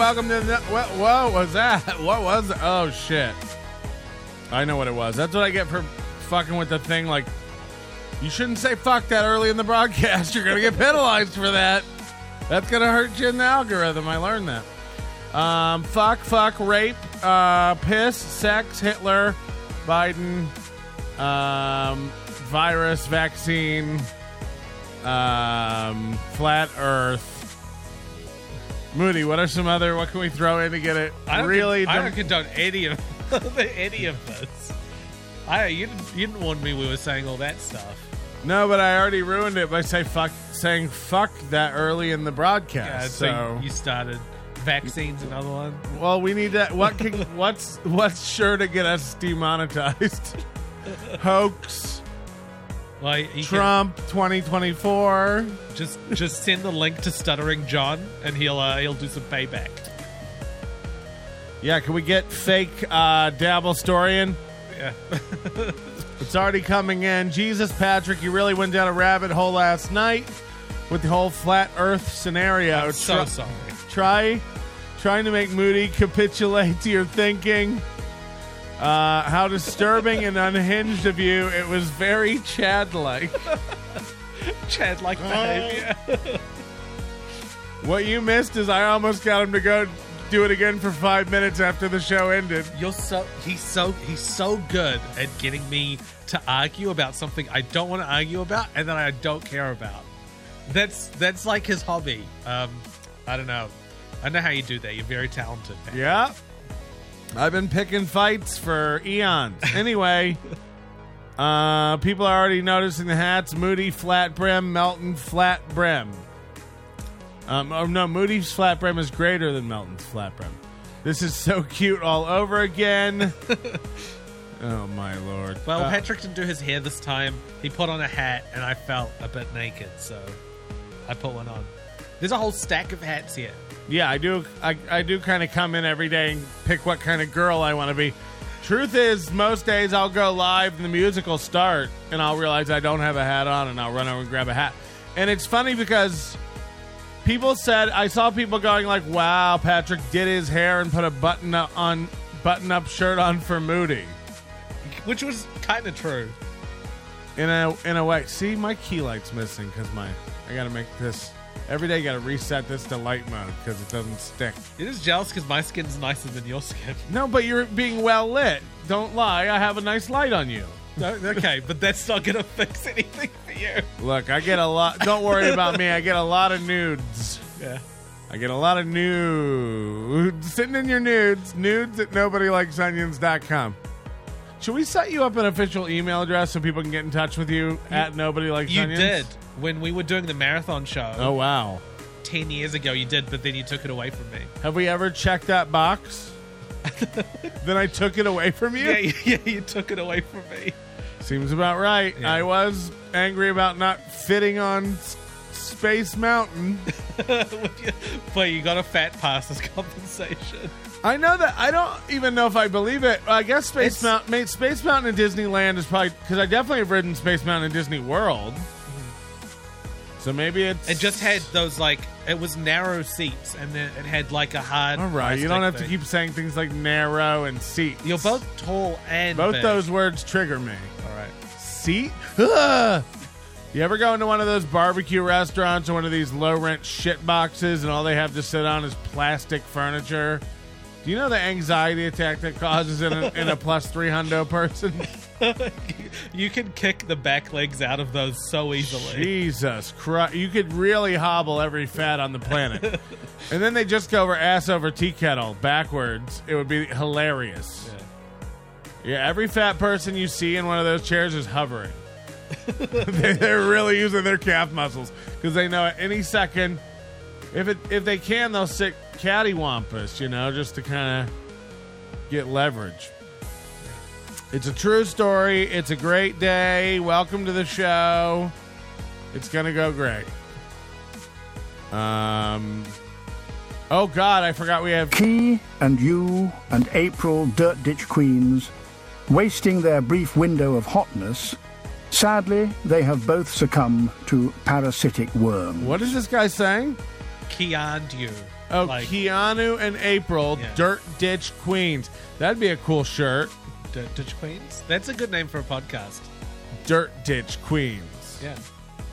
welcome to the... What was that? What was it? Oh, shit. I know what it was. That's what I get for fucking with the thing. Like, you shouldn't say fuck that early in the broadcast. You're going to get penalized for that. That's going to hurt you in the algorithm. I learned that. Fuck, rape, piss, sex, Hitler, Biden, virus, vaccine, flat earth. Moody, what can we throw in to get it I don't condone any of this. You didn't warn me we were saying all that stuff. No, but I already ruined it by saying fuck that early in the broadcast. So you started vaccines, another one. Well, we need that. What's sure to get us demonetized? Hoax. Well, Trump 2024. Just send the link to Stuttering John, and he'll do some payback. Yeah, can we get fake Dabblestorian? Yeah. It's already coming in. Jesus, Patrick, you really went down a rabbit hole last night with the whole flat Earth scenario. I'm so sorry. Trying to make Moody capitulate to your thinking. How disturbing and unhinged of you. It was very Chad-like. Chad-like behavior. What you missed is I almost got him to go do it again for 5 minutes after the show ended. He's so good at getting me to argue about something I don't want to argue about and that I don't care about. That's like his hobby. I don't know. I know how you do that. You're very talented, man. Yeah. I've been picking fights for eons. Anyway, people are already noticing the hats. Moody flat brim, Melton flat brim. Moody's flat brim is greater than Melton's flat brim. This is so cute all over again. Oh, my Lord. Well, Patrick didn't do his hair this time. He put on a hat, and I felt a bit naked, so I put one on. There's a whole stack of hats here. Yeah, I do. I do kind of come in every day and pick what kind of girl I want to be. Truth is, most days I'll go live and the music will start, and I'll realize I don't have a hat on, and I'll run over and grab a hat. And it's funny because I saw people going like, "Wow, Patrick did his hair and put a button-up shirt on for Moody," which was kind of true. In a way. See, my key light's missing because I got to make this. Every day you got to reset this to light mode because it doesn't stick. You're just jealous because my skin's nicer than your skin. No, but you're being well lit. Don't lie. I have a nice light on you. Okay, but that's not going to fix anything for you. Look, I get a lot. Don't worry about me. I get a lot of nudes. Yeah. I get a lot of nudes. Sitting in your nudes. Nudes at nobodylikesonions.com. Should we set you up an official email address so people can get in touch with you at nobodylikesonions? You did. When we were doing the marathon show. Oh, wow. 10 years ago you did, but then you took it away from me. Have we ever checked that box? Then I took it away from you? Yeah, you took it away from me. Seems about right. Yeah. I was angry about not fitting on Space Mountain. But you got a fat pass as compensation. I know that. I don't even know if I believe it. I guess Space Mountain and Disneyland is probably... Because I definitely have ridden Space Mountain and Disney World. So maybe it just had those, like, it was narrow seats, and then it had, like, a hard... All right, you don't have to keep saying things like narrow and seats. You're both tall and both big. Those words trigger me. All right. Seat? Ugh. You ever go into one of those barbecue restaurants or one of these low-rent shit boxes and all they have to sit on is plastic furniture? Do you know the anxiety attack that causes in a plus 3 hundo person? You can kick the back legs out of those so easily. Jesus Christ. You could really hobble every fat on the planet. And then they just go ass over tea kettle backwards. It would be hilarious. Yeah, every fat person you see in one of those chairs is hovering. They're really using their calf muscles because they know at any second, if they can, they'll sit cattywampus, just to kind of get leverage. It's a true story. It's a great day. Welcome to the show. It's going to go great. Oh, God, I forgot we have... Key and you and April Dirt Ditch Queens, wasting their brief window of hotness, sadly, they have both succumbed to parasitic worms. What is this guy saying? Key and you. Oh, Like, Keanu and April, Yeah. Dirt Ditch Queens. That'd be a cool shirt. Dirt Ditch Queens? That's a good name for a podcast. Dirt Ditch Queens. Yeah.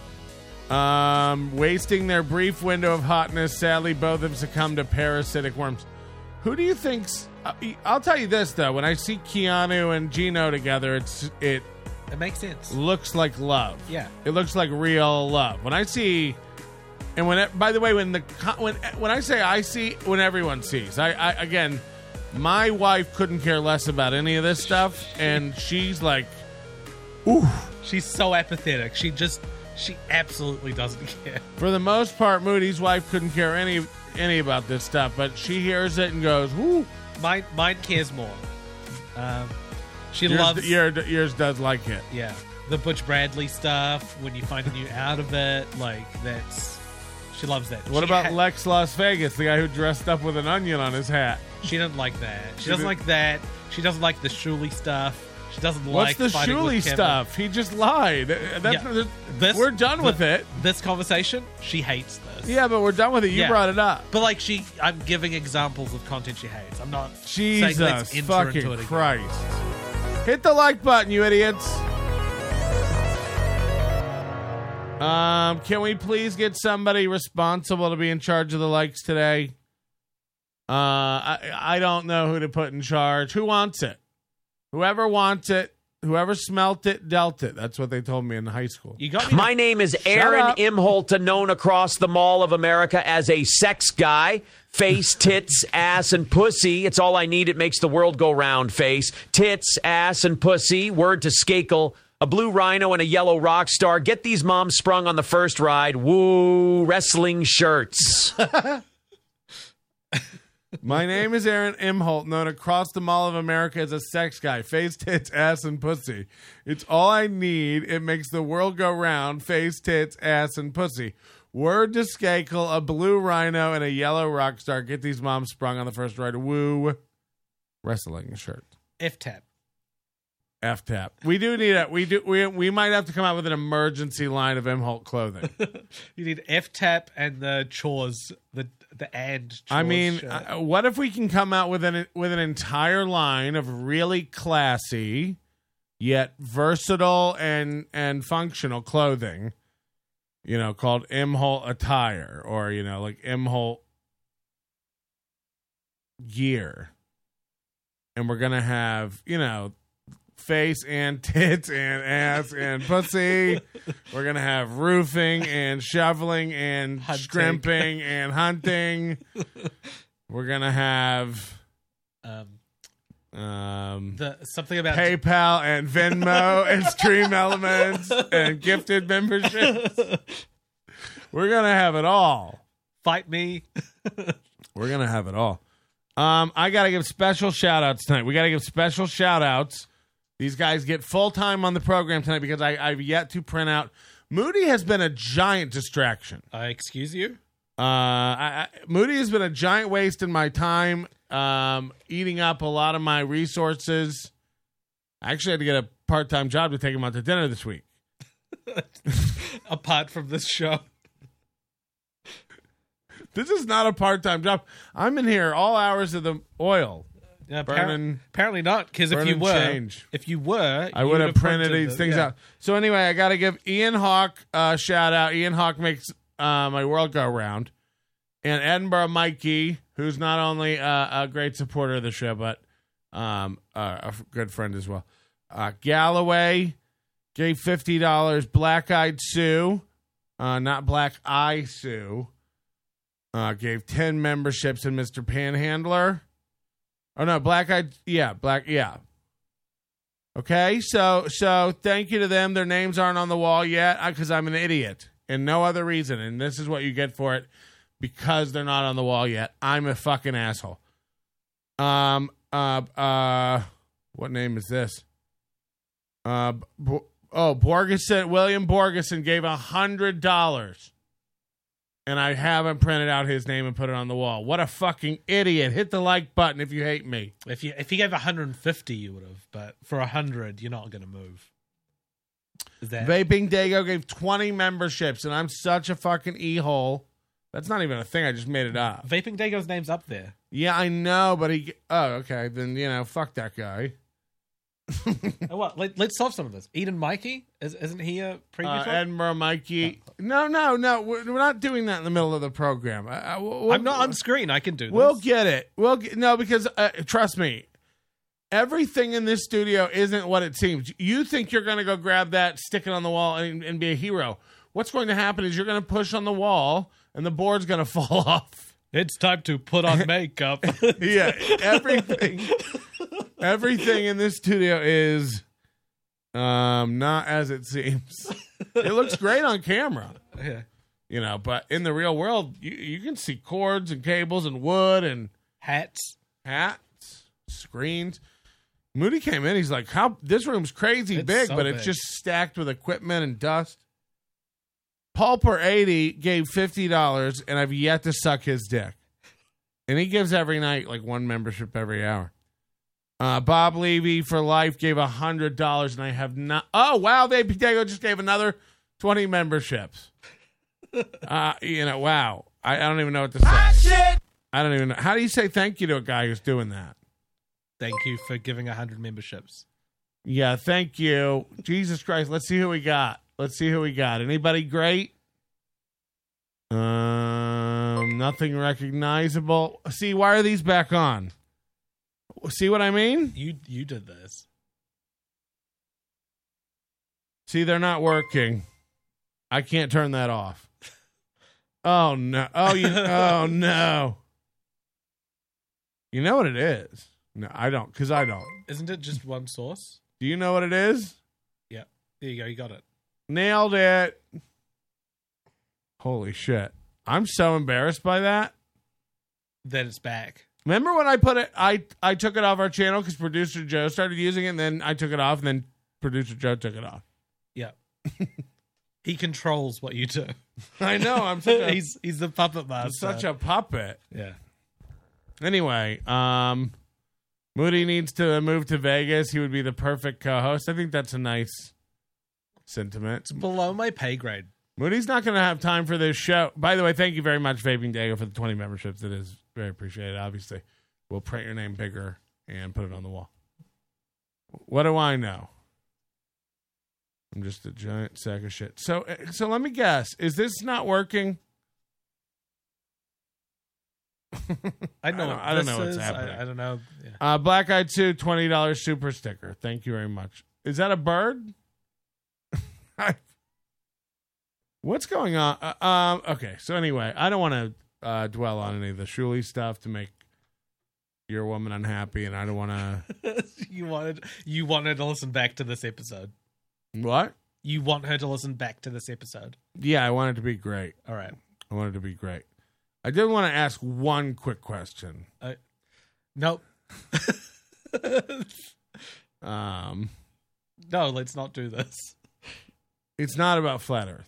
Wasting their brief window of hotness, sadly, both have succumbed to parasitic worms. Who do you think's... I'll tell you this, though. When I see Keanu and Gino together, it It makes sense. looks like love. Yeah. It looks like real love. When I see... And by the way, when I say I see, when everyone sees. I again, my wife couldn't care less about any of this stuff, and she's like, ooh. She's so apathetic. She absolutely doesn't care. For the most part, Moody's wife couldn't care any about this stuff, but she hears it and goes, woo. Mine cares more. She Yours, loves... yours does like it. Yeah. The Butch Bradley stuff, when you find a new out of it, like, that's... She loves that. What about Lex Las Vegas, the guy who dressed up with an onion on his hat? She doesn't like that. She doesn't like that. She doesn't like the Shuley stuff. She doesn't What's like the fighting with Shuley Kevin. stuff? He just lied. We're done with it. This conversation, she hates this. Yeah, but we're done with it. You Yeah. brought it up. But like I'm giving examples of content she hates. I'm not saying let's Jesus enter fucking into it again. Christ. Hit the like button, you idiots. Can we please get somebody responsible to be in charge of the likes today? I don't know who to put in charge. Who wants it? Whoever wants it, whoever smelt it, dealt it. That's what they told me in high school. You got me. My name is Aaron up. Imholt, known across the Mall of America as a sex guy. Face, tits, ass, and pussy. It's all I need. It makes the world go round. Face, tits, ass, and pussy. Word to Skakel. A blue rhino and a yellow rock star. Get these moms sprung on the first ride. Woo, wrestling shirts. My name is Aaron Imholt, known across the Mall of America as a sex guy. Face, tits, ass, and pussy. It's all I need. It makes the world go round. Face, tits, ass, and pussy. Word to Skakel, a blue rhino and a yellow rock star. Get these moms sprung on the first ride. Woo, wrestling shirt. F-tap. F-tap. We do need it. We might have to come out with an emergency line of Imholt clothing. You need F-tap and the chores, the and chores I mean, shirt. what if we can come out with an entire line of really classy yet versatile and functional clothing, called Imholt attire, or like Imholt gear, and we're gonna have face and tits and ass and pussy. We're gonna have roofing and shoveling and Hunting. scrimping and hunting. We're gonna have something about PayPal and Venmo and Stream Elements and gifted memberships. We're gonna have it all. Fight Me. We're gonna have it all. I gotta give special shout outs tonight. We gotta give special shout outs. These guys get full time on the program tonight because I've yet to print out. Moody has been a giant distraction. Excuse you? Moody has been a giant waste in my time, eating up a lot of my resources. I actually had to get a part-time job to take him out to dinner this week. Apart from this show. This is not a part-time job. I'm in here all hours of the oil. Yeah, Burning- apparently not, because if you burning were, change. I would have printed these things out. So anyway, I got to give Ian Hawk a shout out. Ian Hawk makes my world go round. And Edinburgh Mikey, who's not only a great supporter of the show, but a good friend as well. Galloway gave $50. Black Eyed Sue, not Black Eye Sue, gave 10 memberships in Mr. Panhandler. Oh no, yeah. Okay, so thank you to them. Their names aren't on the wall yet because I'm an idiot and no other reason. And this is what you get for it because they're not on the wall yet. I'm a fucking asshole. What name is this? William Borgeson gave $100. And I haven't printed out his name and put it on the wall. What a fucking idiot. Hit the like button if you hate me. If you gave 150, you would have. But for 100, you're not going to move. Is that Vaping Dago gave 20 memberships, and I'm such a fucking e-hole That's not even a thing. I just made it up. Vaping Dago's name's up there. Yeah, I know, but he... Oh, okay. Then, fuck that guy. What? Let's solve some of this. Eden Mikey? Isn't he a previous one? Edinburgh Mikey. No. We're not doing that in the middle of the program. I'm not on screen. I can do this. We'll get it. No, because trust me, everything in this studio isn't what it seems. You think you're going to go grab that, stick it on the wall, and be a hero. What's going to happen is you're going to push on the wall, and the board's going to fall off. It's time to put on makeup. Yeah, everything in this studio is not as it seems. It looks great on camera. Yeah. But in the real world, you can see cords and cables and wood and hats, screens. Moody came in. He's like, "How this room's crazy big, so but big. it's just stacked with equipment and dust." Pulper80 gave $50, and I've yet to suck his dick. And he gives every night like one membership every hour. Bob Levy for life gave $100, and I have not. Oh wow, Vaping Dago just gave another 20 memberships. Wow. I don't even know what to say. I don't even know. How do you say thank you to a guy who's doing that? Thank you for giving 100 memberships. Yeah, thank you. Jesus Christ. Let's see who we got. Anybody great? Nothing recognizable. See, why are these back on? See what I mean? You did this. See, they're not working. I can't turn that off. Oh no. Oh no. You know what it is? No, I don't, because I don't. Isn't it just one source? Do you know what it is? Yeah. There you go. You got it. Nailed it. Holy shit. I'm so embarrassed by that. That it's back. Remember when I put it, I took it off our channel because producer Joe started using it, and then I took it off, and then producer Joe took it off. Yeah. He controls what you do. I know. I'm such a, he's the puppet master. such a puppet. Yeah. Anyway, Moody needs to move to Vegas. He would be the perfect co-host. I think that's a nice sentiment. It's below my pay grade. Moody's not going to have time for this show. By the way, thank you very much, Vaping Dago, for the 20 memberships. It is very appreciated, obviously. We'll print your name bigger and put it on the wall. What do I know? I'm just a giant sack of shit. So let me guess. Is this not working? I don't know what's happening. I don't know. Yeah. Black Eyed Sue, $20 super sticker. Thank you very much. Is that a bird? What's going on? Okay, so anyway, I don't want to dwell on any of the Shuli stuff to make your woman unhappy, and I don't want to... You want her to listen back to this episode. What? You want her to listen back to this episode. Yeah, I want it to be great. All right. I want it to be great. I did want to ask one quick question. Nope. No, let's not do this. It's not about flat Earth.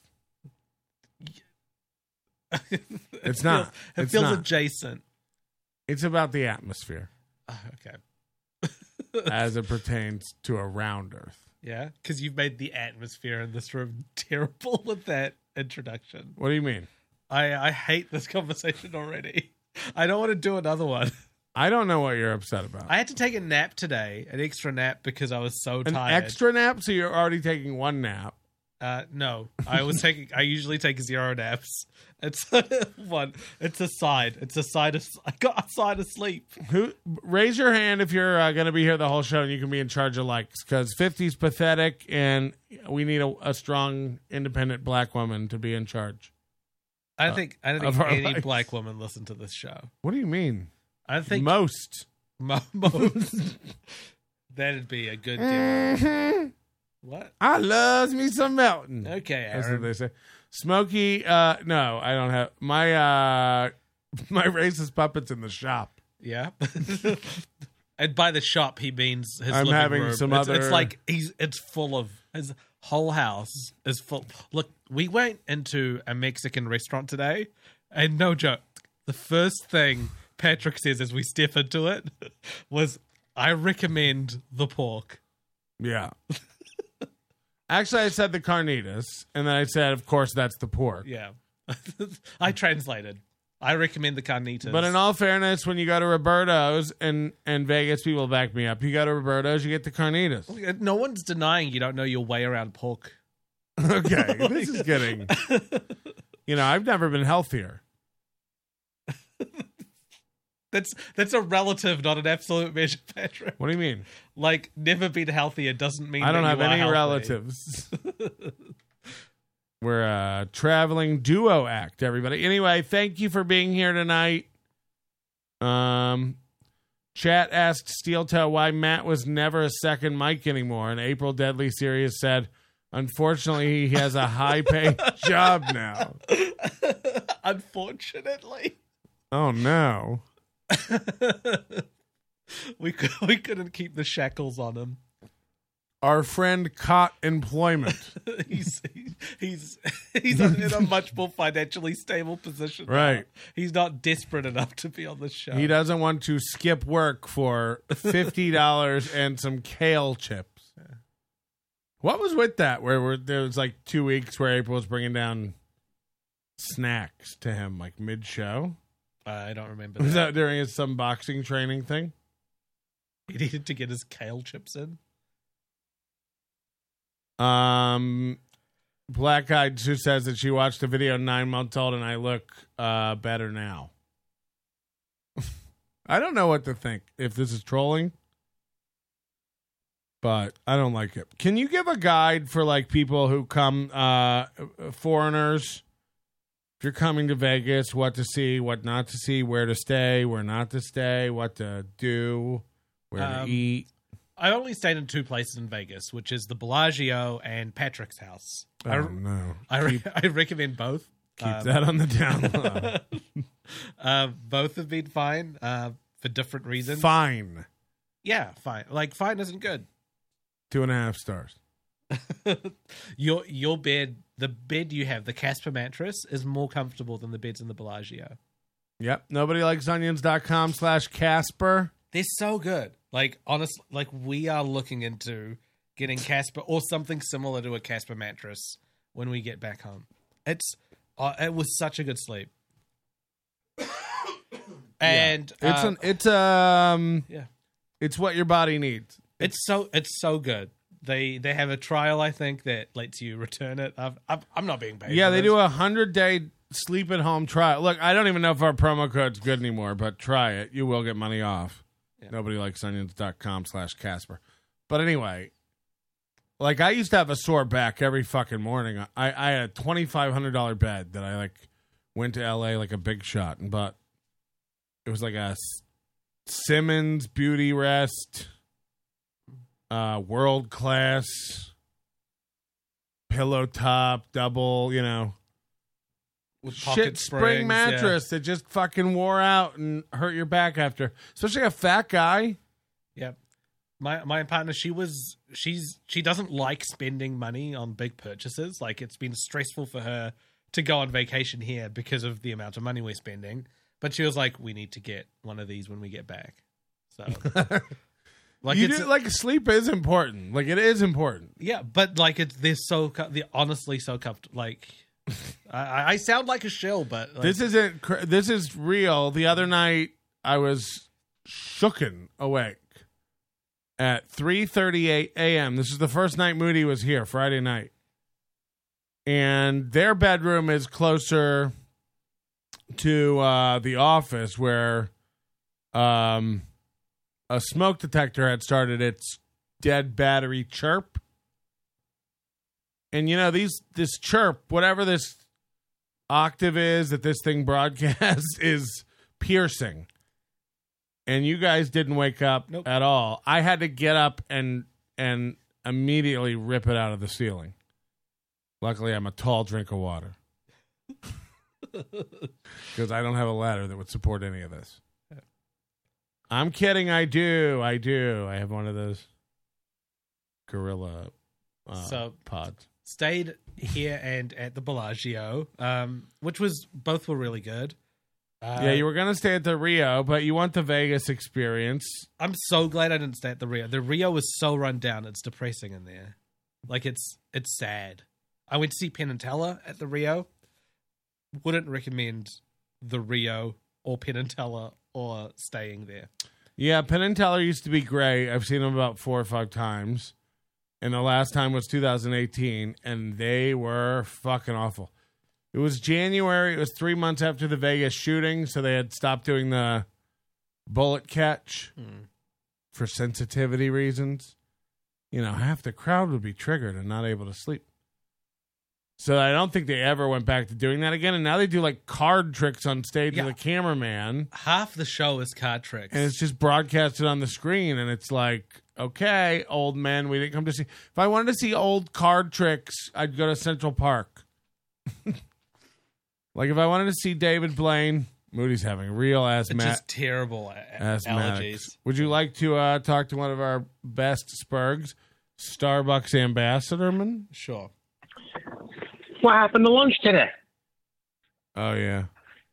It's not. It It's feels not. adjacent. It's about the atmosphere Okay. as it pertains to a round Earth. Yeah, because you've made the atmosphere in this room terrible with that introduction. What do you mean? I hate this conversation already. I don't want to do another one. I don't know what you're upset about. I had to take a nap today, an extra nap, because I was so An tired. extra nap? So you're already taking one nap. No, I usually take 0 naps. It's one. It's a side. I got a side of sleep. Raise your hand if you're going to be here the whole show and you can be in charge of likes, because 50's pathetic and we need a strong, independent black woman to be in charge. I don't think our any likes. black woman listened to this show. What do you mean? I think Most. most. That'd be a good deal. What? I loves me some Melton. Okay, That's what Aaron. they say. Smokey, no, I don't have my my racist puppets in the shop. Yeah. And by the shop, he means his I'm living having room. some It's other- like it's full of his whole house is full. Look, we went into a Mexican restaurant today, and no joke, the first thing Patrick says as we step into it was, "I recommend the pork." Yeah. Actually, I said the carnitas, and then I said, of course, that's the pork. Yeah. I translated. I recommend the carnitas. But in all fairness, when you go to Roberto's and Vegas people back me up, you go to Roberto's, you get the carnitas. No one's denying you don't know your way around pork. Okay, this is getting. I've never been healthier. That's a relative, not an absolute measure, Patrick. What do you mean? Like, never been healthier doesn't mean I don't that have you are any healthy. relatives. We're a traveling duo act, everybody. Anyway, thank you for being here tonight. Chat asked Steel Toe why Matt was never a second mic anymore, and April Deadly Serious said, unfortunately, he has a high-paying job now. Unfortunately. Oh, no. we couldn't keep the shackles on him. Our friend caught employment. he's in a much more financially stable position. Right. Now. He's not desperate enough to be on the show. He doesn't want to skip work for $50 and some kale chips. What was with that? Where there was like 2 weeks where April was bringing down snacks to him, like mid-show. I don't remember. Was that during some boxing training thing? He needed to get his kale chips in. Black Eyed Sue says that she watched the video 9 months old and I look better now. I don't know what to think, if this is trolling, but I don't like it. Can you give a guide for like people who come, foreigners, if you're coming to Vegas, what to see, what not to see, where to stay, where not to stay, what to do, where to eat? I only stayed in 2 places in Vegas, which is the Bellagio and Patrick's house. Oh, no. I recommend both. Keep that on the down low. Both have been fine for different reasons. Fine. Yeah, fine. Like, fine isn't good. 2.5 stars. Your bed, the bed you have, the Casper mattress, is more comfortable than the beds in the Bellagio. Yep. NobodyLikesOnions.com/Casper. They're so good. Like, honestly, like, we are looking into getting Casper or something similar to a Casper mattress when we get back home. It was such a good sleep. And It's what your body needs. It's so good. They have a trial, I think, that lets you return it. I'm not being paid. Yeah, for they this. do a 100-day sleep at home trial. Look, I don't even know if our promo code's good anymore, but try it. You will get money off. Yeah. NobodyLikesOnions.com/Casper. But anyway, like I used to have a sore back every fucking morning. I had a $2,500 bed that I like went to LA like a big shot, but it was like a Simmons Beauty Rest, world class pillow top, double, With shit pocket spring springs, mattress that just fucking wore out and hurt your back after. Especially a fat guy. Yeah. My partner, she doesn't like spending money on big purchases. Like, it's been stressful for her to go on vacation here because of the amount of money we're spending. But she was like, we need to get one of these when we get back. So, like, sleep is important. Like, it is important. Yeah, but like, they're honestly so comfortable. Like, I sound like a shill, but like, this is real. The other night I was shooken awake at 3:38 a.m. This is the first night Moody was here, Friday night. And their bedroom is closer to the office where a smoke detector had started its dead battery chirp. And this chirp, whatever this octave is that this thing broadcasts, is piercing. And you guys didn't wake up at all. I had to get up and immediately rip it out of the ceiling. Luckily, I'm a tall drink of water. Because I don't have a ladder that would support any of this. I'm kidding. I do. I have one of those gorilla pods. Stayed here and at the Bellagio, which both were really good. Yeah, you were going to stay at the Rio, but you want the Vegas experience. I'm so glad I didn't stay at the Rio. The Rio was so run down, it's depressing in there. Like, it's sad. I went to see Penn and Teller at the Rio. wouldn't recommend the Rio or Penn and Teller or staying there. Yeah, Penn and Teller used to be great. I've seen them about 4 or 5 times. And the last time was 2018, and they were fucking awful. It was January. It was 3 months after the Vegas shooting, so they had stopped doing the bullet catch for sensitivity reasons. You know, half the crowd would be triggered and not able to sleep. So I don't think they ever went back to doing that again. And now they do like card tricks on stage with a cameraman. Half the show is card tricks. And it's just broadcasted on the screen. And it's like, okay, old men, we didn't come to see. If I wanted to see old card tricks, I'd go to Central Park. Like if I wanted to see David Blaine, Moody's having real just terrible allergies. Would you like to talk to one of our best Spurgs, Starbucks ambassadorman? Sure. What happened to lunch today? Oh, yeah.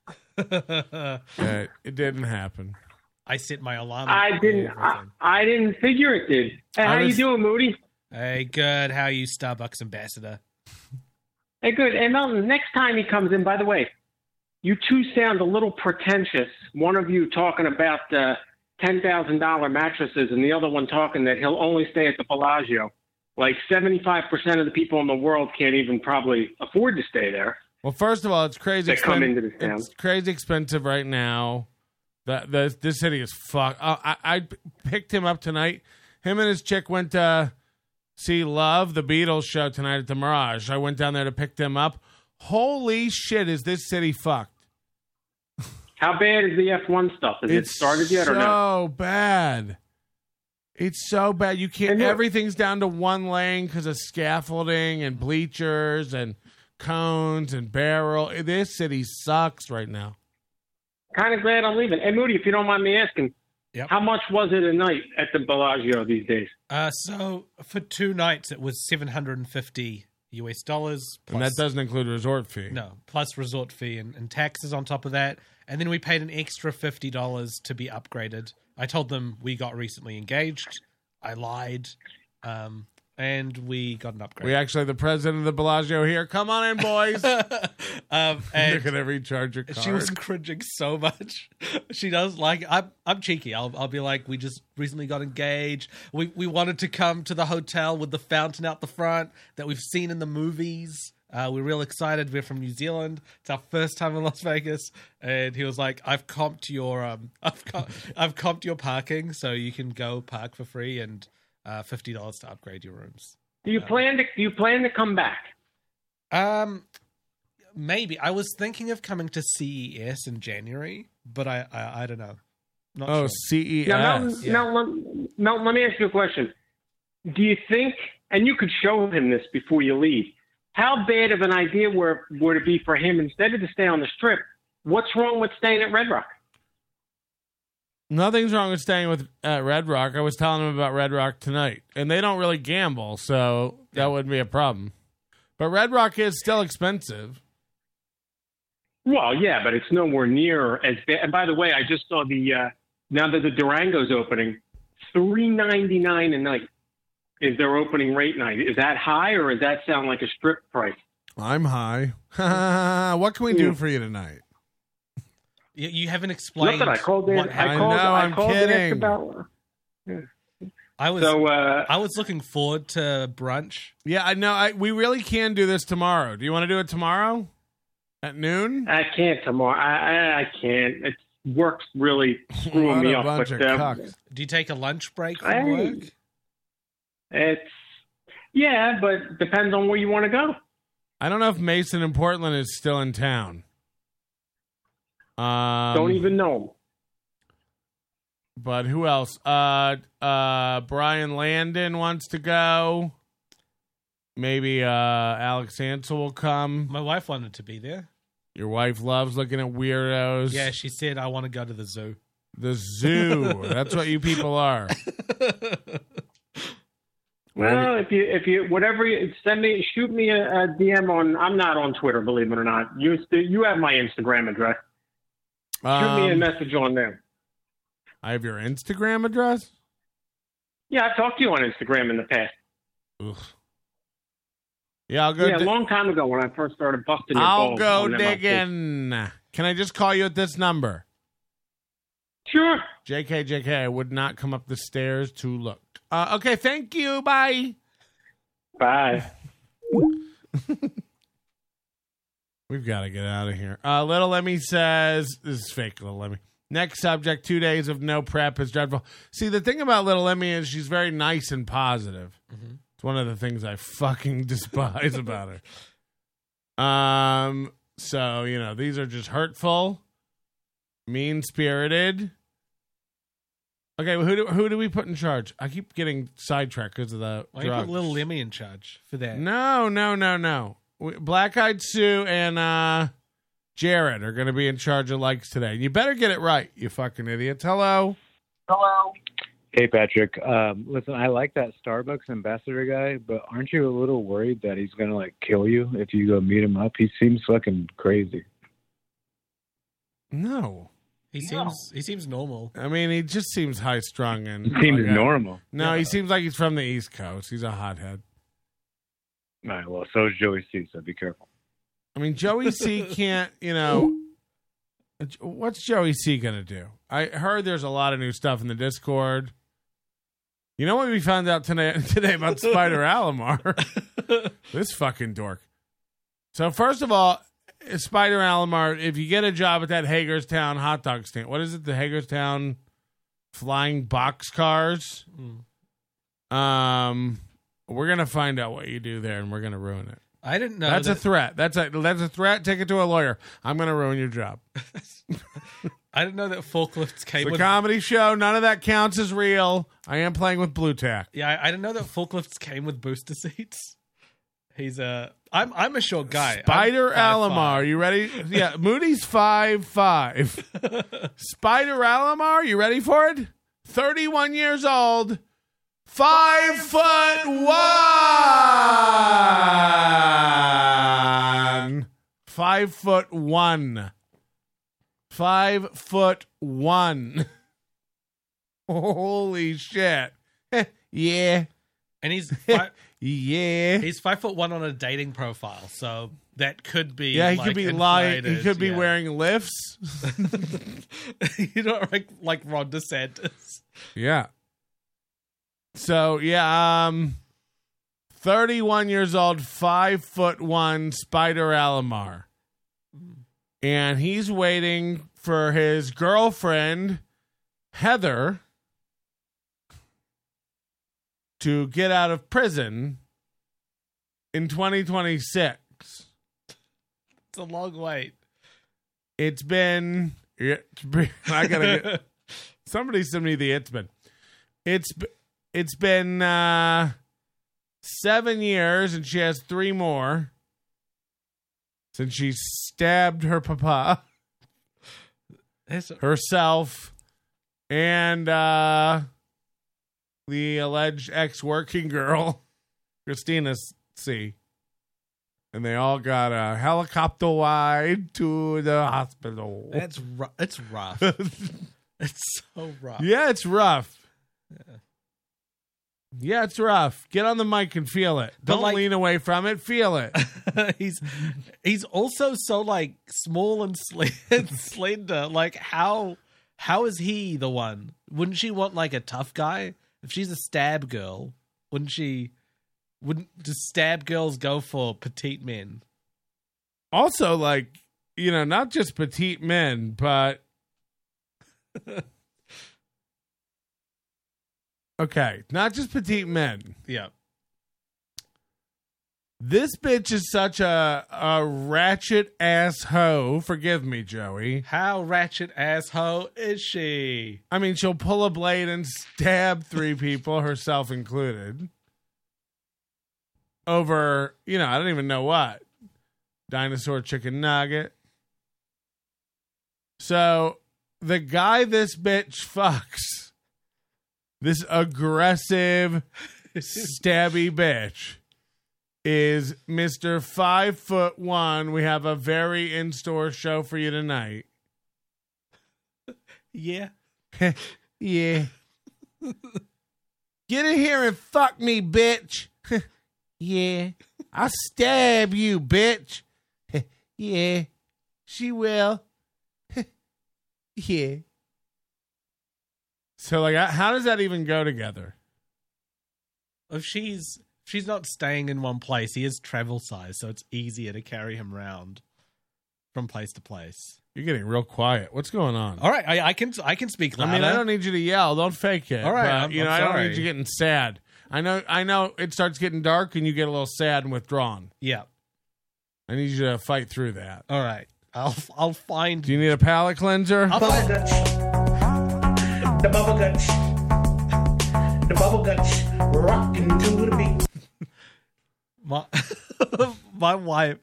It didn't happen. I set my alarm. I didn't figure it did. Hey, how you doing, Moody? Hey, good. How are you, Starbucks ambassador? Hey, good. Hey, Melton, next time he comes in, by the way, you two sound a little pretentious. One of you talking about $10,000 mattresses and the other one talking that he'll only stay at the Bellagio. Like 75% of the people in the world can't even probably afford to stay there. Well, first of all, it's crazy. Come into this town. It's crazy expensive right now. This city is fucked. I picked him up tonight. Him and his chick went to see Love, the Beatles show tonight at the Mirage. I went down there to pick them up. Holy shit, is this city fucked? How bad is the F1 stuff? Has it started yet or no? So bad. It's so bad. You can't. Everything's down to one lane because of scaffolding and bleachers and cones and barrel. This city sucks right now. Kind of glad I'm leaving. Hey, Moody, if you don't mind me asking, how much was it a night at the Bellagio these days? So for 2 nights, it was $750 US. Plus, and that doesn't include resort fee. No, plus resort fee and taxes on top of that. And then we paid an extra $50 to be upgraded. I told them we got recently engaged. I lied. And we got an upgrade. We actually the president of the Bellagio here. Come on in, boys. And they're gonna recharge your card. She was cringing so much. She does like I'm cheeky. I'll be like, we just recently got engaged. We wanted to come to the hotel with the fountain out the front that we've seen in the movies. We're real excited. We're from New Zealand. It's our first time in Las Vegas. And he was like, I've comped your I've comped your parking, so you can go park for free and $50 to upgrade your rooms. Do you plan to come back? Maybe. I was thinking of coming to CES in January, but I don't know. Not sure. CES. Now, let me ask you a question. Do you think, and you could show him this before you leave, how bad of an idea would it be for him, instead of to stay on the Strip, what's wrong with staying at Red Rock? Nothing's wrong with staying at Red Rock. I was telling him about Red Rock tonight. And they don't really gamble, so that wouldn't be a problem. But Red Rock is still expensive. Well, yeah, but it's nowhere near as bad. And by the way, I just saw now that the Durango's opening, $399 a night is their opening rate night. Is that high, or does that sound like a Strip price? I'm high. What can we do for you tonight? You haven't explained. Nothing. I called in. I'm kidding. I was looking forward to brunch. Yeah, I know. We really can do this tomorrow. Do you want to do it tomorrow at noon? I can't tomorrow. I can't. It's work's really screwing me up. But, do you take a lunch break from work? But depends on where you want to go. I don't know if Mason in Portland is still in town. Don't even know. But who else? Brian Landon wants to go. Maybe Alex Ansel will come. My wife wanted to be there. Your wife loves looking at weirdos. Yeah, she said, I want to go to the zoo. The zoo. That's what you people are. Well, if you whatever, shoot me a DM on. I'm not on Twitter, believe it or not. You have my Instagram address. Shoot me a message on there. I have your Instagram address? Yeah, I've talked to you on Instagram in the past. Ugh. Yeah, I'll go. Yeah, a long time ago when I first started busting your I'll balls. go on MLP. digging. Can I just call you at this number? Sure. JK, I would not come up the stairs to look. Okay, thank you. Bye. Bye. We've got to get out of here. Little Emmy says, this is fake Little Emmy. Next subject, 2 days of no prep is dreadful. See, the thing about Little Emmy is she's very nice and positive. Mm-hmm. It's one of the things I fucking despise about her. So, these are just hurtful, mean-spirited. Okay, well, who do we put in charge? I keep getting sidetracked because of the Why you drugs. put Little Emmy in charge for that? No. Black Eyed Sue and Jared are going to be in charge of likes today. You better get it right, you fucking idiots. Hello. Hey, Patrick. Listen, I like that Starbucks ambassador guy, but aren't you a little worried that he's going to, kill you if you go meet him up? He seems fucking crazy. No. He seems normal. I mean, he just seems high-strung. And He seems normal. No, he seems like he's from the East Coast. He's a hothead. All right, well, so is Joey C., so be careful. I mean, Joey C. can't, what's Joey C. going to do? I heard there's a lot of new stuff in the Discord. You know what we found out today about Spider Alomar? This fucking dork. So first of all, Spider Alomar, if you get a job at that Hagerstown hot dog stand, what is it? The Hagerstown flying box cars? We're going to find out what you do there, and we're going to ruin it. I didn't know. That's a threat. That's a threat. Take it to a lawyer. I'm going to ruin your job. I didn't know that forklifts came It's a with comedy show. None of that counts as real. I am playing with Blue Tack. Yeah, I didn't know that forklifts came with booster seats. I'm a short guy. Spider I'm 5'5". Alomar, you ready? Yeah, Moody's 5'5". Spider Alomar, you ready for it? 31 years old, 5'1". 5'1". 5'1". Holy shit. Yeah. And he's Yeah. he's 5'1" on a dating profile, so that could be Yeah, he could be lying. He could be yeah. wearing lifts. You know, like Ron DeSantis. Yeah. So, 31 years old, 5'1", Spider Alomar. And he's waiting for his girlfriend, Heather, to get out of prison in 2026. It's a long wait. It's been I gotta get somebody send me the it's been. It's been 7 years, and she has 3 more since she stabbed her papa, herself, and the alleged ex-working girl, Christina C. And they all got a helicopter ride to the hospital. It's rough. It's so rough. Yeah, it's rough. Yeah, it's rough. Get on the mic and feel it. But Don't lean away from it. Feel it. he's also so small and slender. Like how is he the one? Wouldn't she want a tough guy? If she's a stab girl, wouldn't do stab girls go for petite men? Also, not just petite men, but okay, not just petite men. Yeah. This bitch is such a ratchet ass hoe. Forgive me, Joey. How ratchet asshole is she? I mean, she'll pull a blade and stab 3 people, herself included. Over, I don't even know what. Dinosaur chicken nugget. So, the guy this bitch fucks, this aggressive, stabby bitch, is Mr. 5'1". We have a very in-store show for you tonight. Yeah. Yeah. Get in here and fuck me, bitch. Yeah. I'll stab you, bitch. Yeah, she will. Yeah. So, like, how does that even go together? If she's not staying in one place, he is travel size, so it's easier to carry him around from place to place. You're getting real quiet. What's going on? All right, I can speak louder. I mean, I don't need you to yell. Don't fake it. All right, but, I'm I don't sorry. need you getting sad. I know. It starts getting dark, and you get a little sad and withdrawn. Yeah. I need you to fight through that. All right. I'll find. Do you need a palate cleanser? I'll find The bubble guts. The bubble guts. Rocking to the beat. my wife.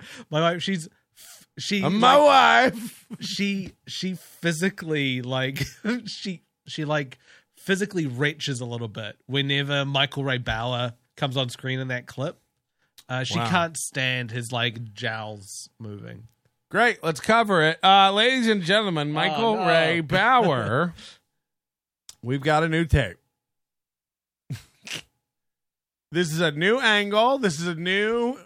My wife. She physically she physically retches a little bit whenever Michael Ray Bauer comes on screen in that clip. She Wow. can't stand his jowls moving. Great. Let's cover it. Ladies and gentlemen, Michael no. Ray Bauer. We've got a new tape. This is a new angle. This is a new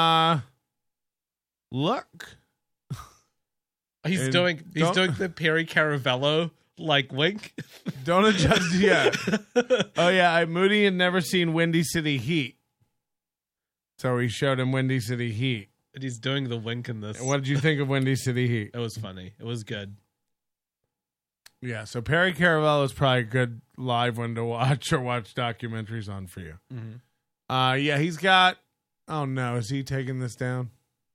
look. He's And doing don't- the Perry Caravello wink. Don't adjust yet. Oh, yeah. Moody had never seen Windy City Heat. So we showed him Windy City Heat. And he's doing the wink in this. What did you think of Windy City Heat? It was funny. It was good. Yeah, so Perry Caravello is probably a good live one to watch or watch documentaries on for you. Mhm. Yeah, he's got... Oh, no. Is he taking this down?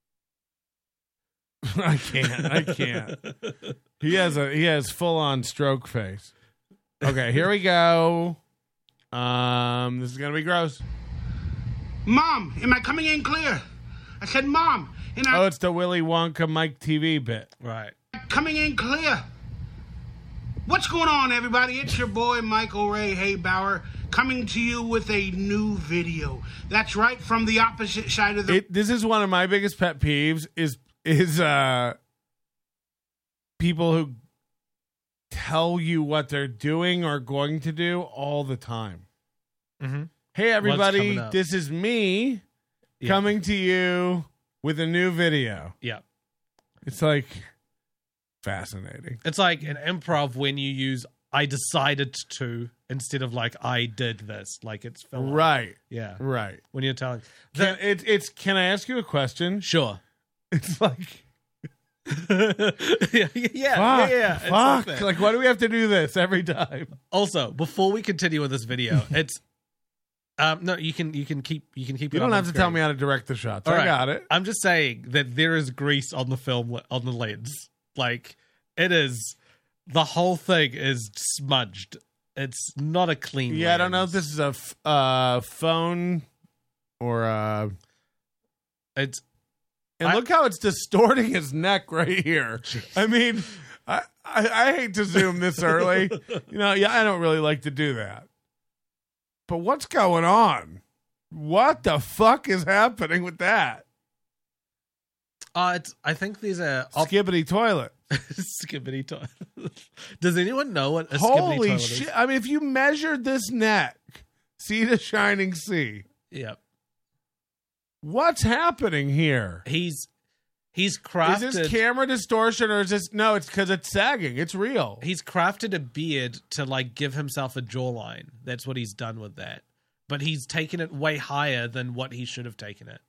I can't. He has full-on stroke face. Okay, here we go. This is going to be gross. Mom, am I coming in clear? I said, Mom, am Oh, I it's the Willy Wonka Mike TV bit. Right. coming in clear? What's going on, everybody? It's your boy, Michael Ray Haybauer, coming to you with a new video. That's right, from the opposite side of the... This is one of my biggest pet peeves is people who tell you what they're doing or going to do all the time. Mm-hmm. Hey, everybody, coming up? this is me Yeah. coming to you with a new video. Yeah. It's like fascinating. It's like an improv when you use I decided to instead of I did this. It's filler. Right, Yeah. right. When you're telling. Can I ask you a question? Sure. It's like, yeah. It's fuck. that. Like, why do we have to do this every time? Also, before we continue with this video, it's no, you can keep You it don't on have the to tell screen. me how to direct the shots. All I right. got it. I'm just saying that there is grease on the film on the lens. It is, the whole thing is smudged. It's not a clean. Yeah, I don't know if lens. this is a phone or It's and look how it's distorting his neck right here. I mean, I hate to zoom this early. I don't really like to do that. But what's going on? What the fuck is happening with that? I think there's a Skibbity toilet. skibbity toilet. Does anyone know what a skibbity Holy toilet shit. is? I mean, if you measured this neck, sea to shining sea, Yeah. what's happening here? He's crafted. Is this camera distortion or is this... No, it's because it's sagging. It's real. He's crafted a beard to give himself a jawline. That's what he's done with that. But he's taken it way higher than what he should have taken it.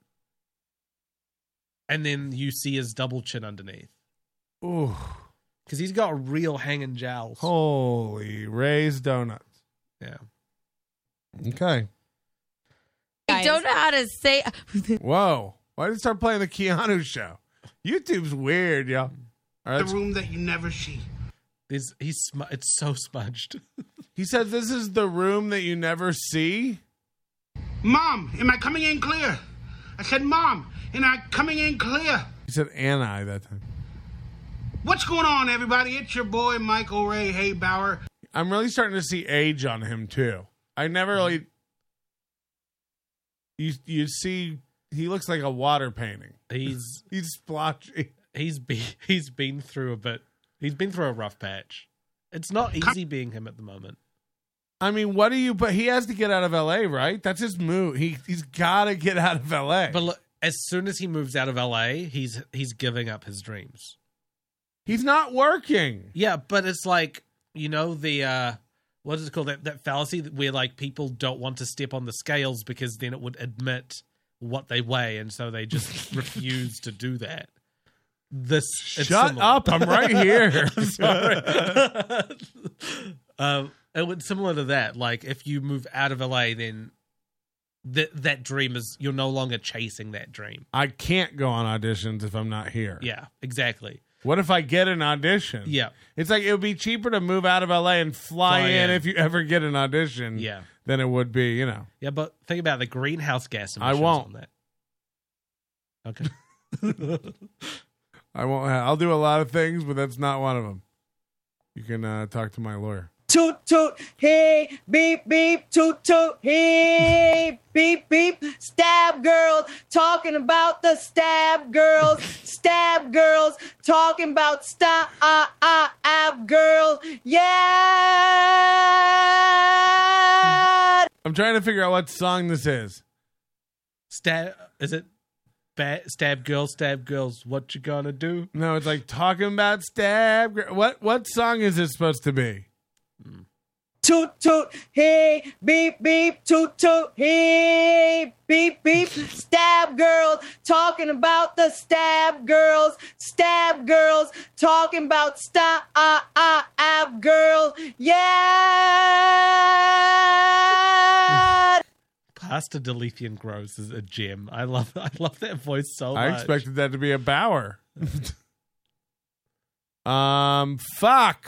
And then you see his double chin underneath. Ooh. Because he's got real hanging jowls. Holy raised donuts. Yeah. Okay. I don't know how to say. Whoa. Why did it start playing the Keanu show? YouTube's weird, y'all. All right, The room that you never see. It's so smudged. he said this is the room that you never see. Mom, am I coming in clear? I said, Mom, am I coming in clear? He said Anna that time. What's going on, everybody? It's your boy, Michael Ray Haybauer. I'm really starting to see age on him too. I never really. You see, he looks like a water painting. He's splotchy. he's been through a bit. He's been through a rough patch. It's not easy being him at the moment. I mean, what do you? But he has to get out of L.A., right? That's his move. He's got to get out of L.A. But look, as soon as he moves out of LA, he's giving up his dreams. He's not working. Yeah, but it's like, the what is it called? That fallacy where like people don't want to step on the scales because then it would admit what they weigh, and so they just refuse to do that. Shut up! I'm right here. I'm sorry. It would similar to that. Like if you move out of LA, then that dream is, you're no longer chasing that dream. I can't go on auditions if I'm not here. Yeah, exactly. What if I get an audition? Yeah. It's like it would be cheaper to move out of LA and fly in if you ever get an audition. Yeah. Than it would be, Yeah, but think about the greenhouse gas emissions I won't. on that. Okay. I won't. I'll do a lot of things, but that's not one of them. You can talk to my lawyer. Toot toot, hey, beep beep, toot toot, hey, beep beep, stab girls, talking about the stab girls, talking about stab girls, yeah. I'm trying to figure out what song this is. Is it stab girls, what you gonna do? No, it's like talking about stab girl. What song is this supposed to be? Toot toot, hey, beep beep, toot toot, hey, beep beep, stab girls, talking about the stab girls, talking about stab girls, yeah. Pastor Delethian Gross is a gem. I love that voice so much. I expected that to be a Bauer. Fuck.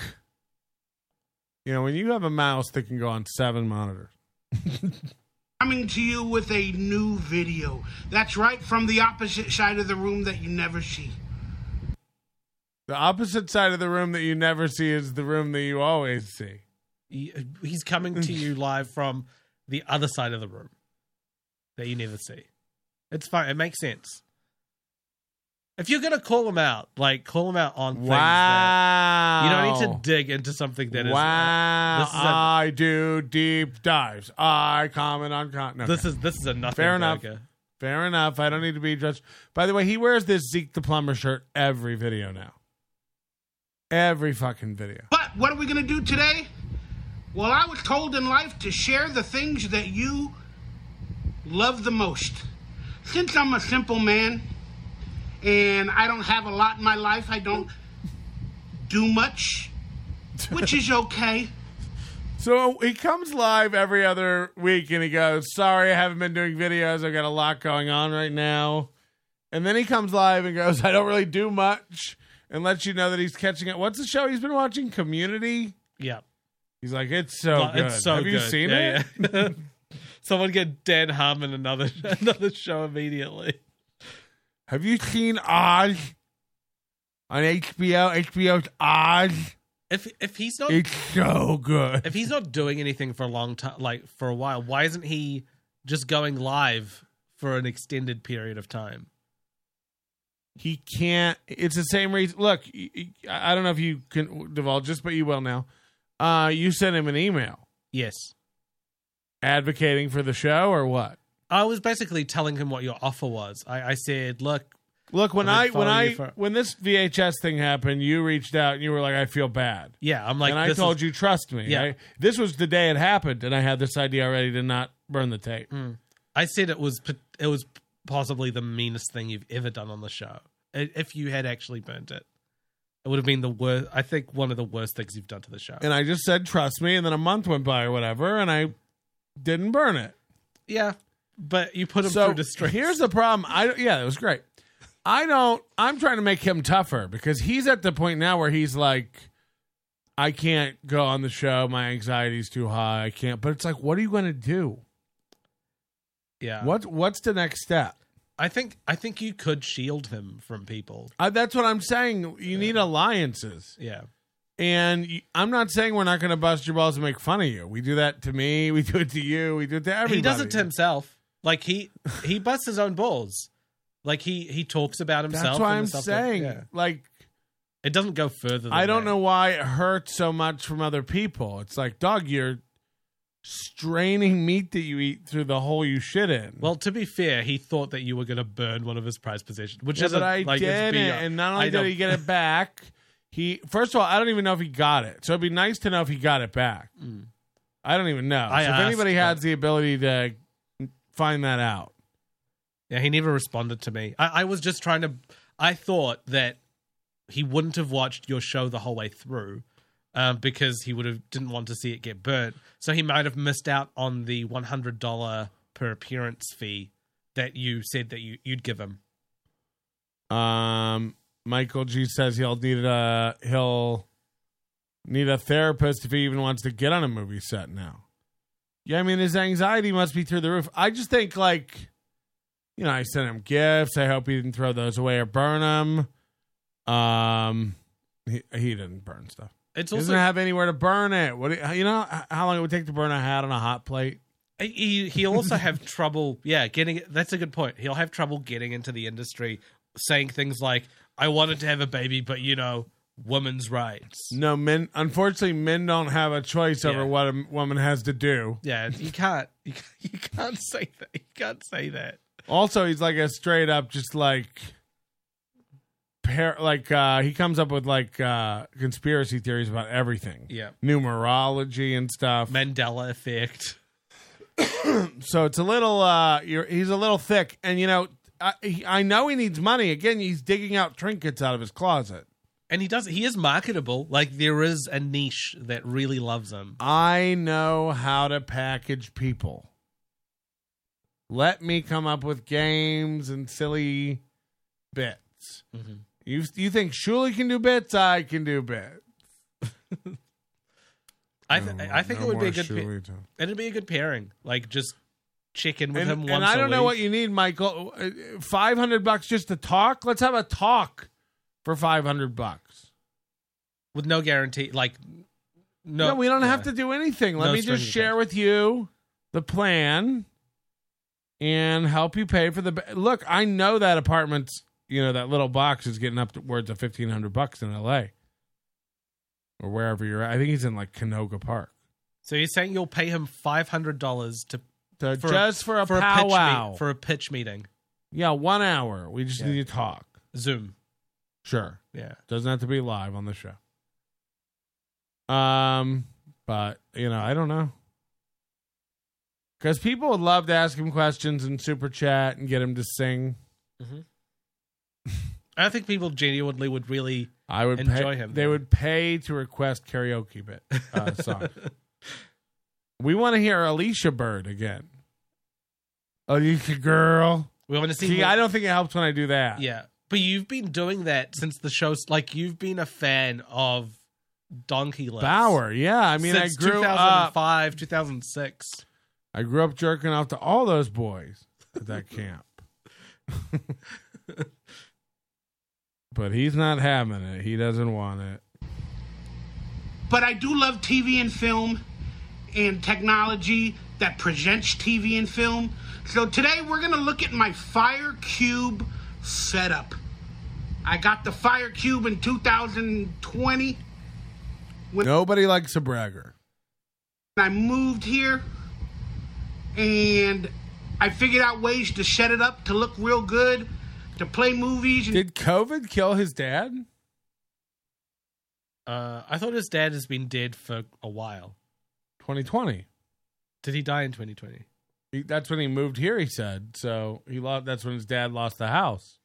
When you have a mouse that can go on 7 monitors. Coming to you with a new video. That's right, from the opposite side of the room that you never see. The opposite side of the room that you never see is the room that you always see. He's coming to you live from the other side of the room that you never see. It's fine. It makes sense. If you're going to call him out, call him out on things that you don't need to dig into something that is... Wow. I do deep dives. I comment on... No, this is a nothing Fair enough. burger. Fair enough. I don't need to be judged. By the way, he wears this Zeke the Plumber shirt every video now. Every fucking video. But what are we going to do today? Well, I was told in life to share the things that you love the most. Since I'm a simple man... and I don't have a lot in my life. I don't do much, which is okay. So he comes live every other week and he goes, sorry, I haven't been doing videos. I've got a lot going on right now. And then he comes live and goes, I don't really do much, and lets you know that he's catching it. What's the show he's been watching? Community? Yeah. He's like, it's so good. It's so Have good. you seen it? Yeah. Someone get Dan Harmon another show immediately. Have you seen Oz on HBO? HBO's Oz. If he's not, it's so good. If he's not doing anything for a long time, for a while, why isn't he just going live for an extended period of time? He can't. It's the same reason. Look, I don't know if you can divulge this, but you will now. You sent him an email. Yes. Advocating for the show or what? I was basically telling him what your offer was. I said, look, when this VHS thing happened, you reached out and you were like, I feel bad. Yeah, I'm like, and I told you, trust me. Yeah. This was the day it happened, and I had this idea already to not burn the tape. I said it was possibly the meanest thing you've ever done on the show. If you had actually burnt it, it would have been the worst. I think one of the worst things you've done to the show. And I just said, trust me, and then a month went by or whatever, and I didn't burn it. Yeah. But you put him through distress. Here's the problem. It was great. I'm trying to make him tougher because he's at the point now where he's like, I can't go on the show. My anxiety's too high. I can't. But it's like, what are you going to do? Yeah. What's the next step? I think you could shield him from people. That's what I'm saying. You need alliances. Yeah. And I'm not saying we're not going to bust your balls and make fun of you. We do that to me. We do it to you. We do it to everybody. He does it to himself. Like he busts his own balls. Like he talks about himself. That's why I'm saying. Like, it doesn't go further than I don't know why it hurts so much from other people. It's like, dog, you're straining meat that you eat through the hole you shit in. Well, to be fair, he thought that you were going to burn one of his prized possessions, which Yeah, is but I like, did, it's and not only did he get it back, first of all, I don't even know if he got it. So it'd be nice to know if he got it back. I don't even know. I So if asked, anybody has the ability to find that out. Yeah, he never responded to me. I was just trying to. I thought that he wouldn't have watched your show the whole way through because he didn't want to see it get burnt. So he might have missed out on the $100 per appearance fee that you said that you'd give him. Michael G says he'll need a therapist if he even wants to get on a movie set now. Yeah, I mean, his anxiety must be through the roof. I just think, like, I sent him gifts. I hope he didn't throw those away or burn them. He didn't burn stuff. He doesn't have anywhere to burn it. How long it would take to burn a hat on a hot plate? He'll also have trouble, getting it. That's a good point. He'll have trouble getting into the industry, saying things like, I wanted to have a baby, but, women's rights. No, unfortunately, men don't have a choice over what a woman has to do. Yeah, you can't say that. You can't say that. Also, he's like a straight up just like... he comes up with conspiracy theories about everything. Yeah. Numerology and stuff. Mandela effect. So it's a little he's a little thick, and I know he needs money. Again, he's digging out trinkets out of his closet. And he is marketable. Like, there is a niche that really loves him. I know how to package people. Let me come up with games and silly bits. Mm-hmm. You think Shuli can do bits? I can do bits. I think it would be a good it'd be a good pairing. Like, just check in with him once a week. And I don't know what you need, Michael. $500 just to talk? Let's have a talk for $500 with no guarantee. Like, no, we don't have to do anything. Let me just share with you the plan and help you pay for the. Look, I know that apartment's. That little box is getting upwards of $1,500 in LA or wherever you're at. I think he's in Canoga Park. So you're saying you'll pay him $500 for a powwow, for a pitch meeting? Yeah, 1 hour. We just need to talk. Zoom. Sure. Yeah. Doesn't have to be live on the show. But I don't know. Because people would love to ask him questions in Super Chat and get him to sing. Mm-hmm. I think people genuinely would really enjoy him. They would pay to request karaoke song. We want to hear Alicia Bird again. Alicia girl. We want to see. I don't think it helps when I do that. Yeah, but you've been doing that since the show's. Like, you've been a fan of Donkey Lips. Bauer, yeah. I mean, since I grew 2005, up, 2006. I grew up jerking off to all those boys at that camp. But he's not having it. He doesn't want it. But I do love TV and film and technology that presents TV and film. So today we're going to look at my Fire Cube setup. I got the Fire Cube in 2020. Nobody likes a bragger. I moved here and I figured out ways to set it up to look real good, to play movies. Did COVID kill his dad? I thought his dad has been dead for a while. 2020. Did he die in 2020? That's when he moved here, he said. So that's when his dad lost the house.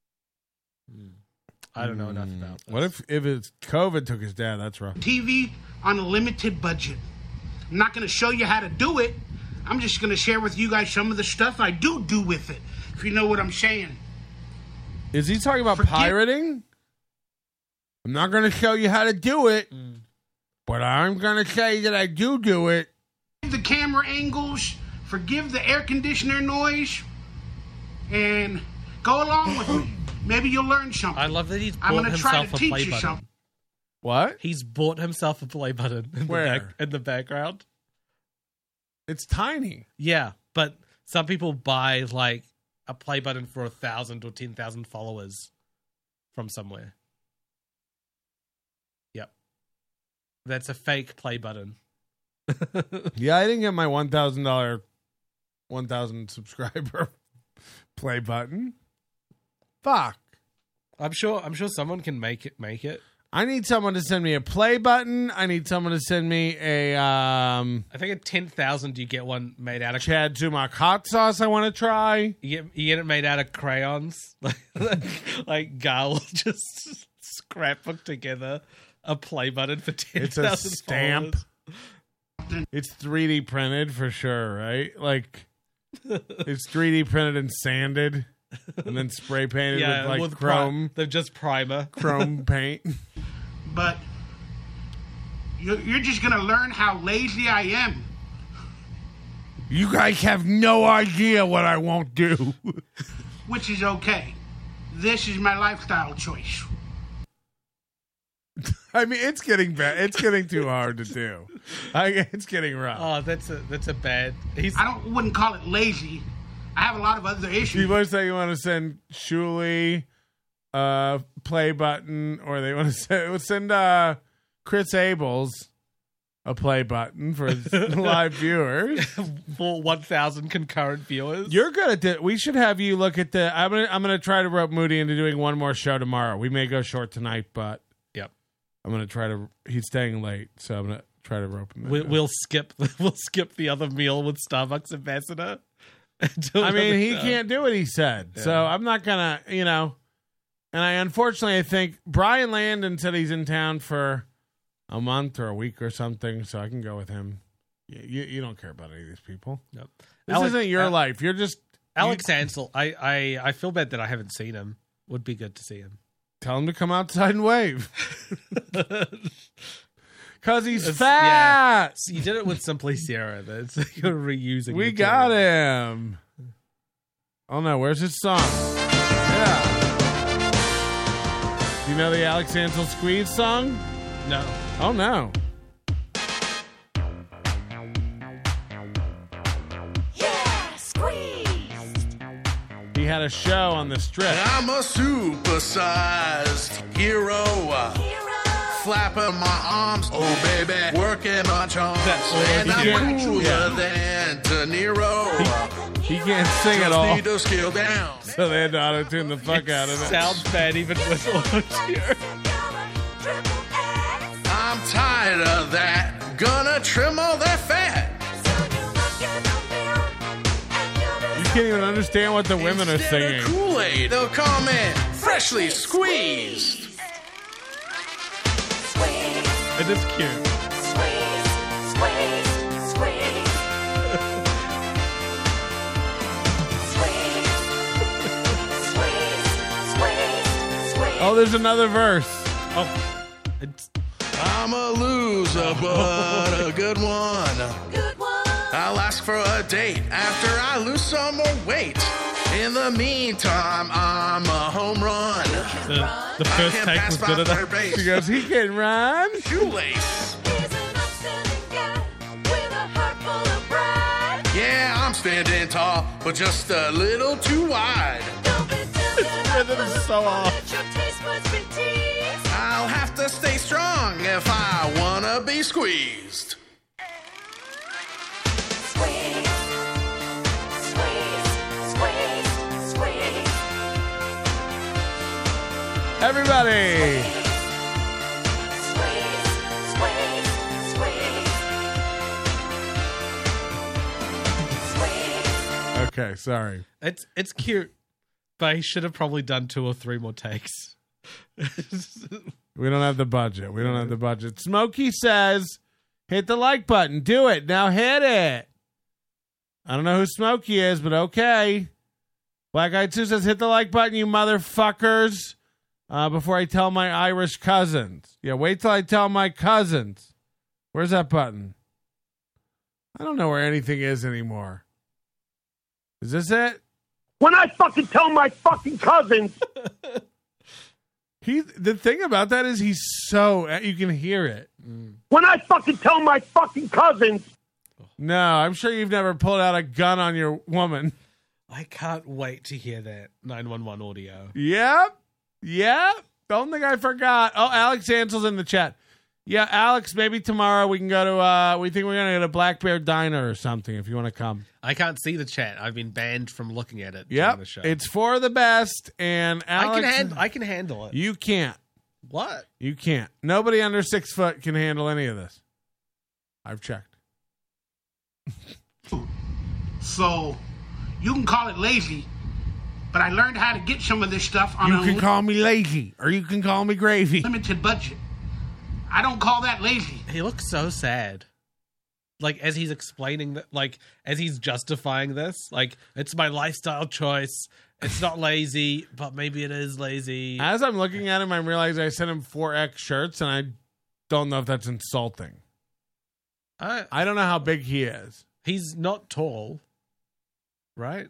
I don't know enough about this. What if it's COVID took his dad? That's rough. TV on a limited budget. I'm not going to show you how to do it. I'm just going to share with you guys some of the stuff I do with it, if you know what I'm saying. Is he talking about pirating? I'm not going to show you how to do it, but I'm going to say that I do it. The camera angles, forgive the air conditioner noise, and go along with me. Maybe you'll learn something. I love that he's bought himself a play button. Something. What? He's bought himself a play button in the background. It's tiny. Yeah, but some people buy like a play button for 1,000 or 10,000 followers from somewhere. Yep. That's a fake play button. Yeah, I didn't get my $1,000 1,000 subscriber play button. Fuck. I'm sure someone can make it. I need someone to send me a play button. I need someone to send me a I think at 10,000 you get one made out of Chad Zumock hot sauce I want to try. You get it made out of crayons. Like Gar will just scrapbook together a play button for 10,000. It's a stamp. followers. It's 3D printed for sure, right? Like it's 3D printed and sanded and then spray painted with chrome. They're just primer. Chrome paint. But you're just going to learn how lazy I am. You guys have no idea what I won't do. Which is okay. This is my lifestyle choice. I mean, it's getting bad. It's getting too hard to do. It's getting rough. Oh, that's a bad. Wouldn't call it lazy. I have a lot of other issues. People say you want to send Shuli play button, or they want to send Chris Abels a play button for his live viewers for 1,000 concurrent viewers. You're good at that. We should have you look at the. I'm gonna try to rope Moody into doing one more show tomorrow. We may go short tonight, but yep, I'm gonna try to. He's staying late, so I'm gonna try to rope him. We'll skip the other meal with Starbucks ambassador. I mean, he can't do what he said, so I'm not gonna. And I think Brian Landon said he's in town for a month or a week or something, so I can go with him. You don't care about any of these people. Nope. This isn't your life. You're just Alex Ansel. I feel bad that I haven't seen him. Would be good to see him. Tell him to come outside and wave. Because he's fat. Yeah. You did it with Simply Sierra. That's you're reusing. We got him. Oh no, where's his song? Yeah. Do you know the Alex Ansel Squeeze song? No. Oh no. Yeah, squeezed. He had a show on the Strip. I'm a supersized hero. Flapping my arms, oh baby, working my charms. And I'm cooler than De Niro. He can't sing at all. Need to scale down. So they had to auto-tune the fuck out of it. Sounds bad even with auto-tune. I'm tired of that. Gonna trim all that fat. You can't even understand what the women are singing. Kool-Aid, they'll call me freshly squeezed. It is cute. Oh, there's another verse. Oh, I'm a loser, but a good one. I'll ask for a date after I lose some more weight. In the meantime, I'm a home run. The first take was good enough. She goes, he can run. Shoelace. Yeah, I'm standing tall, but just a little too wide. This is so off. I'll have to stay strong if I wanna be squeezed. Everybody. Okay, sorry. It's cute, but he should have probably done 2 or 3 more takes. We don't have the budget. Smokey says, hit the like button. Do it. Now hit it. I don't know who Smokey is, but okay. Black Eyed Sue says, hit the like button, you motherfuckers. Before I tell my Irish cousins. Yeah, wait till I tell my cousins. Where's that button? I don't know where anything is anymore. Is this it? When I fucking tell my fucking cousins. The thing about that is he's so, you can hear it. When I fucking tell my fucking cousins. No, I'm sure you've never pulled out a gun on your woman. I can't wait to hear that 911 audio. Yep. Don't think I forgot. Oh, Alex Ansel's in the chat. Yeah, Alex, maybe tomorrow we can go to, we think we're going to go to Black Bear Diner or something if you want to come. I can't see the chat. I've been banned from looking at it. Yep, during the show. it's for the best, and Alex... I can handle it. You can't. What? You can't. Nobody under 6 foot can handle any of this. I've checked. So, you can call it lazy, but I learned how to get some of this stuff on You can call me lazy, or you can call me gravy. limited budget. I don't call that lazy. He looks so sad. Like, as he's explaining that, like, as he's justifying this, like, it's my lifestyle choice. It's not lazy, but maybe it is lazy. As I'm looking at him, I'm realizing I sent him 4X shirts, and I don't know if that's insulting. I don't know how big he is. He's not tall, right?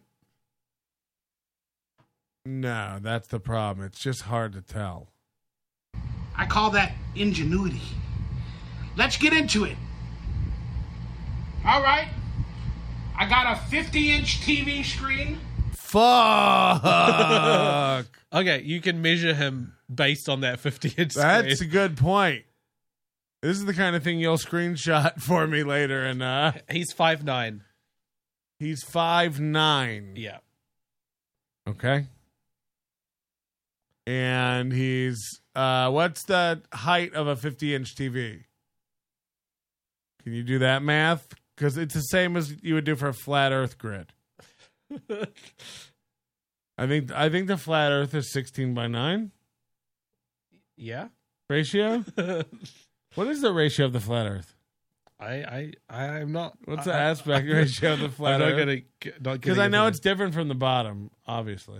No, that's the problem. It's just hard to tell. I call that ingenuity. Let's get into it. All right. I got a 50-inch TV screen. Fuck. Okay, you can measure him based on that 50-inch screen. That's a good point. This is the kind of thing you'll screenshot for me later. And he's 5'9". He's 5'9". Yeah. Okay. And he's what's the height of a 50-inch TV? Can you do that math? Because it's the same as you would do for a flat Earth grid. I think the flat Earth is 16:9. Yeah. Ratio. What is the ratio of the flat Earth? I'm not. What's the aspect ratio of the flat I'm Earth? Because I know it's different from the bottom, obviously.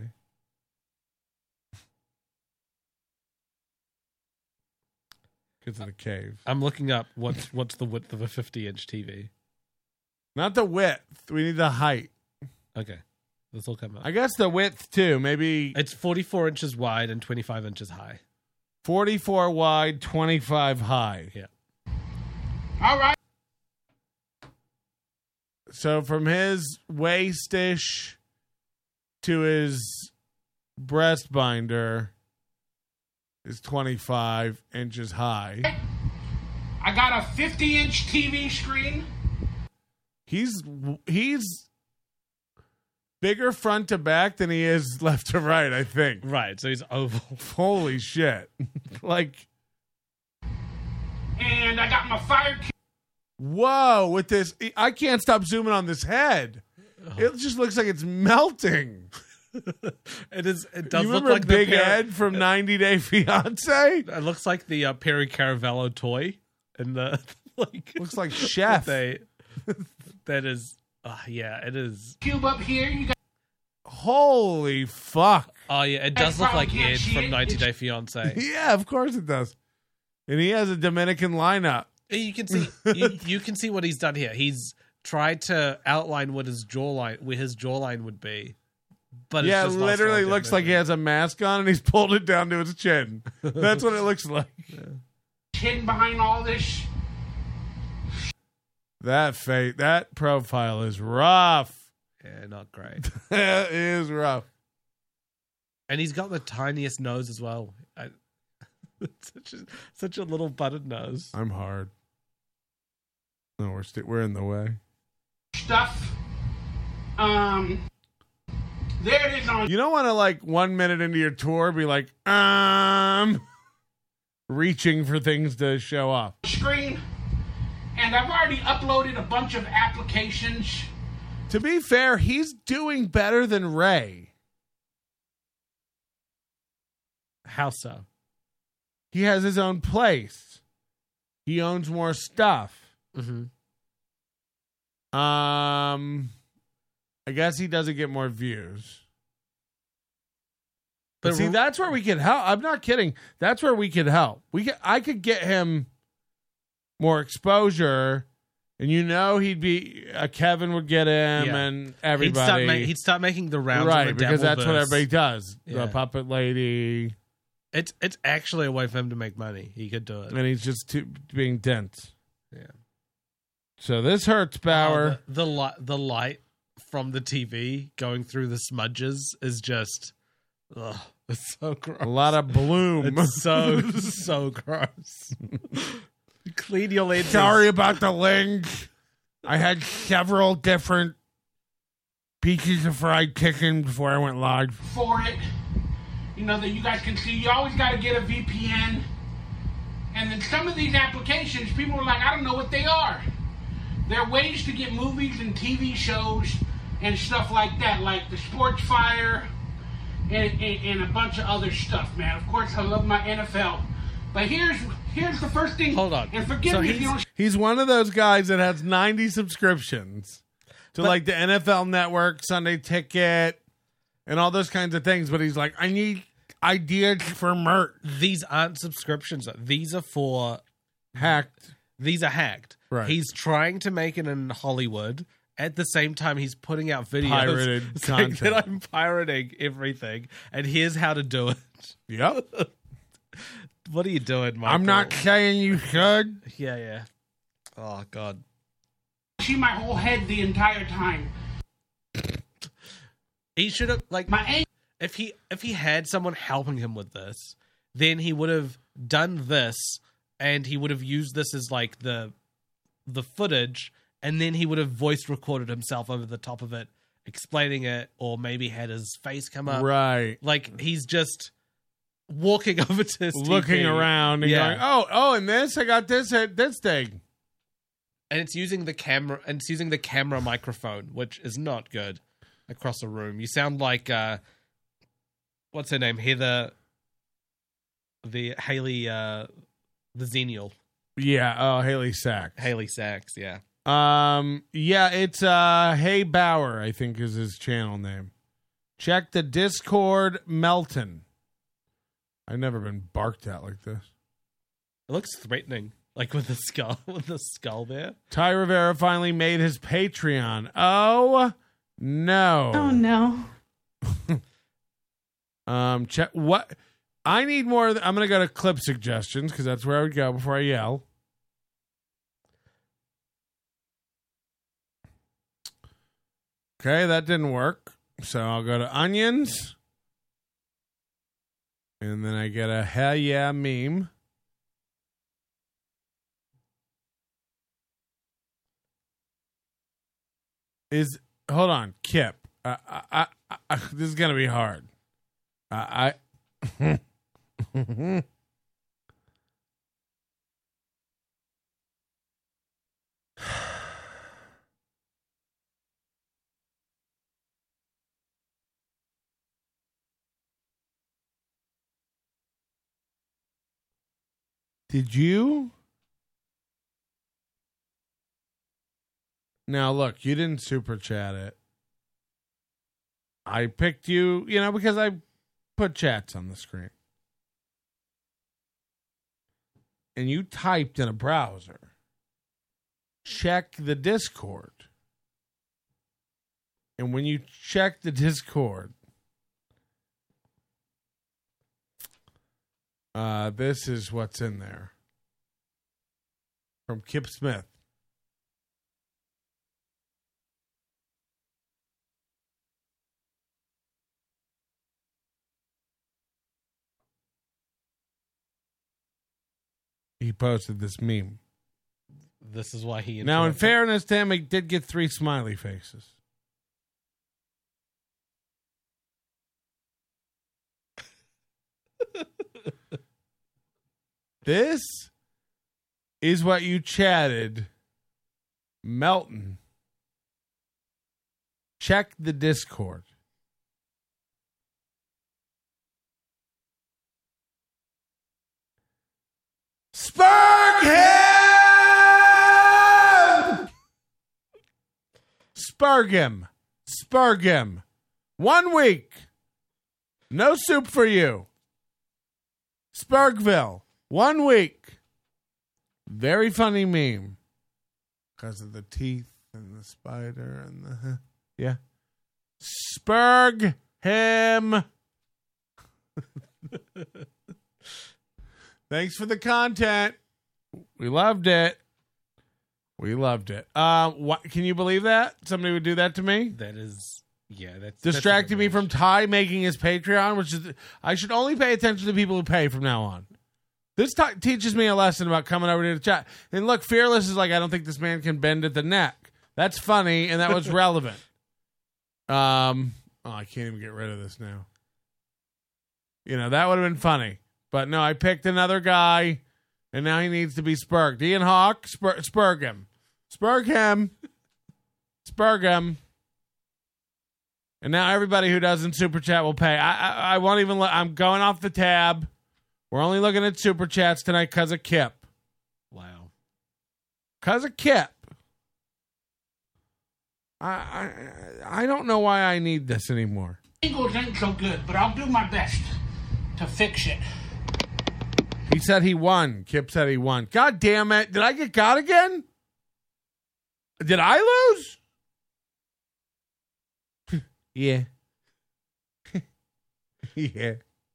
Because of the cave. I'm looking up what's the width of a 50-inch TV. Not the width. We need the height. Okay. This will come up. I guess the width, too. Maybe... It's 44 inches wide and 25 inches high. 44 wide, 25 high. Yeah. All right. So from his waist-ish to his breast binder is 25 inches high. I got a 50-inch TV screen. He's bigger front to back than he is left to right, I think. Right, so he's oval. Holy shit. Like... And I got my fire... Whoa, with this... I can't stop zooming on this head. It just looks like it's melting. It does You look remember like Big Ed from 90 Day Fiance? It looks like the Perry Caravello toy. And the... Looks like Chef. That is... yeah, it is. Cube up here. You got... Holy fuck. Oh, yeah, it does look like Ed from 90 Day Fiance. Yeah, of course it does. And he has a Dominican lineup. You can see you can see what he's done here. He's tried to outline what his jawline would be. But yeah, it's just literally looks like he has a mask on and he's pulled it down to his chin. That's what it looks like. hidden behind all this. That profile is rough. Yeah, not great. That is rough. And he's got the tiniest nose as well. Such a little butted nose. I'm hard. No, we're in the way. Stuff. There it is on. You don't want to 1 minute into your tour be like, reaching for things to show off. Screen. And I've already uploaded a bunch of applications. To be fair, he's doing better than Ray. How so? He has his own place. He owns more stuff. Mm-hmm. I guess he doesn't get more views. But see, that's where we could help. I'm not kidding. That's where we could help. I could get him more exposure, and Kevin would get him, and everybody. He'd start making the rounds, right? On the because that's what everybody does. Yeah. The puppet lady. It's actually a way for him to make money. He could do it, and he's just being dense. Yeah. So this hurts, Bauer. The light from the TV going through the smudges is just, it's so gross. A lot of bloom. It's so gross. Clean your lenses. Sorry about the link. I had several different pieces of fried chicken before I went live. For it, that you guys can see. You always got to get a VPN. And then some of these applications, people are like, I don't know what they are. They're ways to get movies and TV shows and stuff like that, like the Sports Fire and a bunch of other stuff, man. Of course, I love my NFL. But here's the first thing. Hold on. And forgive me if you don't... He's one of those guys that has 90 subscriptions to like the NFL Network, Sunday Ticket, and all those kinds of things. But he's like, I need ideas for merch. These aren't subscriptions. These are for hacked. These are hacked. Right. He's trying to make it in Hollywood. At the same time, he's putting out videos Pirated saying content. that I'm pirating everything, and here's how to do it. Yep. What are you doing, Michael? I'm not saying you should. Yeah. Oh, God. See my whole head the entire time. He should have, like, if he had someone helping him with this, then he would have done this, and he would have used this as, like, the footage, and then he would have voice recorded himself over the top of it, explaining it, or maybe had his face come up. Right. Like, he's just walking over to his looking TV. around and going, and this, I got this at this thing. And it's using the camera microphone, which is not good across a room. You sound like what's her name? Heather the Xenial. Yeah, Haley Sachs. Haley Sachs, yeah. It's Hey Bauer, I think is his channel name. Check the Discord Melton. I've never been barked at like this. It looks threatening, like with the skull there. Ty Rivera finally made his Patreon. Oh no. Oh no. Check what I need more. I'm gonna go to clip suggestions because that's where I would go before I yell. Okay, that didn't work. So I'll go to onions. And then I get a hell yeah meme. Hold on, Kip. This is gonna be hard. Did you? Now, look, you didn't super chat it. I picked you, because I put chats on the screen. And you typed in a browser. Check the Discord. And when you check the Discord, this is what's in there. From Kip Smith. He posted this meme. This is why he... Now, in fairness to him, he did get 3 smiley faces. This is what you chatted, Melton. Check the Discord. Spurg him! Spurg him. Spurg him. 1 week. No soup for you. Spurgville. 1 week. Very funny meme. Because of the teeth and the spider and the... Yeah. Spurg him. Thanks for the content. We loved it. We loved it. What, can you believe that? Somebody would do that to me? That is... Yeah, that's... Distracting me from Ty making his Patreon, which is... I should only pay attention to people who pay from now on. This teaches me a lesson about coming over to the chat. And look, Fearless is like, I don't think this man can bend at the neck. That's funny, and that was relevant. I can't even get rid of this now. That would have been funny. But no, I picked another guy, and now he needs to be spurged. Ian Hawk, spurg him. Spurg him. Spurg him. And now everybody who doesn't Super Chat will pay. I won't even I'm going off the tab. We're only looking at Super Chats tonight because of Kip. Wow. Because of Kip. I don't know why I need this anymore. Angles ain't so good, but I'll do my best to fix it. He said he won. Kip said he won. God damn it. Did I get got again? Did I lose? Yeah. Yeah.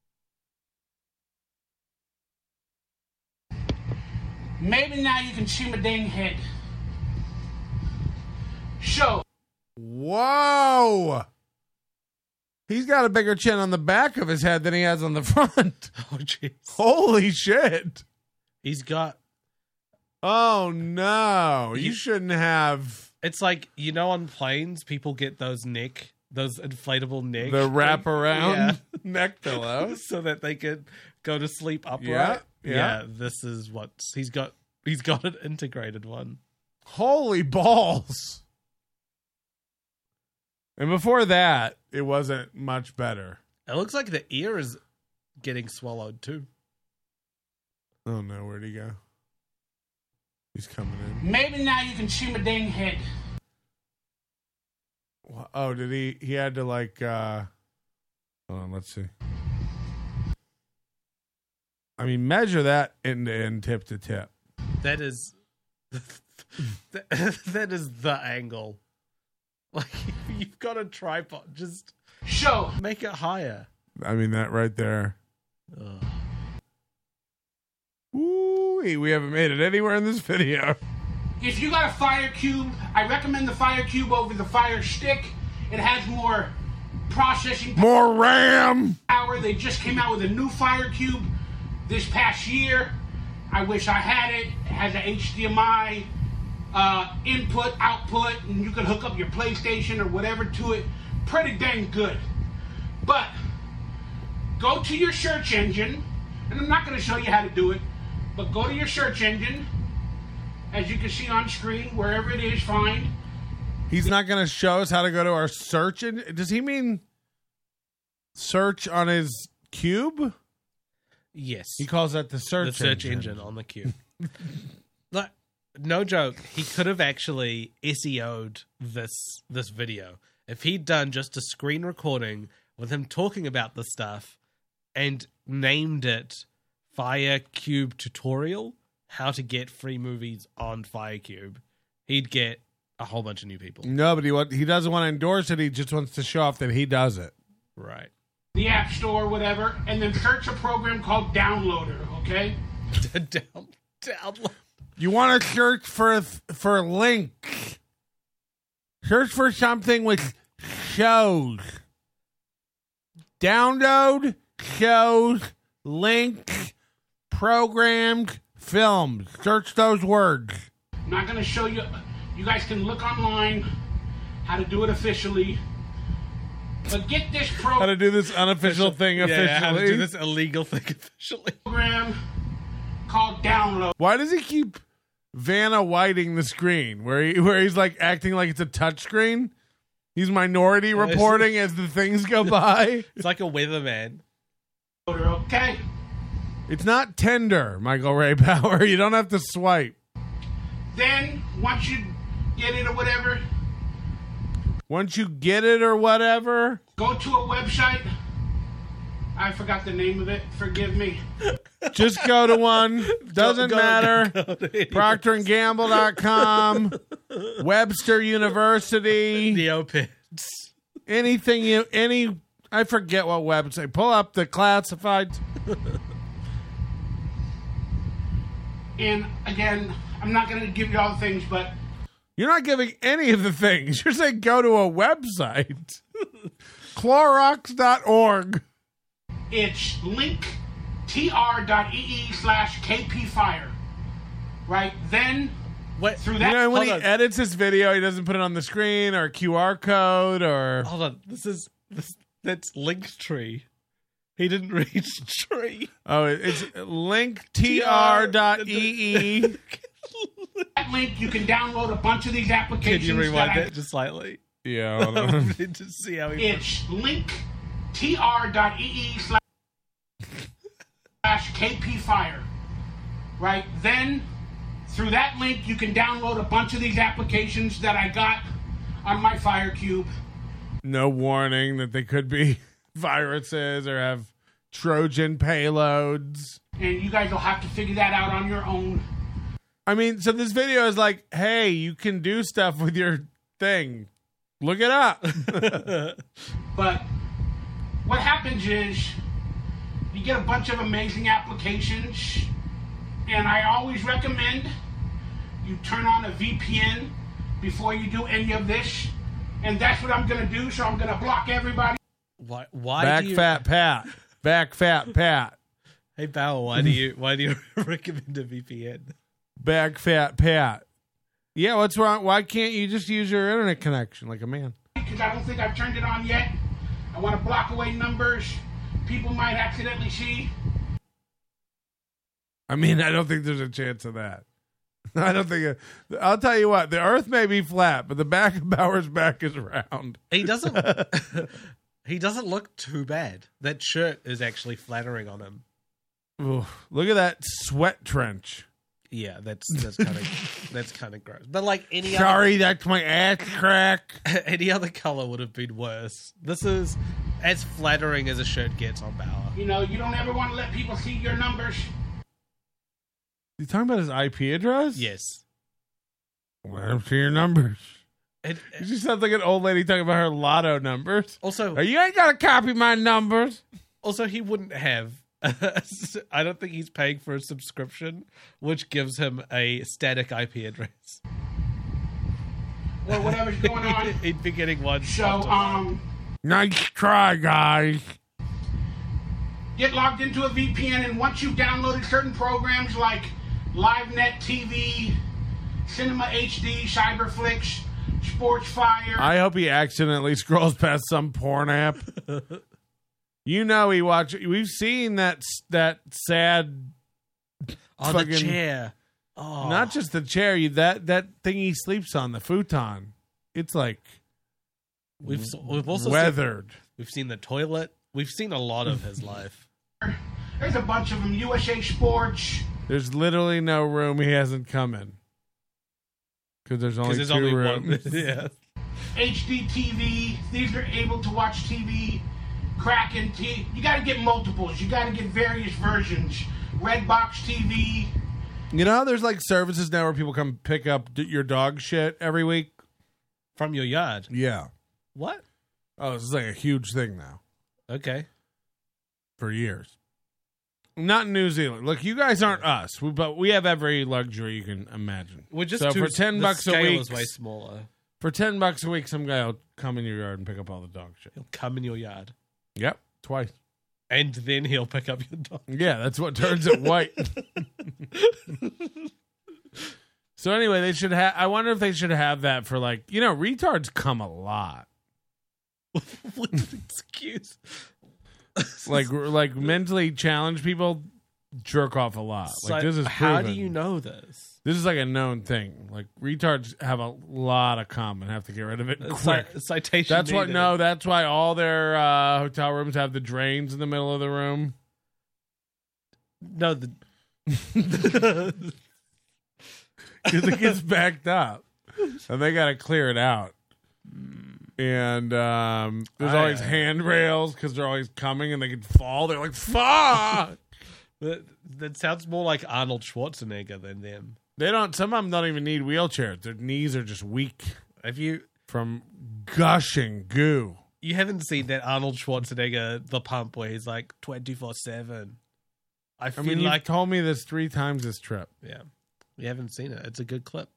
Maybe now you can see my dang head. So. Whoa. He's got a bigger chin on the back of his head than he has on the front. Oh, jeez. Holy shit. He's got... Oh, no. You shouldn't have... It's like, on planes, people get those inflatable neck. The wraparound neck pillows. So that they could go to sleep upright. Yeah. This is what he's got. He's got an integrated one. Holy balls. And before that, it wasn't much better. It looks like the ear is getting swallowed too. Oh no, where'd he go? He's coming in. Maybe now you can see my dang head. Oh, did he had to like hold on, let's see. I mean, measure that end to end, tip to tip. That is that is the angle. Like, you've got a tripod, just make it higher. I mean, that right there. Ooh, we haven't made it anywhere in this video. If you got a Fire Cube, I recommend the Fire Cube over the Fire Stick. It has more processing power. More RAM. They just came out with a new Fire Cube this past year. I wish I had it. It has an HDMI input, output, and you can hook up your PlayStation or whatever to it. Pretty dang good. But go to your search engine, and I'm not going to show you how to do it, but go to your search engine, as you can see on screen, wherever it is, find. He's not going to show us how to go to our search engine? Does he mean search on his cube? Yes. He calls that the search engine on the cube. Like, no joke, he could have actually SEO'd this video. If he'd done just a screen recording with him talking about the stuff and named it FireCube Tutorial, how to get free movies on FireCube, he'd get a whole bunch of new people. No, but he doesn't want to endorse it. He just wants to show off that he does it. Right. The App Store, whatever, and then search a program called Downloader, okay? Download. You want to search for link. Search for something with shows. Download, shows, link, programmed, films. Search those words. I'm not going to show you. You guys can look online how to do it officially. But get this How to do this unofficial thing officially. Yeah, how to do this illegal thing officially. Program called Download. Why does he keep Vanna Whiting the screen where he's like acting like it's a touch screen? He's minority reporting as the things go by. It's like a weatherman. Okay. It's not Tinder, Michael Ray Power. You don't have to swipe. Then once you get it or whatever. Once you get it or whatever. Go to a website. I forgot the name of it. Forgive me. Just go to one. Doesn't matter. ProcterandGamble.com. Webster University. Neopets. I forget what website. Pull up the classifieds. And again, I'm not going to give you all the things, but you're not giving any of the things. You're saying go to a website. Clorox.org. It's linktr.ee tr.ee/kpfire. Right then, through that. You know, when he edits this video, he doesn't put it on the screen or QR code or. Hold on, that's Linktree. He didn't read tree. Oh, it's linktr.ee. That link, you can download a bunch of these applications. Can you rewind that just slightly? Yeah, hold on. To see how he. It's linktr.ee/kpfire. Right then, through that link, you can download a bunch of these applications that I got on my Fire Cube. No warning that they could be viruses or have Trojan payloads. And you guys will have to figure that out on your own. I mean, so this video is like, hey, you can do stuff with your thing. Look it up. But what happens is you get a bunch of amazing applications, and I always recommend you turn on a VPN before you do any of this. And that's what I'm going to do, so I'm going to block everybody. Why Back do you... fat Pat. Back fat Pat. Hey, Bauer, why do you recommend a VPN? Back fat Pat. Yeah, what's wrong? Why can't you just use your internet connection like a man? Because I don't think I've turned it on yet. I want to block away numbers people might accidentally see. I mean, I don't think there's a chance of that. I don't think. I'll tell you what. The Earth may be flat, but the back of Bauer's back is round. He doesn't. He doesn't look too bad. That shirt is actually flattering on him. Ooh, look at that sweat trench. Yeah, that's kind of gross. But like any Sorry, that's my ass crack. Any other color would have been worse. This is as flattering as a shirt gets on Bauer. You know, you don't ever want to let people see your numbers. You talking about his IP address? Yes. Let him see your numbers. She sounds like an old lady talking about her lotto numbers. Also, you ain't got to copy my numbers. Also, he wouldn't have. I don't think he's paying for a subscription, which gives him a static IP address. Or whatever's going on. He'd be getting one. So, nice try, guys. Get logged into a VPN, and once you've downloaded certain programs like LiveNet TV, Cinema HD, Cyberflix, Sportsfire. I hope he accidentally scrolls past some porn app. You know he watch. We've seen that sad. Oh, fucking, the chair. Oh, not just the chair. that thing he sleeps on, the futon. It's like we've also weathered. We've seen the toilet. We've seen a lot of his life. There's a bunch of them. USA Sports. There's literally no room he hasn't come in. Because there's only two rooms. Yeah. HD TV. These are able to watch TV. Kraken TV. You got to get multiples. You got to get various versions. Redbox TV. You know how there's like services now where people come pick up your dog shit every week? From your yard? Yeah. What? Oh, this is like a huge thing now. Okay. For years. Not in New Zealand. Look, you guys aren't us, but we have every luxury you can imagine. We're just so for $10 a week, is way smaller. For $10 a week, some guy will come in your yard and pick up all the dog shit. He'll come in your yard. Yep, twice. And then he'll pick up your dog. Yeah, that's what turns it white. So anyway, they should have. I wonder if they should have that for like, retards come a lot. What an excuse. like mentally challenged people jerk off a lot. So like this is how proven. do you know this? This is like a known thing. Like retards have a lot of cum and have to get rid of it quick. Citation. That's needed. That's why all their hotel rooms have the drains in the middle of the room. No, because it gets backed up, and they got to clear it out. And there's always handrails because they're always coming and they can fall. They're like, fuck! That sounds more like Arnold Schwarzenegger than them. They don't. Some of them don't even need wheelchairs. Their knees are just weak. Have you from gushing goo? You haven't seen that Arnold Schwarzenegger The Pump where he's like 24/7. I mean, you've told me this 3 times this trip. Yeah, you haven't seen it. It's a good clip.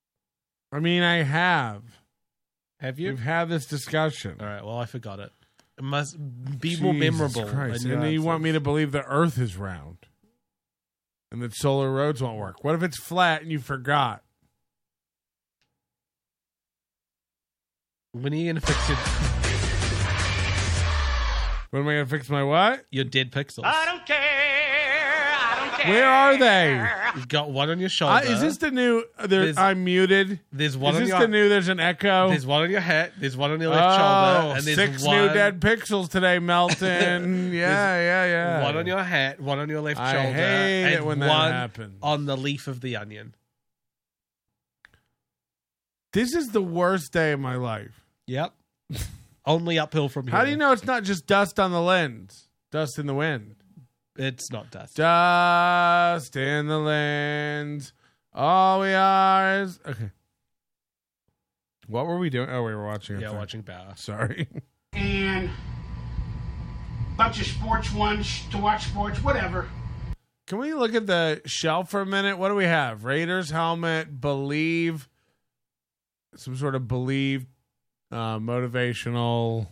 I mean, I have. Have you? We've had this discussion. All right. Well, I forgot it. It must be more memorable. Christ. And then you want me to believe the Earth is round and that solar roads won't work. What if it's flat and you forgot? When are you going to fix it? When am I going to fix my what? Your dead pixels. I don't care. Where are they? You've got one on your shoulder. Is this the new? I'm muted. There's one Is on this your. the new? There's an echo. There's one on your head. There's one on your left shoulder. And there's 6 one, new dead pixels today, Melton. yeah. One on your head, one on your left I shoulder, hate and it when that one happens. on the leaf of the onion. This is the worst day of my life. Yep. Only uphill from here. How do you know it's not just dust on the lens? Dust in the wind. It's not dust. Dust in the lens. All we are is... Okay. What were we doing? Oh, we were watching. Yeah, watching Power. Sorry. And bunch of sports ones to watch sports, whatever. Can we look at the shelf for a minute? What do we have? Raiders helmet, Believe, some sort of Believe, motivational.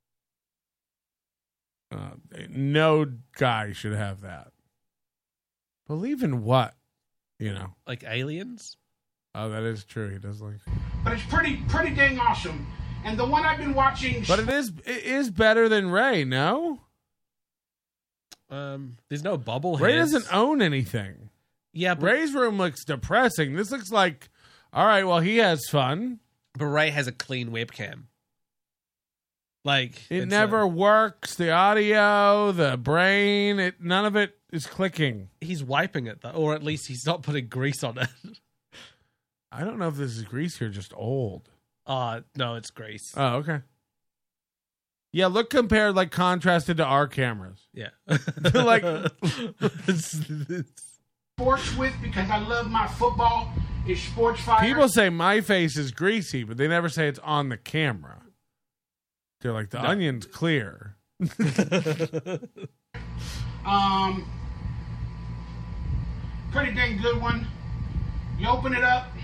No guy should have that. Believe in what? You know, like aliens. Oh, that is true. He does like. But it's pretty dang awesome. And the one I've been watching. But it is better than Ray. No. There's no bubble. Ray doesn't own anything. Yeah, but Ray's room looks depressing. This looks like, all right, well, he has fun. But Ray has a clean webcam. Like it never works. The audio, the brain, none of it is clicking. He's wiping it though, or at least he's not putting grease on it. I don't know if this is grease or just old. No, it's grease. Oh, okay. Yeah, look compared, like contrasted to our cameras. Yeah. Like sports with, because I love my football, is Sports Fire. People say my face is greasy, but they never say it's on the camera. They're like, the onion's clear. Pretty dang good one. You open it up,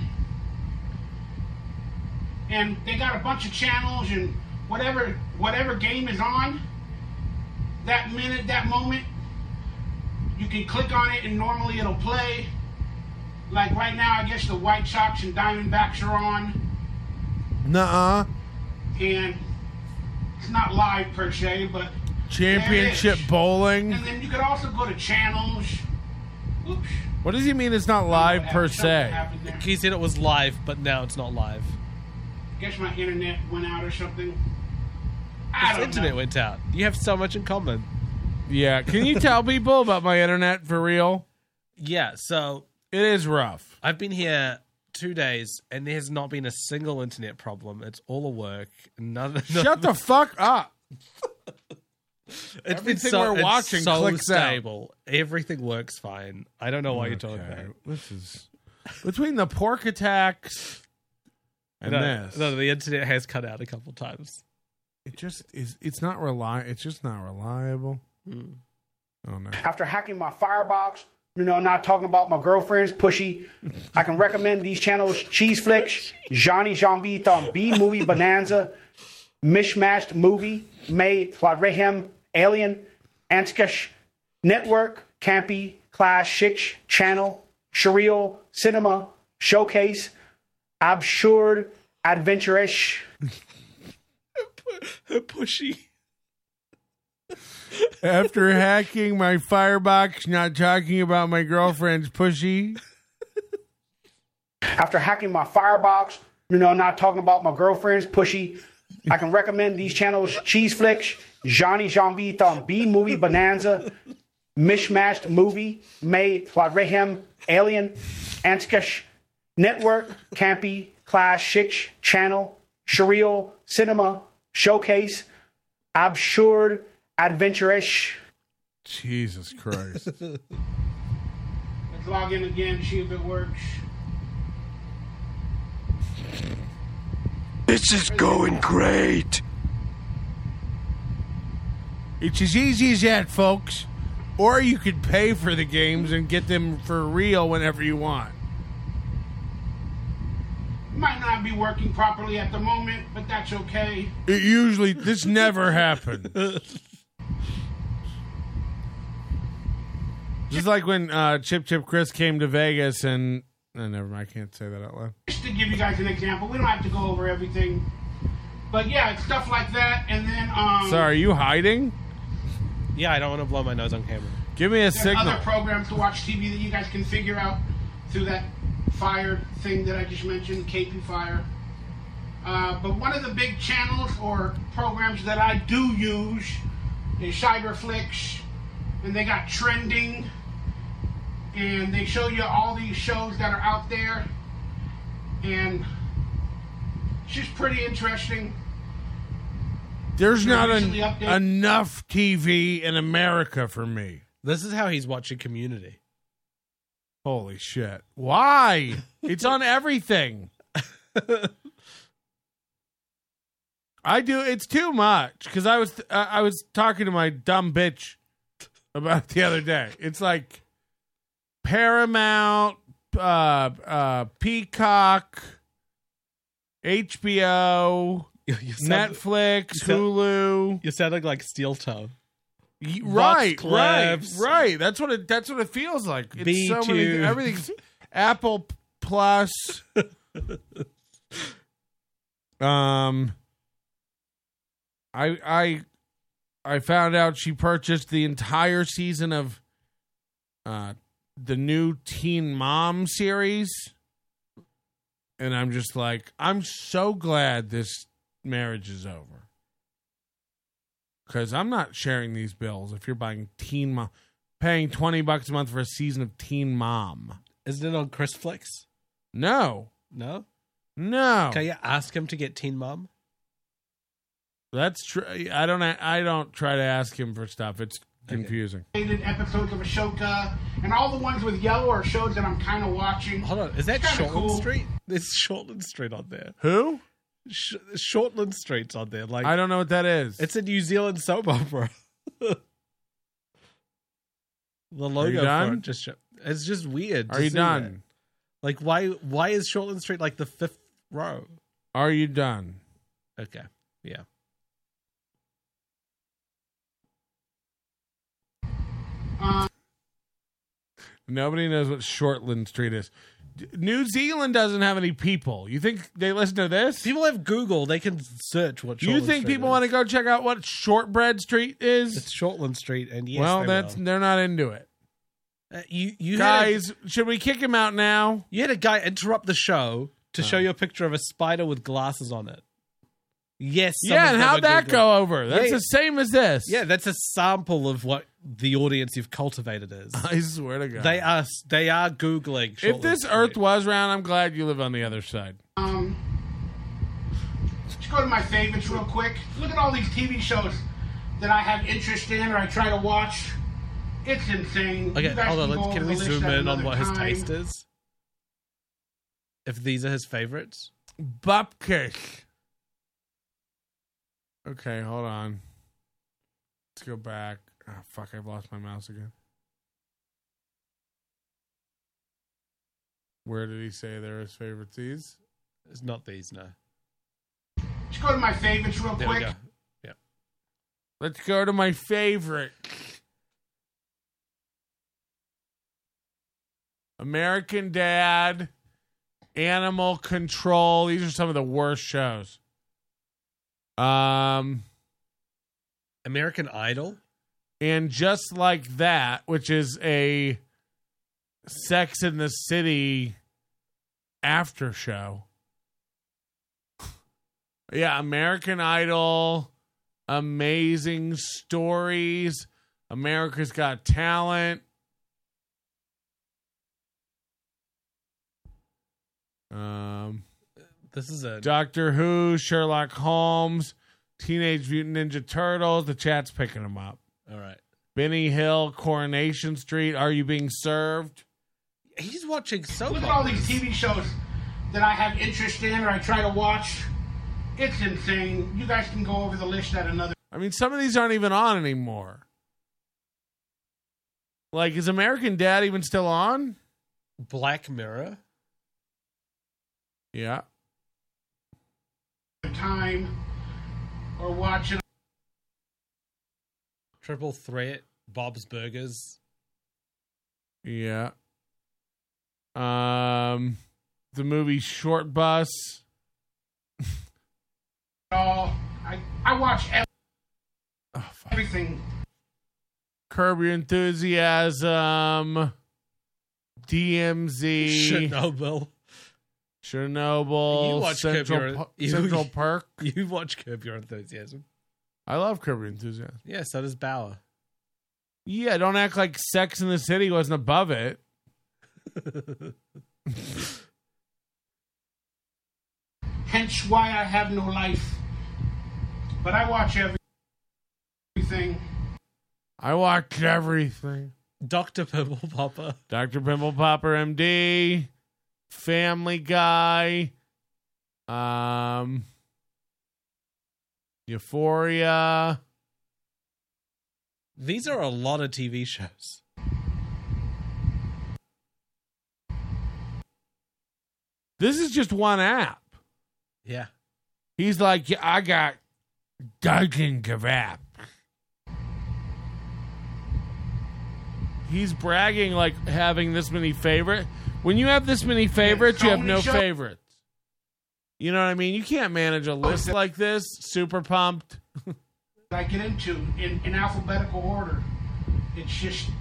and they got a bunch of channels, and whatever game is on, that minute, that moment, you can click on it, and normally it'll play. Like right now, I guess the White Sox and Diamondbacks are on. Nuh-uh. And it's not live per se, but championship bowling. And then you could also go to channels. Oops. What does he mean it's not live per se? He said it was live, but now it's not live. Guess my internet went out or something. His internet went out. You have so much in common. Yeah. Can you tell people about my internet for real? Yeah, so it is rough. I've been here 2 days, and there has not been a single internet problem. It's all a work. Shut the fuck up. Everything we're watching so clicks stable. Everything works fine. I don't know why you're talking about. This is between the pork attacks and this. No, the internet has cut out a couple times. It just is. It's not reliable. It's just not reliable. Oh no! After hacking my Firebox, not talking about my girlfriend's pushy, I can recommend these channels: Cheese Flicks, Johnny Jean-Vite on B Movie Bonanza, Mishmashed Movie, Made Fladrehem, Alien, Antikish, Network, Campy, Clash, Shich, Channel, Surreal, Cinema, Showcase, Absurd, Adventure-ish. Pushy. After hacking my Firebox, not talking about my girlfriend's pushy. After hacking my Firebox, not talking about my girlfriend's pushy, I can recommend these channels: Cheese Flicks, Johnny Jean-Vite on B Movie Bonanza, Mishmashed Movie, Made Fladrehem, Alien, Antikish, Network, Campy, Clash, Shich, Channel, Surreal, Cinema, Showcase, Absurd, Adventure-ish. Jesus Christ. Let's log in again, see if it works. This is going great. It's as easy as that, folks. Or you could pay for the games and get them for real whenever you want. You might not not be working properly at the moment, but that's okay. This never happened. Just like when Chip Chris came to Vegas and... No, never mind. I can't say that out loud. Just to give you guys an example, we don't have to go over everything. But yeah, it's stuff like that. And then... Sorry, are you hiding? Yeah, I don't want to blow my nose on camera. Give me a There's signal. other programs to watch TV that you guys can figure out through that Fire thing that I just mentioned, KP Fire. But one of the big channels or programs that I do use is Cyberflix, and they got trending, and they show you all these shows that are out there, and it's just pretty interesting. There's They're not usually updated. enough TV in America for me. This is how he's watching Community. Holy shit. Why? It's on everything. It's too much because I was talking to my dumb bitch about it the other day. It's like Paramount, Peacock, HBO, Netflix, Hulu. You're sounding like Steel Toe. Right. That's what it feels like. It's so many, everything's Apple Plus. I found out she purchased the entire season of the new Teen Mom series, and I'm just like, I'm so glad this marriage is over. Because I'm not sharing these bills if you're buying Teen Mom, paying $20 a month for a season of Teen Mom. Isn't it on ChrisFlix? No. No? No. Can you ask him to get Teen Mom? That's true. I don't try to ask him for stuff. It's confusing. Episodes of Ashoka, and all the ones with yellow are shows that I'm kind of watching. Hold on, is that Shortland cool. Street? There's Shortland Street on there. Who? Shortland Street's on there. Like, I don't know what that is. It's a New Zealand soap opera. The logo for it just it's just weird. Are you done? That. Like, why is Shortland Street like the fifth row? Are you done? Okay. Yeah. Nobody knows what Shortland Street is. New Zealand doesn't have any people. You think they listen to this? People have Google. They can search what. You think people want to go check out what Shortbread Street is? It's Shortland Street, and yes, well, they're not into it. You guys, should we kick him out now? You had a guy interrupt the show to show you a picture of a spider with glasses on it. Yes. Yeah, and how'd that go over? That's the same as this. Yeah, that's a sample of what the audience you've cultivated is. I swear to God. They are Googling. If this Earth was round, I'm glad you live on the other side. Let's go to my favorites real quick. Look at all these TV shows that I have interest in or I try to watch. It's insane. Okay, hold on. Can we zoom in on what his taste is? If these are his favorites? Bupcake. Okay, hold on. Let's go back. Oh, fuck, I've lost my mouse again. Where did he say they're his favorites? These? It's not these, no. Let's go to my favorites real There quick. we go. Yeah. Let's go to my favorite. American Dad, Animal Control. These are some of the worst shows. American Idol? And Just Like That, which is a Sex in the City after show. Yeah, American Idol, Amazing Stories, America's Got Talent. This is a Doctor Who, Sherlock Holmes, Teenage Mutant Ninja Turtles. The chat's picking them up. All right. Benny Hill, Coronation Street. Are You Being Served? He's watching so Look at all these TV shows that I have interest in or I try to watch. It's insane. You guys can go over the list at another. I mean, some of these aren't even on anymore. Like, is American Dad even still on? Black Mirror. Yeah. time or watching. Triple Threat, Bob's Burgers. Yeah. The movie Short Bus. I watch everything. Curb Your Enthusiasm. DMZ. Chernobyl. You watch Central Park. You watch Curb Your Enthusiasm. I love Curb Your Enthusiasm. Yeah, so does Bauer. Yeah, don't act like Sex in the City wasn't above it. Hence why I have no life. But I watch everything. I watch everything. Dr. Pimple Popper. Dr. Pimple Popper, MD. Family Guy. Euphoria. These are a lot of TV shows. This is just one app. Yeah. He's like, I got dozens of apps. He's bragging like having this many favorites. When you have this many favorites, you have no favorites. You know what I mean? You can't manage a list like this. Super pumped. I get into in alphabetical order. It's just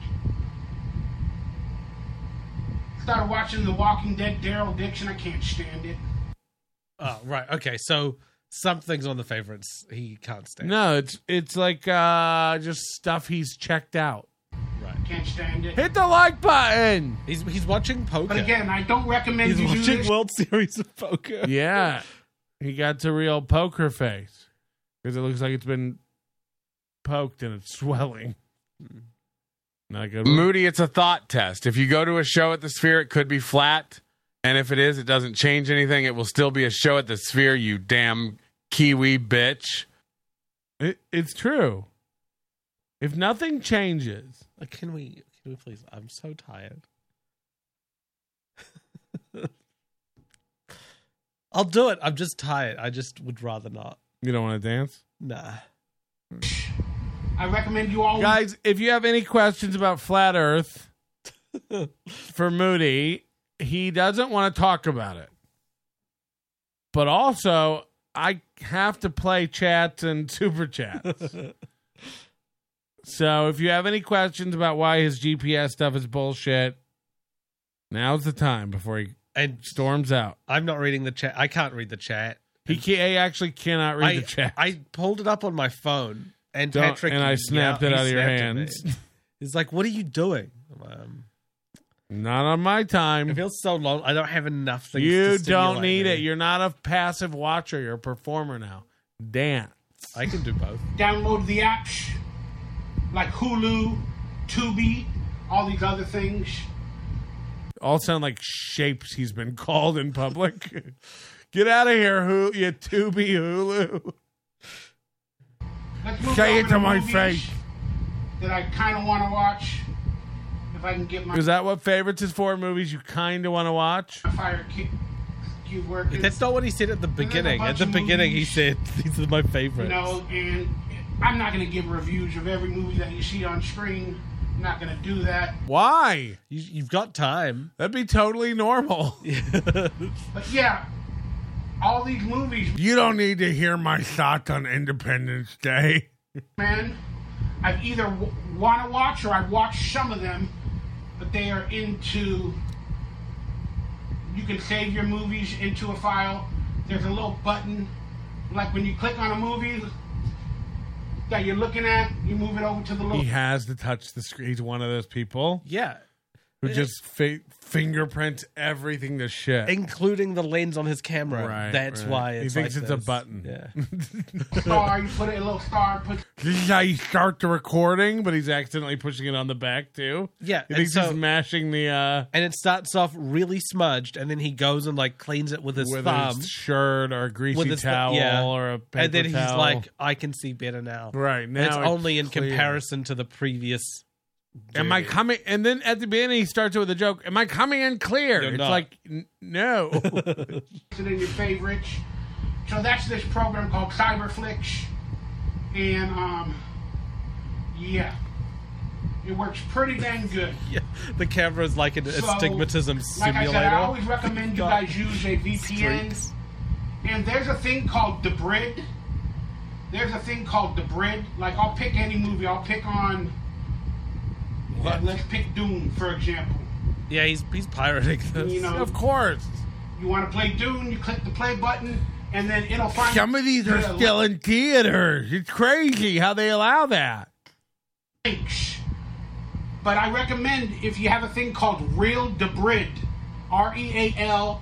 started watching The Walking Dead. Daryl Dixon, I can't stand it. Oh, right. Okay, so some things on the favorites he can't stand. No, it's like just stuff he's checked out. Right. Can't stand it. Hit the like button. He's watching poker. But again, I don't recommend He's you do watching this. World Series of Poker. Yeah. He got to real poker face. Because it looks like it's been poked and it's swelling. Not a good one. Moody, it's a thought test. If you go to a show at the Sphere, it could be flat. And if it is, it doesn't change anything. It will still be a show at the Sphere, you damn Kiwi bitch. It's true. If nothing changes. Can we please? I'm so tired. I'll do it. I'm just tired. I just would rather not. You don't want to dance? Nah. I recommend you all. Guys, if you have any questions about Flat Earth for Moody, he doesn't want to talk about it. But also, I have to play chats and super chats. So if you have any questions about why his GPS stuff is bullshit, now's the time before he storms out. I'm not reading the chat. I can't read the chat. He actually cannot read the chat. I pulled it up on my phone, and Don't- Patrick and I snapped it out of your snapped at me. hands. He's like, "What are you doing?" Not on my time. It feels so long. I don't have enough things. You to don't need me. it. You're not a passive watcher. You're a performer now. Dance. I can do both. Download the apps like Hulu, Tubi, all these other things. All sound like shapes he's been called in public. Get out of here, you Tubi Hulu. Let's move Say on it to my movies face. that I kind of want to watch. If I can get my Is that what favorites is for? Movies you kind of want to watch? fire cube working. That's not what he said at the beginning. At the beginning, he said, "These are my favorites." You know, and I'm not going to give reviews of every movie that you see on screen. I'm not going to do that. Why? You've got time. That'd be totally normal. But yeah, all these movies, You don't need to hear my thoughts on Independence Day. man, I've either want to watch or I've watched some of them, but they are into. You can save your movies into a file. There's a little button, like when you click on a movie that you're looking at, you move it over to the little. He has to touch the screen. He's one of those people Yeah, who just fingerprints everything to shit. including the lens on his camera. Right, That's right. why He it's thinks like it's a this. button. Yeah. Star, you put it a little star. Put This is how you start the recording, but he's accidentally pushing it on the back too. Yeah, He and thinks so- he's mashing the And it starts off really smudged, and then he goes and like cleans it with his thumb, his shirt or a greasy with his towel or a paper and then he's towel. like, "I can see better now." Right, And now it's it's only in clear. comparison to the previous. Am I coming? And then at the beginning, he starts it with a joke. Am I coming in clear? You're It's not. like, no. it in your favorites. So that's this program called Cyberflix, and yeah, it works pretty dang good. Yeah, the camera is like an astigmatism simulator. Like I said, I always recommend you guys use a VPN. Streaks. And there's a thing called Debrid. Like, I'll pick any movie. I'll pick on... let's pick Dune, for example. Yeah, he's pirating this. You know, Of course. you want to play Dune, you click the play button, and then it'll find... Some of these are still in theaters. It's crazy how they allow that. links. But I recommend, if you have a thing called Real Debrid, RealDebrid,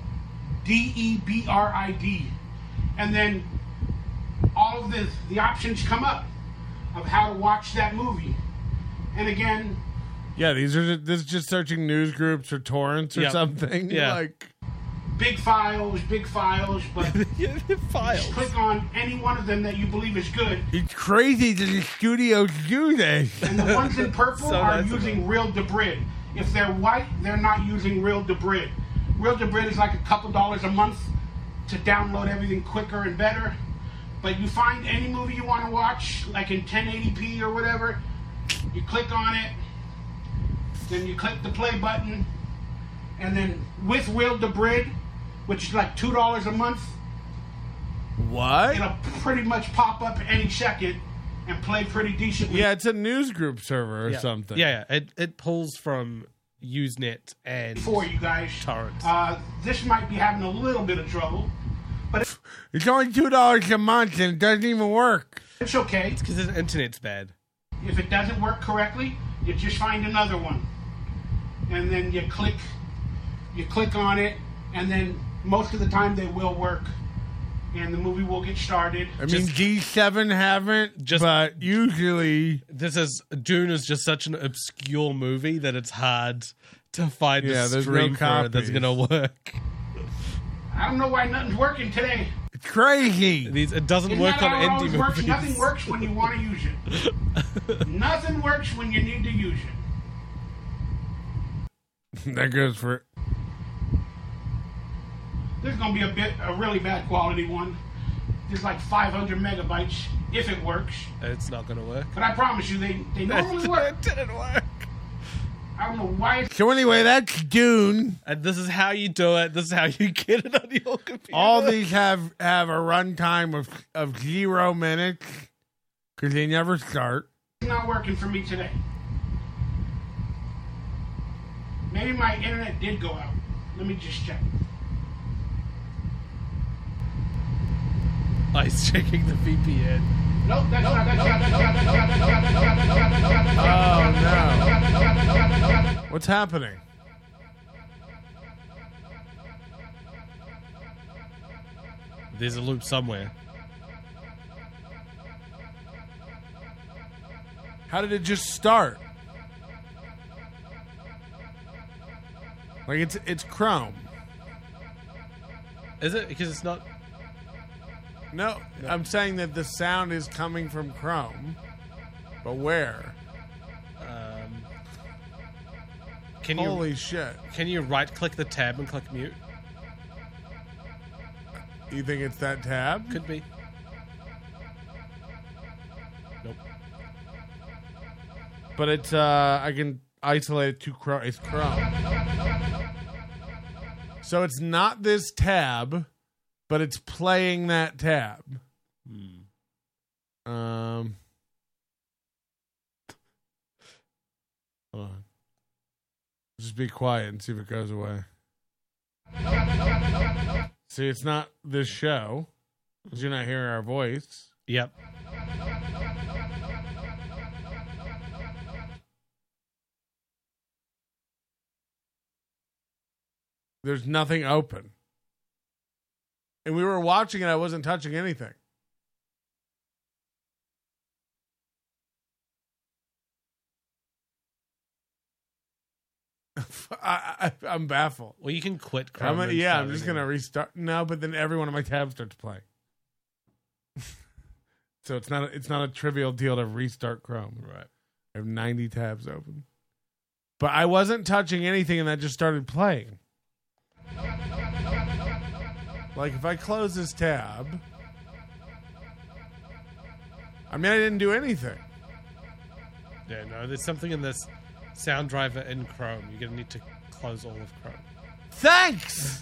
and then all of the options come up of how to watch that movie. And again, Yeah, this is just searching news groups or torrents or something. Yeah. Like big files, but files. Just click on any one of them that you believe is good. it's crazy that the studios do this. And the ones in purple are using Real Debrid. If they're white, they're not using Real Debrid. Real Debrid is like a couple dollars a month to download everything quicker and better. But you find any movie you want to watch, like in 1080p or whatever, you click on it, then you click the play button, and then with Real Debrid, which is like $2 a month, What? it'll pretty much pop up any second and play pretty decently. Yeah, it's a news group server or Yeah. something. Yeah, it pulls from Usenet and For you guys, torrents. this might be having a little bit of trouble, but It's only $2 a month and it doesn't even work. it's okay. It's because the internet's bad. If it doesn't work correctly, you just find another one, and then you click on it, and then most of the time they will work, and the movie will get started. I mean, G7 haven't, but usually... Dune is just such an obscure movie that it's hard to find a there's stream no for it that's copies. going to work. I don't know why nothing's working today. It's crazy. It doesn't Isn't work that on how it indie always movies. works? Nothing works when you want to use it. Nothing works when you need to use it. That goes for... There's going to be a really bad quality one. There's like 500 megabytes if it works. It's not going to work. But I promise you, they normally work. It didn't work. I don't know why. So anyway, that's Dune. And this is how you do it. This is how you get it on your computer. All these have a runtime of 0 minutes because they never start. It's not working for me today. Maybe my internet did go out. Let me just check. He's checking the VPN. Nope, that's not. Oh no! What's happening? There's a loop somewhere. How did it just start? Like it's Chrome. Is it? Because it's not... No, I'm saying that the sound is coming from Chrome. But where? Holy shit. Can you right-click the tab and click mute? You think it's that tab? Could be. Nope. But it's, I can isolate it to Chrome. It's Chrome. So it's not this tab, but it's playing that tab. Hold on. Just be quiet and see if it goes away. See, it's not this show because you're not hearing our voice. Yep. There's nothing open. And we were watching it. I wasn't touching anything. I'm baffled. Well, you can quit Chrome. I'm just going to restart. No, but then every one of my tabs starts playing. So it's not a trivial deal to restart Chrome. Right. I have 90 tabs open. But I wasn't touching anything and that just started playing. Like if I close this tab I mean, I didn't do anything. Yeah, no, there's something in this sound driver in Chrome. You're going to need to close all of Chrome. Thanks!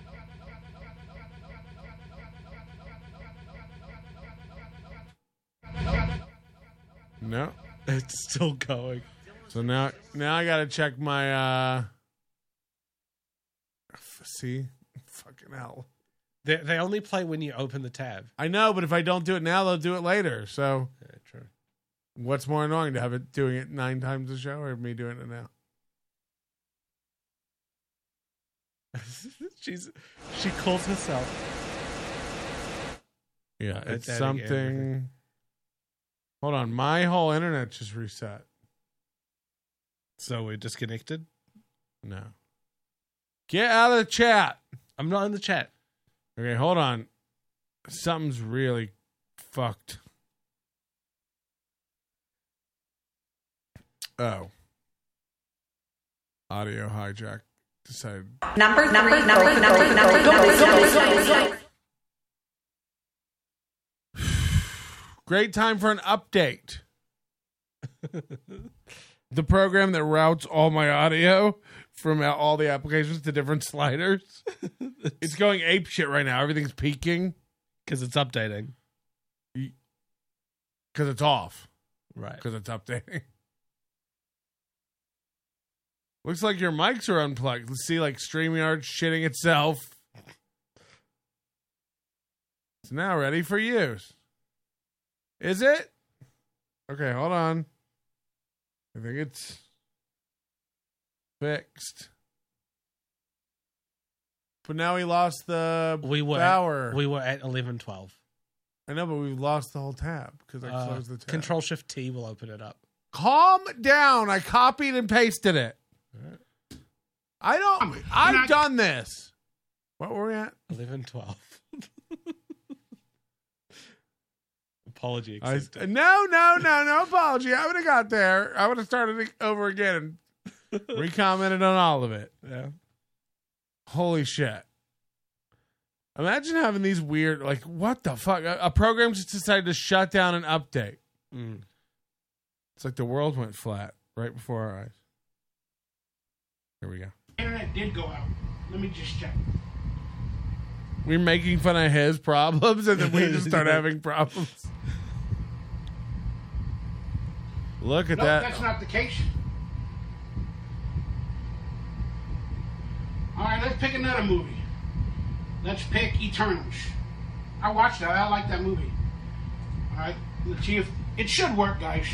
No. It's still going. So now I gotta check my, see? Fucking hell. They only play when you open the tab. I know, but if I don't do it now, they'll do it later. So, yeah, true. What's more annoying, to have it doing it 9 times a show, or me doing it now? She calls herself. Yeah, it's something. Hold on, my whole internet just reset. So we're disconnected? No. Get out of the chat. I'm not in the chat. Okay, hold on. Something's really fucked. Oh. Audio hijack decided. Number. Great time for an update. The program that routes all my audio from all the applications to different sliders. It's going ape shit right now. Everything's peaking. Because it's updating. Because it's off. Right. Because it's updating. Looks like your mics are unplugged. Let's see, like StreamYard shitting itself. It's now ready for use. Is it? Okay, hold on. I think it's fixed. But now we lost the power. We were at 11:12. I know, but we've lost the whole tab because I closed the tab. Control-Shift-T will open it up. Calm down. I copied and pasted it. I've done this. What were we at? 11:12. Apology accepted. No apology. I would have got there. I would have started it over again and recommented on all of it. Yeah. Holy shit. Imagine having these weird, like, what the fuck? A program just decided to shut down and update. It's like the world went flat right before our eyes. Here we go. Internet did go out. Let me just check. We're making fun of his problems, and then we just start having problems. Look at that. That's not the case. All right, let's pick another movie. Let's pick Eternals. I watched that. I like that movie. All right, let's see if it should work, guys.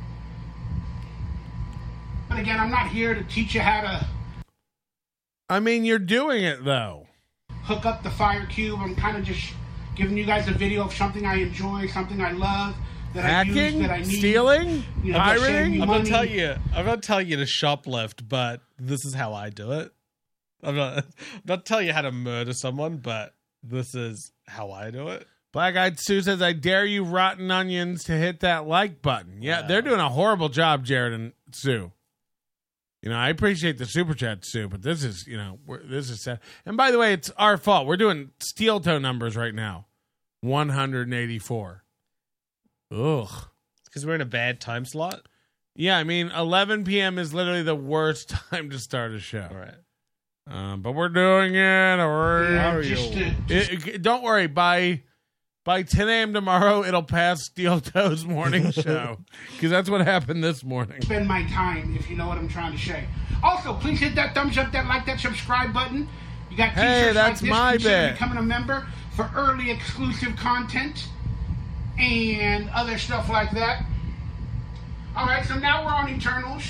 But again, I'm not here to teach you how to. I mean, you're doing it though. Hook up the Fire Cube. I'm kind of just giving you guys a video of something I enjoy, something I love, that hacking, I use, that I need. Stealing, pirating. I'm money. not telling you to shoplift, but this is how I do it. I'm not telling you how to murder someone, but this is how I do it. Black Eyed Sue says, "I dare you, rotten onions, to hit that like button." Yeah, they're doing a horrible job, Jared and Sue. You know, I appreciate the super chat, Sue, but this is, this is sad. And by the way, it's our fault. We're doing steel toe numbers right now. 184. Ugh. Because we're in a bad time slot? Yeah, I mean, 11 p.m. is literally the worst time to start a show. Right. But we're doing it. Don't worry. By 10 a.m. tomorrow, it'll pass Steel Toe's morning show. Because that's what happened this morning. Spend my time, if you know what I'm trying to say. Also, please hit that thumbs up, that like, that subscribe button. You got t-shirts that's like this. my Consider bit. becoming a member for early exclusive content and other stuff like that. All right, so now we're on Eternals.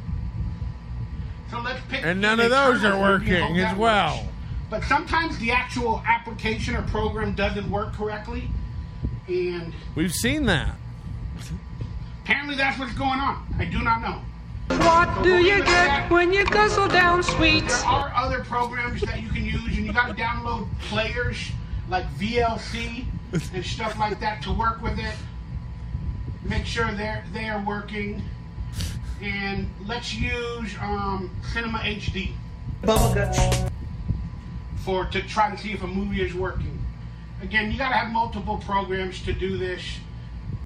So let's pick. And none of those are working as well. Works. But sometimes the actual application or program doesn't work correctly, and we've seen that. Apparently, that's what's going on. I do not know. What do you get when you guzzle down sweets? There are other programs that you can use, and you got to download players like VLC and stuff like that to work with it. Make sure they are working, and let's use Cinema HD. Bubbleguts. To try to see if a movie is working. Again, you got to have multiple programs to do this.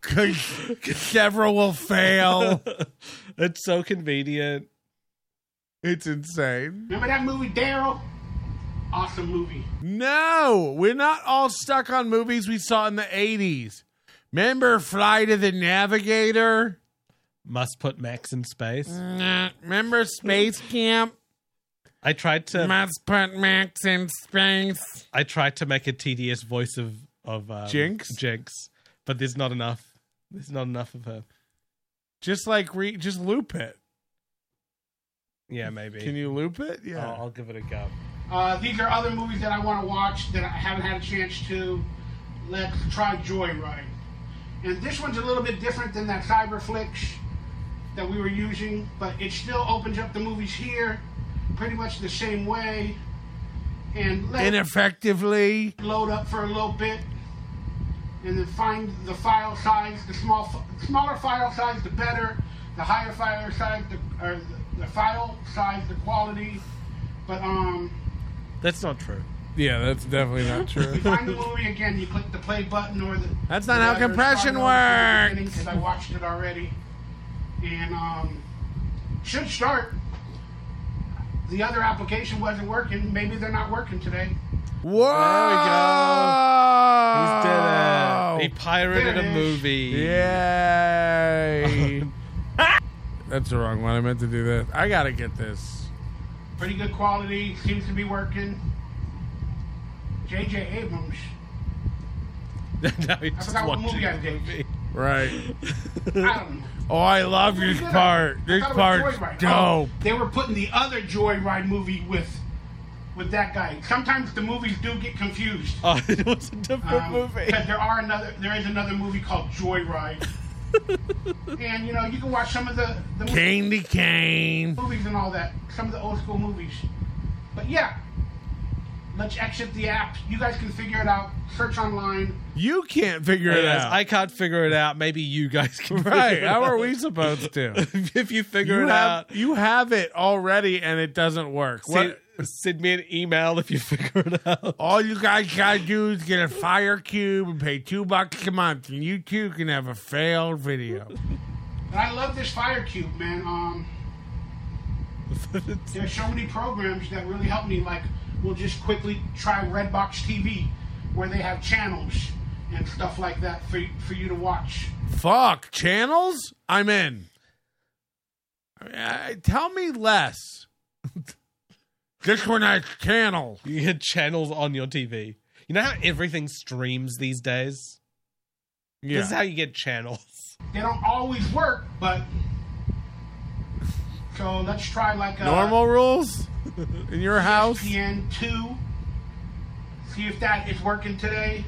'Cause several will fail. It's so convenient. It's insane. Remember that movie, Daryl? Awesome movie. No, we're not all stuck on movies we saw in the 80s. Remember Flight of the Navigator? Must put Max in space. Remember Space Camp? I tried to Must put Max in space. I tried to make a tedious voice of Jinx, but there's not enough. There's not enough of her. Just just loop it. Yeah, maybe. Can you loop it? Yeah, I'll give it a go. These are other movies that I want to watch that I haven't had a chance to. Let's try Joyride. And this one's a little bit different than that Cyberflix that we were using, but it still opens up the movies here pretty much the same way. And let ineffectively load up for a little bit, and then find the file size. The smaller file size, the better. The higher file size, the file size, the quality. But that's not true. Yeah, that's definitely not true. You find the movie again, you click the play button or the. That's not how compression works. Because I watched it already, and should start. The other application wasn't working. Maybe they're not working today. Whoa! There we go. He did it. He pirated a movie. Yay! That's the wrong one. I meant to do this. I gotta get this. Pretty good quality. Seems to be working. J.J. Abrams. Now he's I forgot what movie I did. Right. I don't know. Oh, I love this part. This part's dope. Oh, they were putting the other Joyride movie with that guy. Sometimes the movies do get confused. Oh, it was a different movie. Because there is another movie called Joyride. And you can watch some of the Candy Cane movies and all that. Some of the old school movies. But yeah. Let's exit the app. You guys can figure it out. Search online. You can't figure it out. I can't figure it out. Maybe you guys can. Right? How are we supposed to? If you figure it out, you have it already, and it doesn't work. Send me an email if you figure it out. All you guys gotta do is get a Fire Cube and pay $2 a month, and you too can have a failed video. And I love this Fire Cube, man. There's so many programs that really help me. Like, we'll just quickly try Redbox TV, where they have channels and stuff like that for you to watch. Fuck, channels? I'm in. Tell me less. This one has channels. You get channels on your TV. You know how everything streams these days? Yeah. This is how you get channels. They don't always work, but... So let's try like normal rules in your house. ESPN 2. See if that is working today.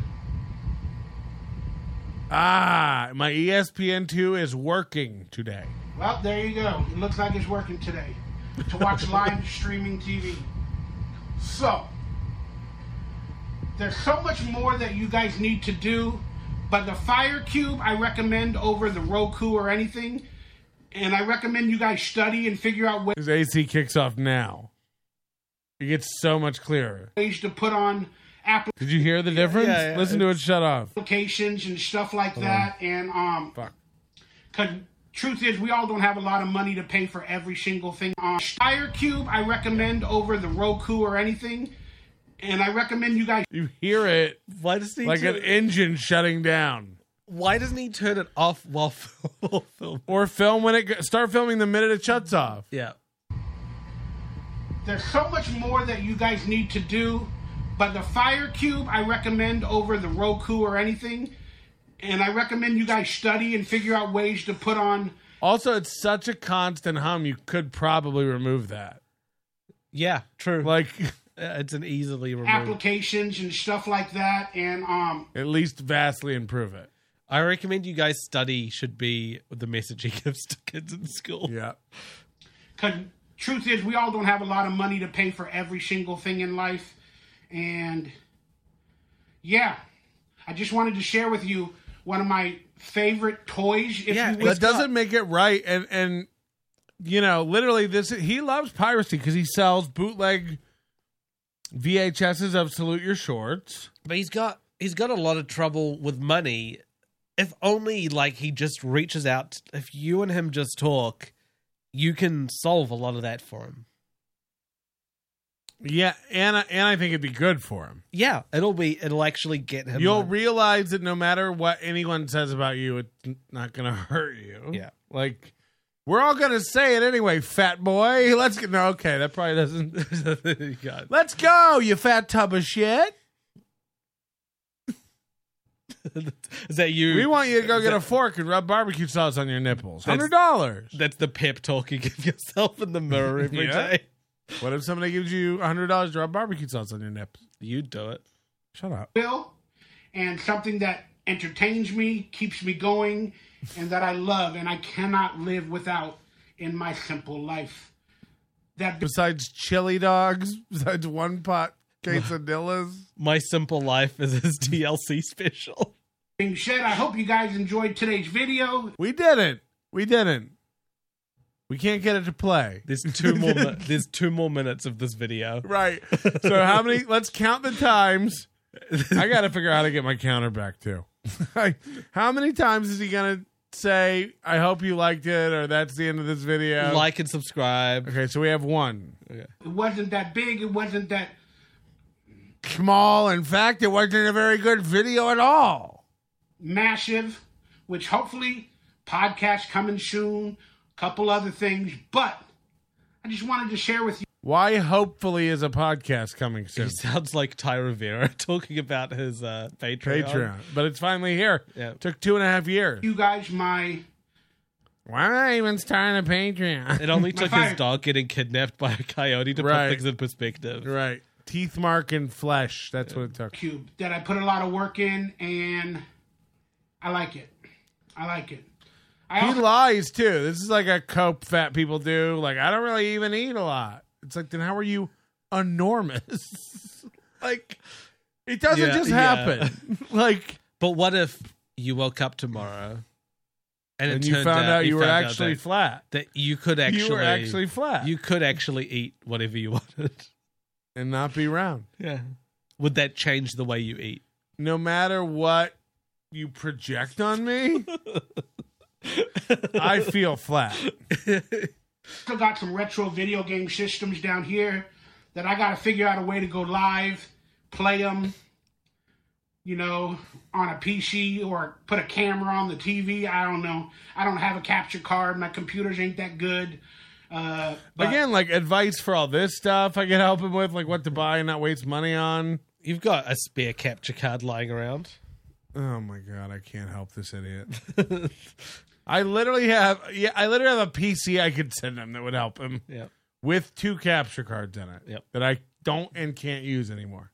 My ESPN 2 is working today. Well, there you go. It looks like it's working today to watch live streaming TV. So there's so much more that you guys need to do, but the Fire Cube I recommend over the Roku or anything. And I recommend you guys study and figure out His AC kicks off now. It gets so much clearer. Ways to put on Did you hear the difference? Yeah, Listen to it shut off. Applications and stuff like that. And because truth is, we all don't have a lot of money to pay for every single thing. Fire Cube I recommend over the Roku or anything. And I recommend you guys. You hear it Why does he like an engine shutting down. Why doesn't he turn it off while filming? Or film when start filming the minute it shuts off. Yeah. There's so much more that you guys need to do, but the Fire Cube I recommend over the Roku or anything. And I recommend you guys study and figure out ways to put on. Also, it's such a constant hum, you could probably remove that. Yeah, true. Like, it's an easily removed. Applications and stuff like that. And at least vastly improve it. I recommend you guys study should be the message he gives to kids in school. Yeah. Because truth is, we all don't have a lot of money to pay for every single thing in life. And yeah, I just wanted to share with you one of my favorite toys. If you will. That doesn't make it right. And literally he loves piracy because he sells bootleg VHSs of Salute Your Shorts. But he's got a lot of trouble with money. if only like he just reaches out. If you and him just talk, you can solve a lot of that for him. Yeah, and I think it'd be good for him. Yeah, it'll actually get him. You'll realize that no matter what anyone says about you, it's not going to hurt you. Yeah. Like, we're all going to say it anyway, fat boy. Let's go. No, okay, that probably doesn't. God. Let's go, you fat tub of shit. Is that you? We want you to go get a fork and rub barbecue sauce on your nipples. $100. That's the pep talk you give yourself in the mirror every day. What if somebody gives you $100 to rub barbecue sauce on your nips? You'd do it. Shut up. And something that entertains me, keeps me going, and that I love and I cannot live without in my simple life. Besides chili dogs, besides one pot quesadillas. My Simple Life is his DLC special. Being said, I hope you guys enjoyed today's video. We didn't. We can't get it to play. There's two more. There's 2 more minutes of this video. Right. So how many? Let's count the times. I got to figure out how to get my counter back too. How many times is he gonna say, "I hope you liked it," or "That's the end of this video"? Like and subscribe. Okay, so we have 1. Okay. It wasn't that big. It wasn't that small. In fact, it wasn't a very good video at all. Massive, which hopefully podcast coming soon. Couple other things, but I just wanted to share with you. Why hopefully is a podcast coming soon? He sounds like Ty Rivera talking about his Patreon. But it's finally here. Yeah. Took 2.5 years. You guys, why am I even starting a Patreon? It only took his dog getting kidnapped by a coyote to put things in perspective. Right. Teeth mark and flesh. That's what it took. Cube that I put a lot of work in, and I like it. He lies too. This is like a cope fat people do. Like, I don't really even eat a lot. It's like, then how are you enormous? Like, it doesn't just happen. Like, but what if you woke up tomorrow and you found out you were actually flat? That you could actually, you were actually flat. You could actually eat whatever you wanted and not be round. Yeah. Would that change the way you eat? No matter what you project on me. I feel flat. Still got some retro video game systems down here that I got to figure out a way to go live, play them, on a PC or put a camera on the TV. I don't know. I don't have a capture card. My computers ain't that good. But again, like advice for all this stuff I can help him with, like what to buy and not waste money on. You've got a spare capture card lying around. Oh my God, I can't help this idiot. I literally have a PC I could send him that would help him. Yeah. With 2 capture cards in it. Yep. That I don't and can't use anymore.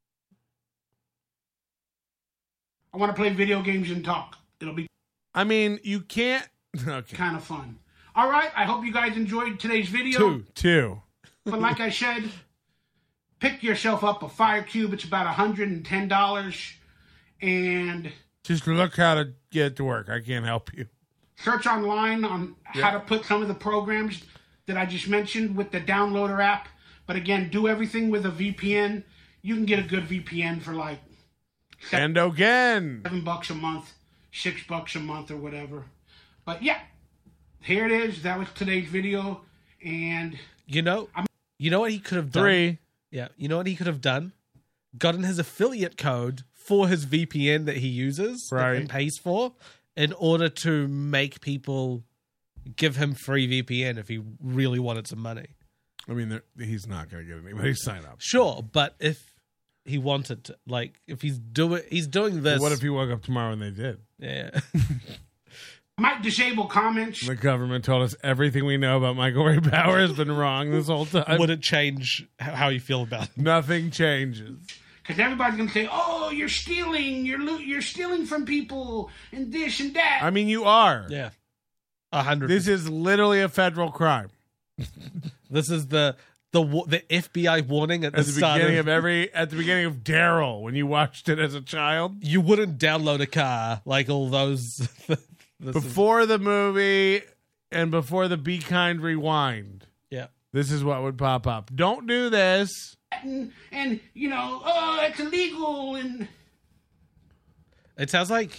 I want to play video games and talk. It'll be... I mean, you can't... Okay. Kind of fun. All right, I hope you guys enjoyed today's video. 2. But like I said, pick yourself up a Fire Cube. It's about $110. And... just look how to get it to work. I can't help you. Search online on how to put some of the programs that I just mentioned with the downloader app. But again, do everything with a VPN. You can get a good VPN for like $7 a month, $6 a month or whatever. But yeah, here it is. That was today's video. And you know what he could have done? 3. Yeah. You know what he could have done? Gotten his affiliate code for his VPN that he uses and pays for in order to make people give him free VPN if he really wanted some money. I mean, he's not going to get anybody to sign up. Sure, but if he wanted to, like, if he's doing this. What if he woke up tomorrow and they did? Yeah. Might disable comments. The government told us everything we know about Michael Ray Power has been wrong this whole time. Would it change how you feel about it? Nothing changes. Because everybody's going to say, oh, you're stealing. You're stealing from people and this and that. I mean, you are. Yeah. 100%. This is literally a federal crime. This is the FBI warning at the beginning at the beginning of Daryl when you watched it as a child. You wouldn't download a car like all those. Before the movie and before the Be Kind Rewind. Yeah. This is what would pop up. Don't do this. And it's illegal. And it sounds like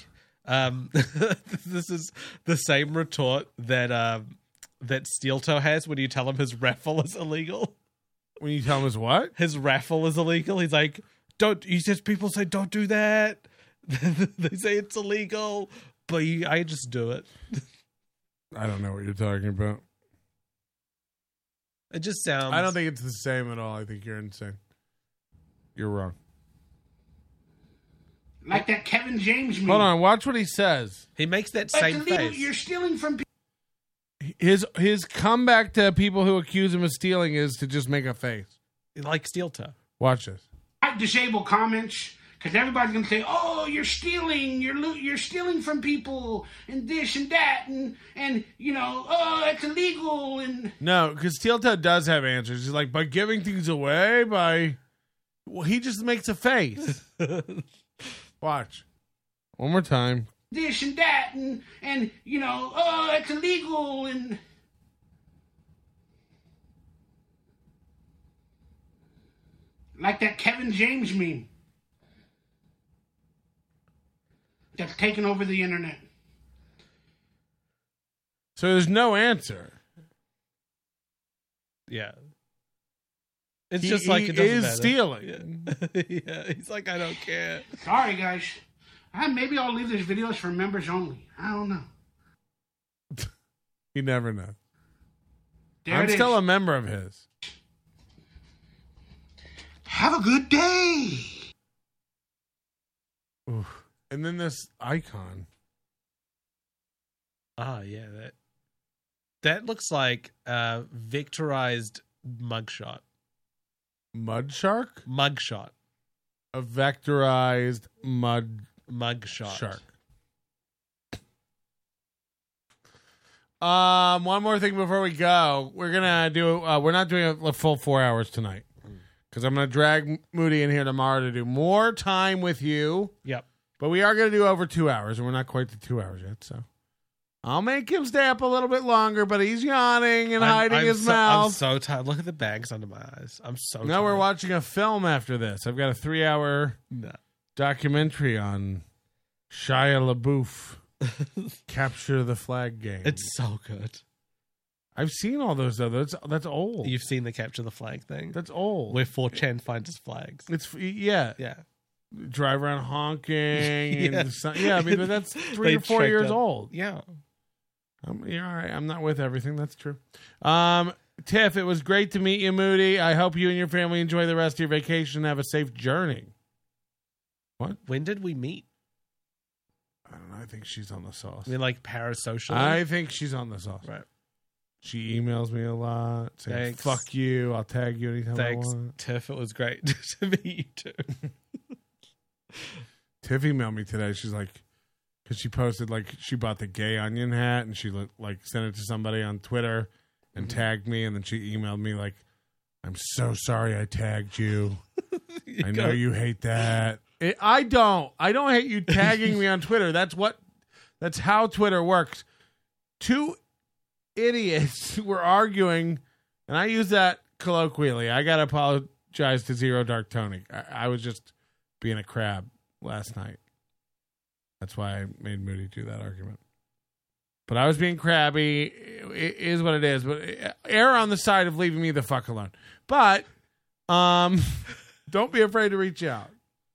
This is the same retort that that Steel Toe has when you tell him his raffle is illegal. When you tell him his what? His raffle is illegal. He's like, don't. He says people say don't do that. They say it's illegal, but I just do it. I don't know what you're talking about. It just sounds. I don't think it's the same at all. I think you're insane. You're wrong. Like that Kevin James meme. Hold on, watch what he says. He makes that It's same illegal. face. You're stealing from people. His comeback to people who accuse him of stealing is to just make a face. Like Steel Toe. Watch this. I disable comments because everybody's gonna say, "Oh, you're stealing. You're stealing from people and this and that and you know, oh, it's illegal." And No, because Steel Toe does have answers. He's like, by giving things away, by... Well, he just makes a face. Watch. One more time. this and that and you know, oh, it's illegal and like that Kevin James meme that's taken over the internet. So there's no answer. Yeah. It's just like it he doesn't is matter. stealing. Yeah, he's like, I don't care. Sorry, guys. Maybe I'll leave this videos for members only. I don't know. You never know. There I'm it still is. a member of his. Have a good day. Oof. And then this icon. Ah, yeah, that looks like a vectorized mugshot. Mud shark? Mugshot. A vectorized mugshot. Shark. One more thing before we go. We're gonna do. We're not doing a full 4 hours tonight because I'm gonna drag Moody in here tomorrow to do more time with you. Yep. But we are gonna do over 2 hours, and we're not quite to 2 hours yet. So I'll make him stay up a little bit longer. But he's yawning and hiding his mouth. I'm so tired. Look at the bags under my eyes. I'm so tired. No, we're watching a film after this. I've got a 3-hour documentary on Shia LaBeouf. Capture the Flag game. It's so good. I've seen all those though. That's old. You've seen the Capture the Flag thing? That's old. Where 4chan finds his flags. It's yeah. Drive around honking. Yeah. And I mean that's 3 They or 4 tracked years up. old. Yeah. You're all right. I'm not with everything. That's true. Tiff, it was great to meet you, Moody. I hope you and your family enjoy the rest of your vacation and have a safe journey. What? When did we meet? I don't know. I think she's on the sauce. I mean, like parasocial. I think she's on the sauce. Right. She emails me a lot saying, Thanks. fuck you. I'll tag you anytime Thanks, I want. Tiff. It was great to meet you too. Tiff emailed me today. She's like, because she posted, like, she bought the gay onion hat and she, like, sent it to somebody on Twitter and tagged me. And then she emailed me, like, I'm so sorry I tagged you. I know you hate that. I don't hate you tagging me on Twitter. That's how Twitter works. Two idiots were arguing, and I use that colloquially. I got to apologize to Zero Dark Tony. I was just being a crab last night. That's why I made Moody do that argument. But I was being crabby. It is what it is. But err on the side of leaving me the fuck alone. But don't be afraid to reach out.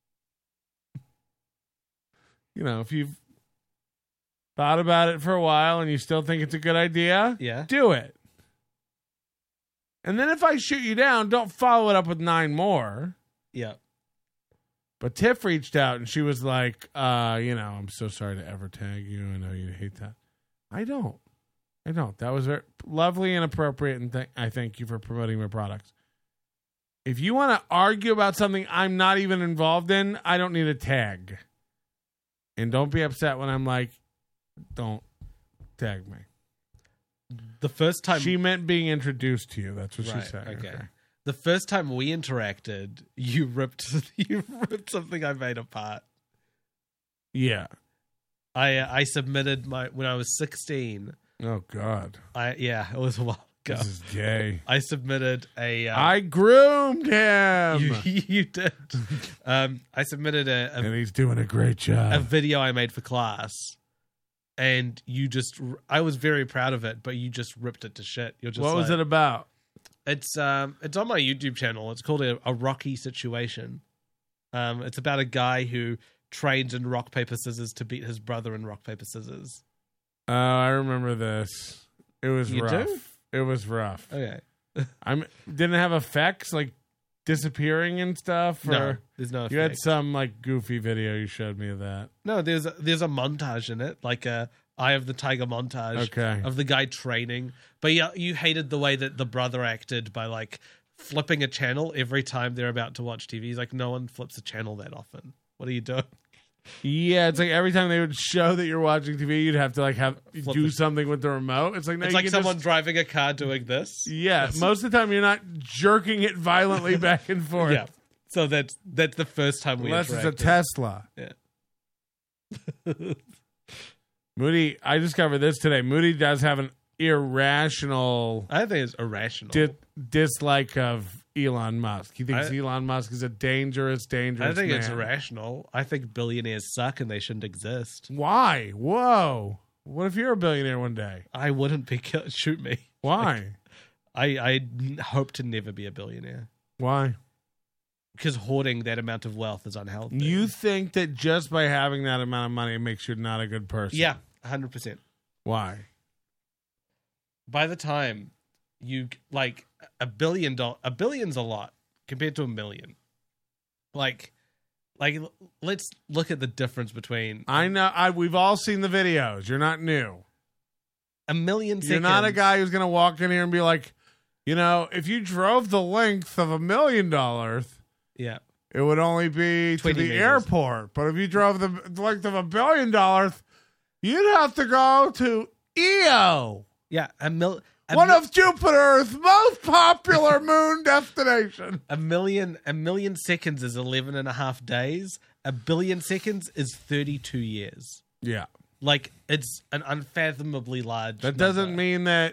You know, if you've thought about it for a while and you still think it's a good idea, do it. And then if I shoot you down, don't follow it up with 9 more. Yeah. But Tiff reached out and she was like, I'm so sorry to ever tag you. I know you hate that. I don't. That was very lovely and appropriate, and I thank you for promoting my products. If you want to argue about something I'm not even involved in, I don't need a tag. And don't be upset when I'm like, don't tag me. The first time she meant being introduced to you. That's what she said. Okay. The first time we interacted, you ripped something I made apart. Yeah. I submitted when I was 16. Oh God. It was a while ago. This is gay. I submitted a. I groomed him. You did. I submitted and he's doing a great job. A video I made for class, and I was very proud of it, but you just ripped it to shit. You're just what was it about? It's on my YouTube channel. It's called a Rocky Situation. It's about a guy who trains in rock paper scissors to beat his brother in rock paper scissors. Oh, I remember this. It was You rough. do? It was rough. Okay. Didn't it have effects like disappearing and stuff? No, or there's no You had effects. some like goofy video you showed me of that. No, there's a montage in it, like a Eye of the Tiger montage of the guy training. But yeah, you hated the way that the brother acted by like flipping a channel every time they're about to watch TV. He's like, no one flips a channel that often. What are you doing? Yeah, it's like every time they would show that you're watching TV, you'd have to like do something with the remote. It's like, no, It's you like can someone just- driving a car doing this. Yeah, most of the time you're not jerking it violently back and forth. Yeah. So that's the first time we Unless it's a interacted. Tesla. Yeah. Moody, I discovered this today. Moody does have an irrational. I think it's irrational. Dislike of Elon Musk. He thinks I- Elon Musk is a dangerous I think it's man. irrational. I think billionaires suck and they shouldn't exist. Why? Whoa. What if you're a billionaire one day? I wouldn't be shoot me. Why? I hope to never be a billionaire. Why? Because hoarding that amount of wealth is unhealthy. You think that just by having that amount of money it makes you not a good person? Yeah, 100%. Why? By the time you like a billion's a lot compared to a million. Like let's look at the difference between I know. We've all seen the videos. You're not new. a million seconds. You're not a guy who's going to walk in here and be like, you know, if you drove the length of $1 million, yeah, it would only be to 20 the meters. airport. But if you drove the length of $1 billion, you'd have to go to EO. Yeah, One of Jupiter's most popular moon destinations. A million seconds is 11.5 days. A billion seconds is 32 years. Yeah. Like, it's an unfathomably large That doesn't mean that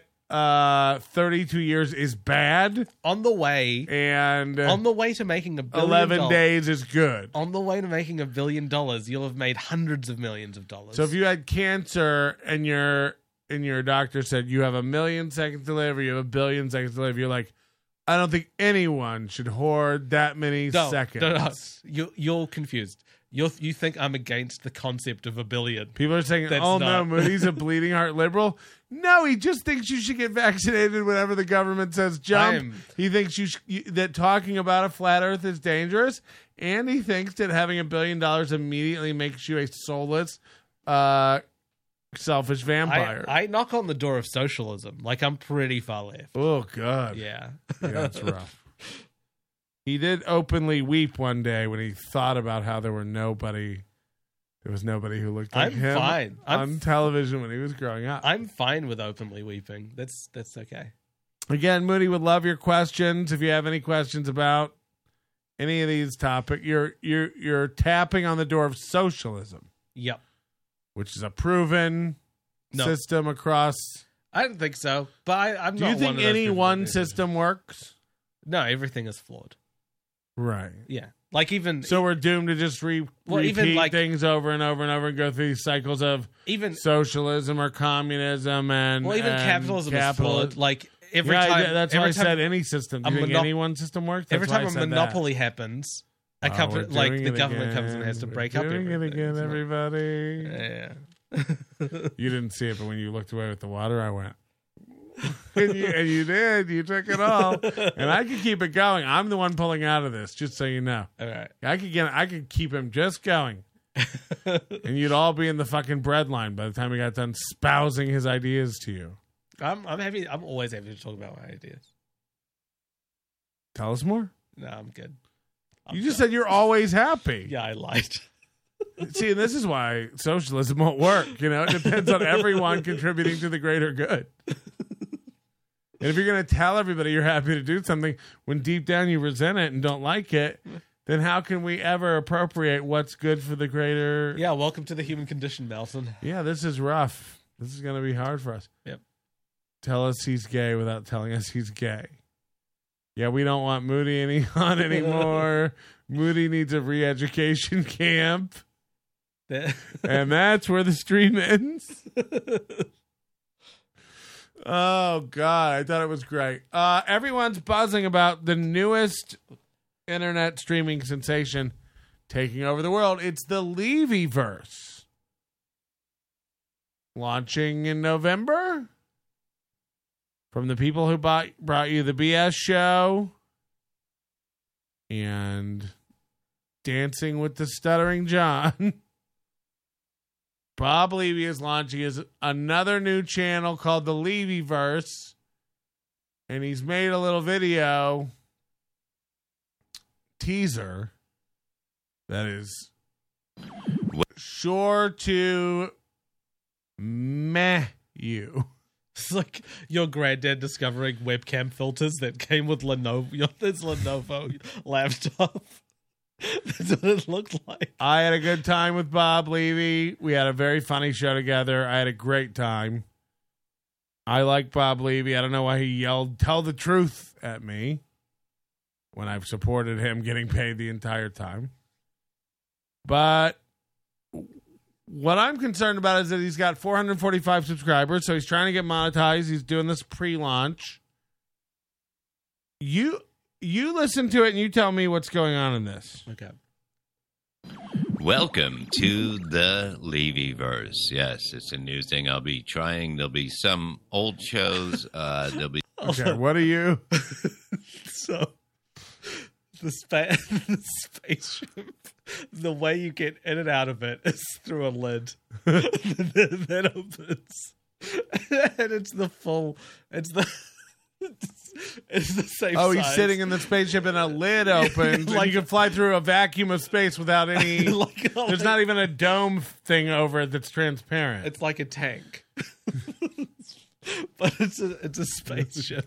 32 years is bad. On the way. And On the way to making $1 billion. 11 days is good. On the way to making $1 billion, you'll have made hundreds of millions of dollars. So if you had cancer and your doctor said you have 1 million seconds to live or you have 1 billion seconds to live, you're like, I don't think anyone should hoard that many seconds. No. You're confused. You think I'm against the concept of $1 billion. People are saying, That's oh, no, not. Moody's a bleeding heart liberal. No, he just thinks you should get vaccinated whenever the government says jump. He thinks that talking about a flat earth is dangerous. And he thinks that having $1 billion immediately makes you a soulless, selfish vampire. I knock on the door of socialism. Like, I'm pretty far left. Oh, God. Yeah. Yeah, that's rough. He did openly weep one day when he thought about how there was nobody who looked like I'm him fine. on television when he was growing up. I'm fine with openly weeping. That's okay. Again, Moody would love your questions. If you have any questions about any of these topics, you're tapping on the door of socialism. Yep. Which is a proven system across. I don't think so. But I'm Do not you think one of those any people one that do. system works? No, everything is flawed. Right. Yeah. Like even So we're doomed to just repeat even like things over and over and over and go through these cycles of even socialism or communism and even capitalism is flawed. Like every Yeah, time that's every why I time said any system. Do you think any one system works? Every That's why time I a said monopoly happens, a that. company We're like doing the it government again. comes and has to We're break up doing everything. it again, It's not- everybody. Yeah. You didn't see it, but when you looked away with the water, I went. and you did. You took it all, and I could keep it going. I'm the one pulling out of this, just so you know. All right. I could keep him just going, and you'd all be in the fucking bread line by the time he got done spousing his ideas to you. I'm happy. I'm always happy to talk about my ideas. Tell us more. No, I'm good. You just said you're always happy. Yeah, I lied. See, and this is why socialism won't work. You know, it depends on everyone contributing to the greater good. And if you're going to tell everybody you're happy to do something when deep down you resent it and don't like it, then how can we ever appropriate what's good for the greater? Yeah, welcome to the human condition, Nelson. Yeah, this is rough. This is going to be hard for us. Yep. tell us he's gay without telling us he's gay. Yeah, we don't want Moody on anymore. Moody needs a re-education camp. And that's where the stream ends. Oh, God. I thought it was great. Everyone's buzzing about the newest internet streaming sensation taking over the world. It's the Levyverse. Launching in November. From the people who brought you the BS show and Dancing with the Stuttering John. Bob Levy is launching another new channel called the Levyverse. And he's made a little video teaser that is sure to meh you. It's like your granddad discovering webcam filters that came with Lenovo, this Lenovo laptop. That's what it looked like. I had a good time with Bob Levy. We had a very funny show together. I had a great time. I like Bob Levy. I don't know why he yelled, "Tell the truth" at me when I've supported him getting paid the entire time. But what I'm concerned about is that he's got 445 subscribers, so he's trying to get monetized. He's doing this pre-launch. You listen to it and you tell me what's going on in this. Okay. Welcome to the Levyverse. Yes, it's a new thing I'll be trying. There'll be some old shows. There'll be. Okay, what are you? So, the spaceship, the way you get in and out of it is through a lid that opens, and it's the same. Oh, size. he's sitting in the spaceship and a lid opens, and you can fly through a vacuum of space without any. There's not even a dome thing over it that's transparent. It's like a tank, but it's a spaceship.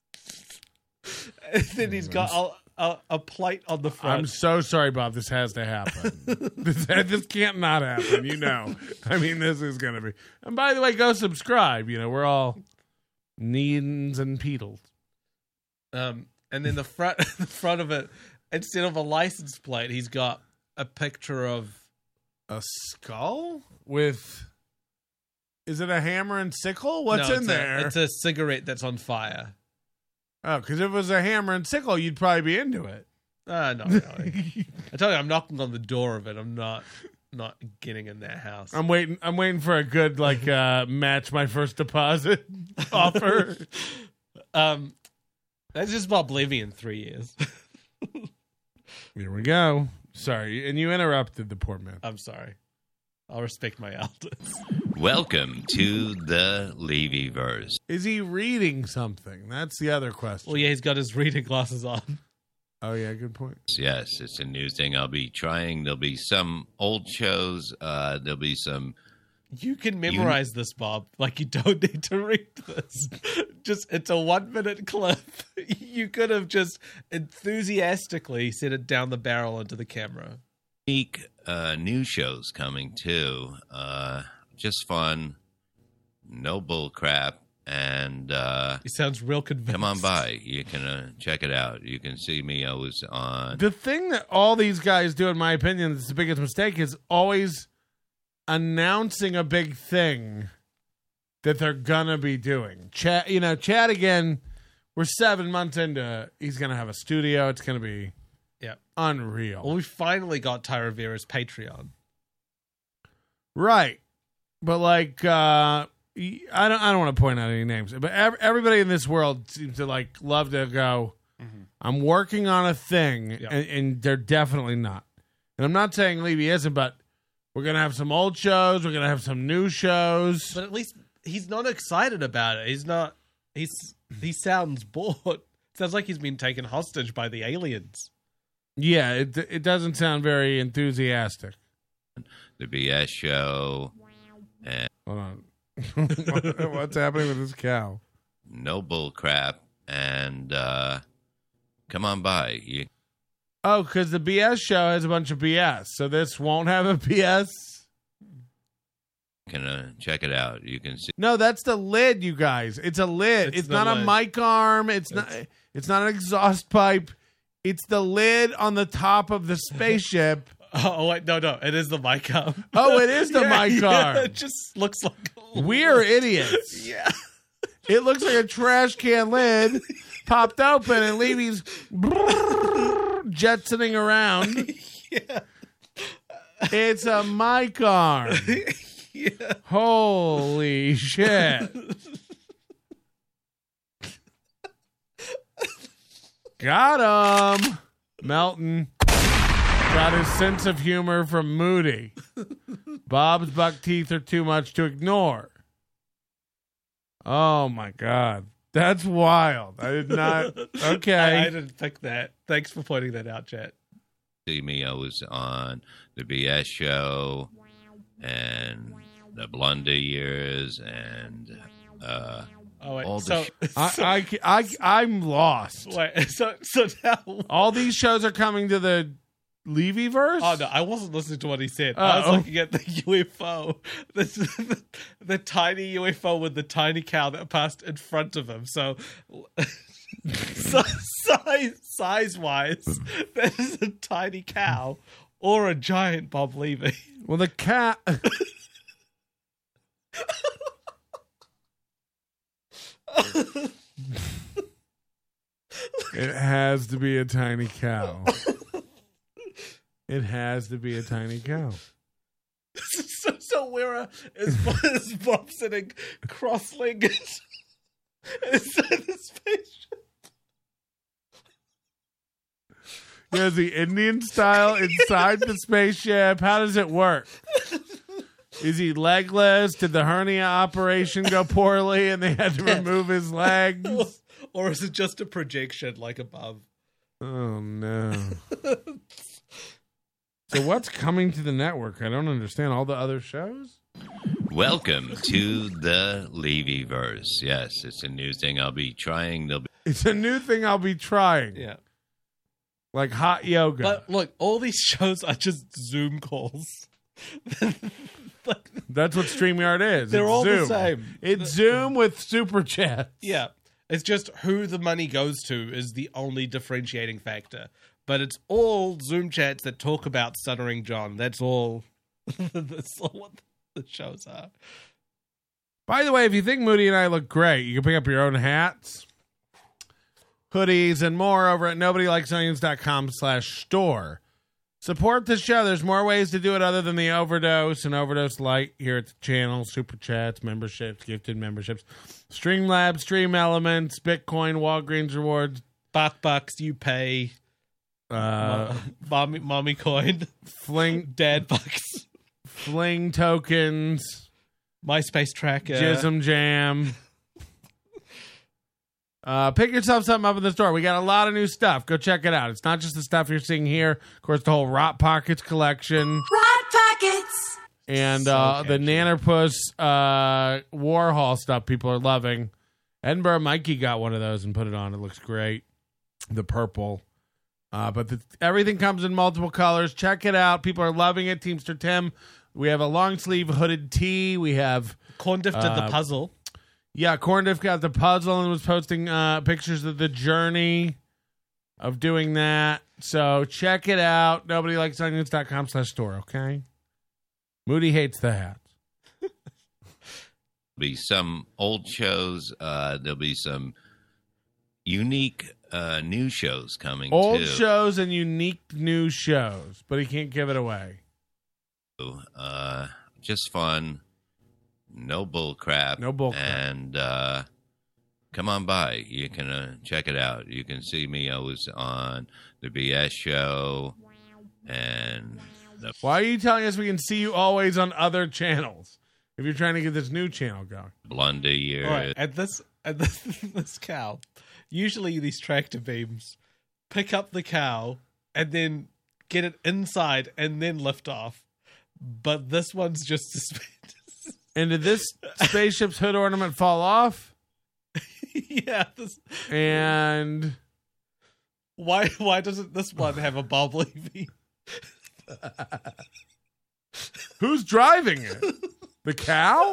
And then he's got a plate on the front. I'm so sorry, Bob. This has to happen. This can't not happen. You know. I mean, this is going to be. And by the way, go subscribe. You know, we're all Needens and Peedles. And then the front of it, instead of a license plate, he's got a picture of a skull with. Is it a hammer and sickle? What's No, in there? It's a cigarette that's on fire. Oh, because if it was a hammer and sickle, you'd probably be into it. Not really. I tell you, I'm knocking on the door of it. I'm not getting in that house. I'm waiting for a good match my first deposit offer. That's just Bob Levy in 3 years. Here we go. Sorry, and you interrupted the poor man. I'm sorry. I'll respect my elders. Welcome to the Levyverse. Is he reading something? That's the other question. Well, yeah, he's got his reading glasses on. Oh, yeah, good point. Yes, it's a new thing I'll be trying. There'll be some old shows. There'll be some. You can memorize this, Bob. Like, you don't need to read this. It's a 1 minute clip. You could have just enthusiastically set it down the barrel into the camera. Unique new shows coming too. Just fun, no bull crap, and he sounds real convinced. Come on by. You can check it out. You can see me. I was on. The thing that all these guys do, in my opinion, is the biggest mistake, is always announcing a big thing that they're gonna be doing. Chad again. We're 7 months into. He's gonna have a studio. It's gonna be. Yeah, unreal. Well, we finally got Tyra Vera's Patreon. Right. But I don't want to point out any names, but everybody in this world seems to love to go, I'm working on a thing, and they're definitely not. And I'm not saying Levy isn't, but we're going to have some old shows, we're going to have some new shows. But at least he's not excited about it. He sounds bored. Sounds like he's been taken hostage by the aliens. Yeah, it doesn't sound very enthusiastic. The BS show. And hold on. What's happening with this cow? No bull crap. And come on by. Oh, because the BS show has a bunch of BS. So this won't have a BS? can check it out. You can see. No, that's the lid, you guys. It's a lid. It's not lid. a mic arm. It's not an exhaust pipe. It's the lid on the top of the spaceship. Oh wait, no, it is the mic arm. Oh, it is the mic arm. It just looks like we're idiots. Yeah, it looks like a trash can lid popped open and Levy's jetsoning around. Yeah, it's a mic arm. Yeah. Holy shit. Got him. Melton got his sense of humor from Moody. Bob's buck teeth are too much to ignore. Oh my God. That's wild. I did not. Okay. I didn't pick that. Thanks for pointing that out, Chet. See me, I was on the BS show and the Blunder years and all the I'm lost. Wait, so now all these shows are coming to the Levyverse? Oh no, I wasn't listening to what he said. I was looking at the UFO. The tiny UFO with the tiny cow that passed in front of him. So size wise, that is a tiny cow or a giant Bob Levy. Well, the cat. It has to be a tiny cow. It has to be a tiny cow. So where is Bob sitting cross-legged inside the spaceship? Yeah, the Indian style inside the spaceship. How does it work? Is he legless? Did the hernia operation go poorly and they had to remove his legs? Or is it just a projection like above? Oh, no. So what's coming to the network? I don't understand. All the other shows? Welcome to the Levyverse. Yes, it's a new thing I'll be trying. It's a new thing I'll be trying. Yeah. Like hot yoga. But look, all these shows are just Zoom calls. That's what StreamYard is. They're it's all Zoom. the same. It's Zoom with super chats. Yeah. It's just who the money goes to is the only differentiating factor. But it's all Zoom chats that talk about Stuttering John. That's all. That's all what the shows are. By the way, if you think Moody and I look great, you can pick up your own hats, hoodies, and more over at nobodylikesonions.com/store. Support the show. There's more ways to do it other than the Overdose and Overdose Light here at the channel. Super chats, memberships, gifted memberships, Streamlabs, Stream Elements, Bitcoin, Walgreens rewards, Bucks you pay, mommy coin, Fling, dad bucks, Fling tokens, MySpace tracker, Jism Jam. Pick yourself something up in the store. We got a lot of new stuff. Go check it out. It's not just the stuff you're seeing here. Of course, the whole Rot Pockets collection. Rot Pockets! And the Nannerpuss Warhol stuff people are loving. Edinburgh Mikey got one of those and put it on. It looks great. The purple. But everything comes in multiple colors. Check it out. People are loving it. Teamster Tim. We have a long sleeve hooded tee. We have... Corndiff did the puzzle. Yeah, Corndiff got the puzzle and was posting pictures of the journey of doing that. So check it out. NobodyLikesOnions.com/store, okay? Moody hates the hats. Be some old shows. There'll be some unique new shows coming Old too. shows and unique new shows, but he can't give it away. Just fun. No bull crap. No bull crap. And come on by. You can check it out. You can see me. I was on the BS show. And why are you telling us we can see you always on other channels if you're trying to get this new channel going? Blunder year. All right, at this cow, usually these tractor beams pick up the cow and then get it inside and then lift off. But this one's just suspended. And did this spaceship's hood ornament fall off? Yeah. And why doesn't this one have a Bob Levy? Who's driving it? The cow?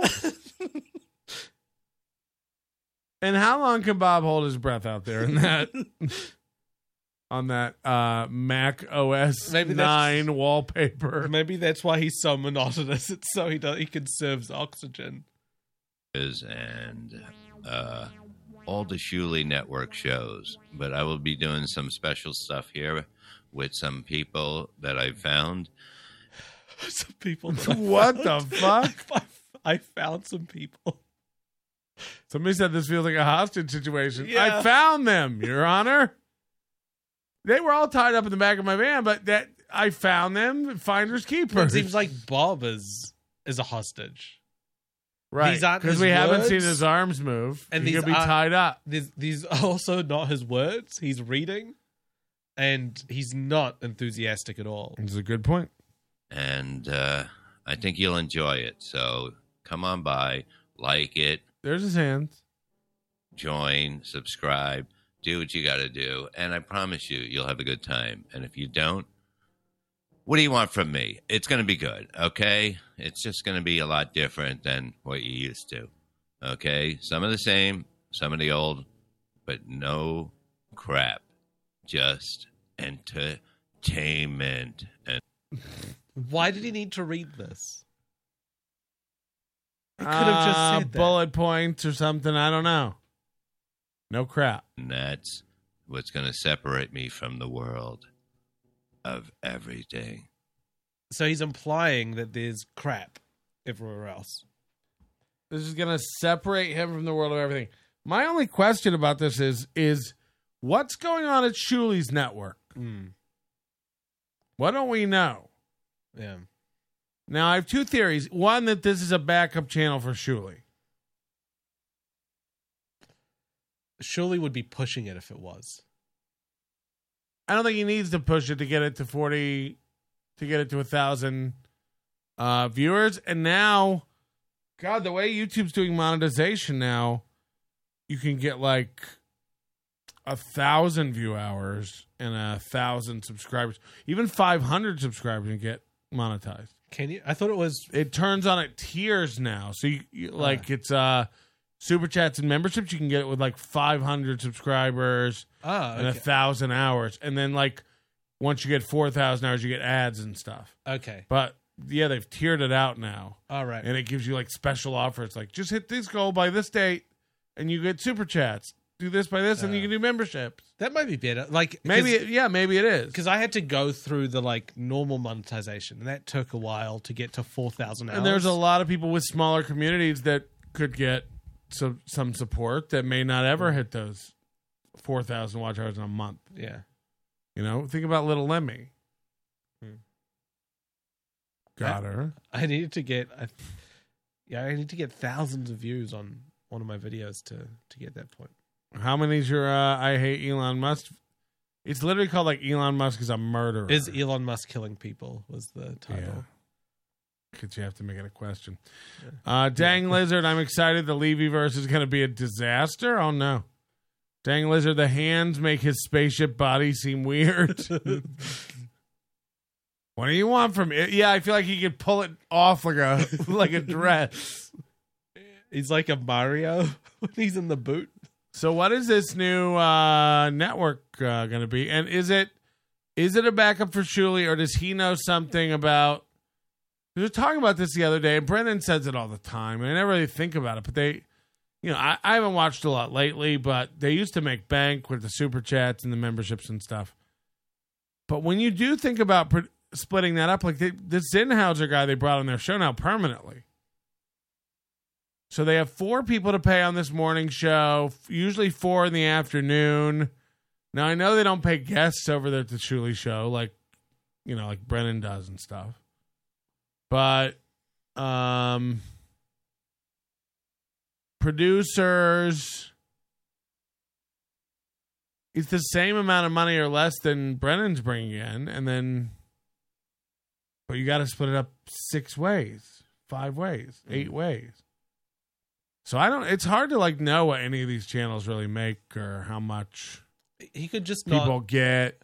And how long can Bob hold his breath out there in that on that Mac OS 9 wallpaper? Maybe that's why he's so monotonous. It's so he conserves oxygen. And all the Shuli Network shows. But I will be doing some special stuff here with some people that I found. Some people. What the fuck? I found some people. Somebody said this feels like a hostage situation. Yeah. I found them, Your Honor. They were all tied up in the back of my van, but that I found them. Finders keepers. It seems like Bob is a hostage. Right, These aren't because his we haven't words, seen his arms move. and He these could be are- tied up. These are also not his words. He's reading, and he's not enthusiastic at all. It's a good point. And I think you'll enjoy it. So come on by, like it, There's his hands. join, subscribe, do what you got to do. And I promise you, you'll have a good time. And if you don't, what do you want from me? It's going to be good, okay? It's just going to be a lot different than what you used to, okay? Some of the same, some of the old, but no crap. Just entertainment. And Why did he need to read this? He could have just said that. Bullet points or something. I don't know. No crap. that's what's going to separate me from the world of everything. So he's implying that there's crap everywhere else. This is going to separate him from the world of everything. My only question about this is what's going on at Shuli's network? What don't we know? Yeah. Now, I have two theories. One, that this is a backup channel for Shuli. Surely would be pushing it if it was. I don't think he needs to push it to get it to 40, to get it to 1,000 viewers. And now, God, the way YouTube's doing monetization now, you can get like 1,000 view hours and 1,000 subscribers. Even 500 subscribers can get monetized. Can you? I thought it was. It turns on at tiers now. So you like it's super chats and memberships. You can get it with like 500 subscribers and 1,000 hours, and then like once you get 4,000 hours, you get ads and stuff. Okay. But yeah, they've tiered it out now. All right. And it gives you like special offers, like just hit this goal by this date, and you get super chats. Do this by this, and you can do memberships. That might be better. Like maybe, maybe it is. Because I had to go through the like normal monetization, and that took a while to get to 4,000 hours. And there's a lot of people with smaller communities that could get some support that may not ever hit those 4,000 watch hours in a month. Yeah. You know, think about Little Lemmy. Got her. I needed to get, I need to get thousands of views on one of my videos to get that point. How many's your I hate Elon Musk? It's literally called like Elon Musk is a murderer. Is Elon Musk killing people was the title. Because you have to make it a question. Dang Lizard, I'm excited. The Levyverse is going to be a disaster. Oh, no. Dang Lizard, the hands make his spaceship body seem weird. What do you want from it? Yeah, I feel like he could pull it off like a dress. He's like a Mario when he's in the boot. So what is this new network going to be? And is it a backup for Shuli, or does he know something about... We were talking about this the other day, and Brendan says it all the time, and I never really think about it, but they... You know, I haven't watched a lot lately, but they used to make bank with the super chats and the memberships and stuff. But when you do think about splitting that up, like this Zinhauser guy they brought on their show now permanently. So they have 4 people to pay on this morning show, usually 4 in the afternoon. Now, I know they don't pay guests over there at the Shuli show, like Brennan does and stuff. But producers, it's the same amount of money or less than Brennan's bringing in, but you got to split it up 6 ways, 5 ways, 8 ways. So it's hard to like know what any of these channels really make or how much he could just people get.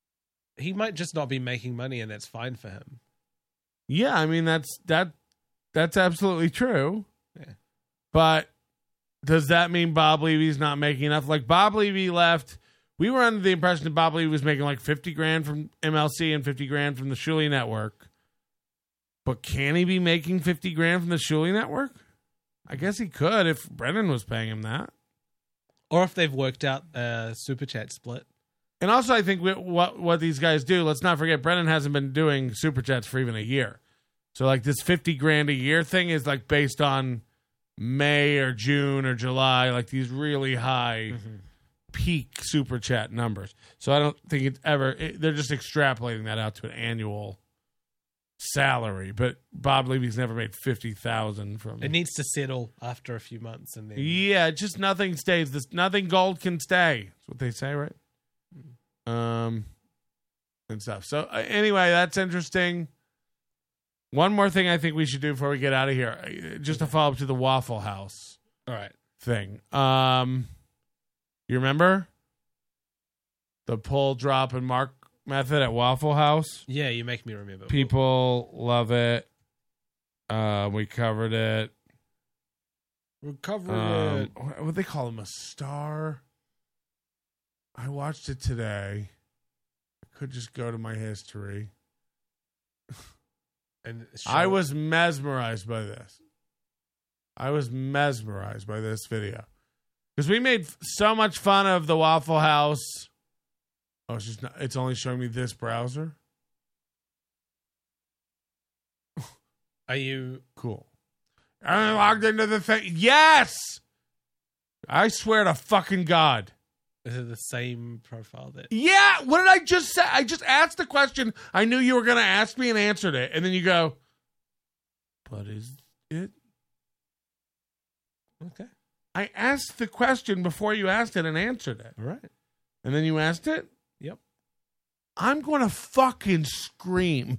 He might just not be making money, and that's fine for him. Yeah, I mean that That's absolutely true. Yeah. But does that mean Bob Levy's not making enough? Like, Bob Levy left. We were under the impression that Bob Levy was making like $50,000 from MLC and $50,000 from the Shuley Network. But can he be making $50,000 from the Shuley Network? I guess he could if Brennan was paying him that. Or if they've worked out a super chat split. And also, I think what these guys do, let's not forget, Brennan hasn't been doing super chats for even a year. So, like, this $50,000 a year thing is, like, based on May or June or July, like, these really high peak super chat numbers. So, I don't think it's ever, they're just extrapolating that out to an annual salary. But Bob Levy's never made $50,000 from it. Needs to settle after a few months. And then yeah, just nothing stays. Nothing gold can stay. That's what they say, right? And stuff. So anyway, that's interesting. One more thing I think we should do before we get out of here, just to follow up to the Waffle House. All right. Thing. You remember the pull, drop, and mark method at Waffle House? Yeah, you make me remember. People love it. We covered it. We covered it. What they call him, a star? I watched it today. I could just go to my history. And I was mesmerized by this. I was mesmerized by this video. Because we made so much fun of the Waffle House. Oh, it's just not, it's only showing me this browser. Are you cool? I'm logged into the thing. Yes! I swear to fucking God. Is it the same profile that? Yeah, what did I just say? I just asked the question I knew you were going to ask me and answered it. And then you go, but is it? Okay. I asked the question before you asked it and answered it. All right. And then you asked it? Yep. I'm going to fucking scream.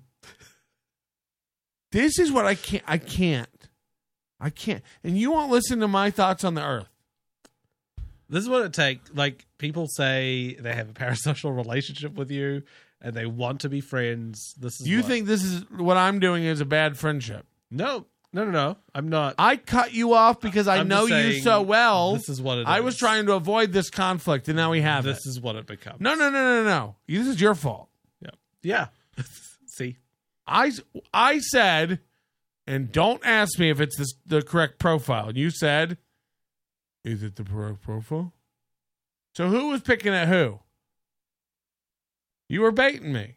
This is what I can't. And you won't listen to my thoughts on the earth. This is what it takes. Like, people say they have a parasocial relationship with you and they want to be friends. You think this is what I'm doing is a bad friendship? No. I'm not. I cut you off because I know you so well. This is what it is. I was trying to avoid this conflict, and now we have This is what it becomes. No. This is your fault. Yeah. See? I said, and don't ask me if it's the correct profile. You said, is it the correct profile? So who was picking at who? You were baiting me.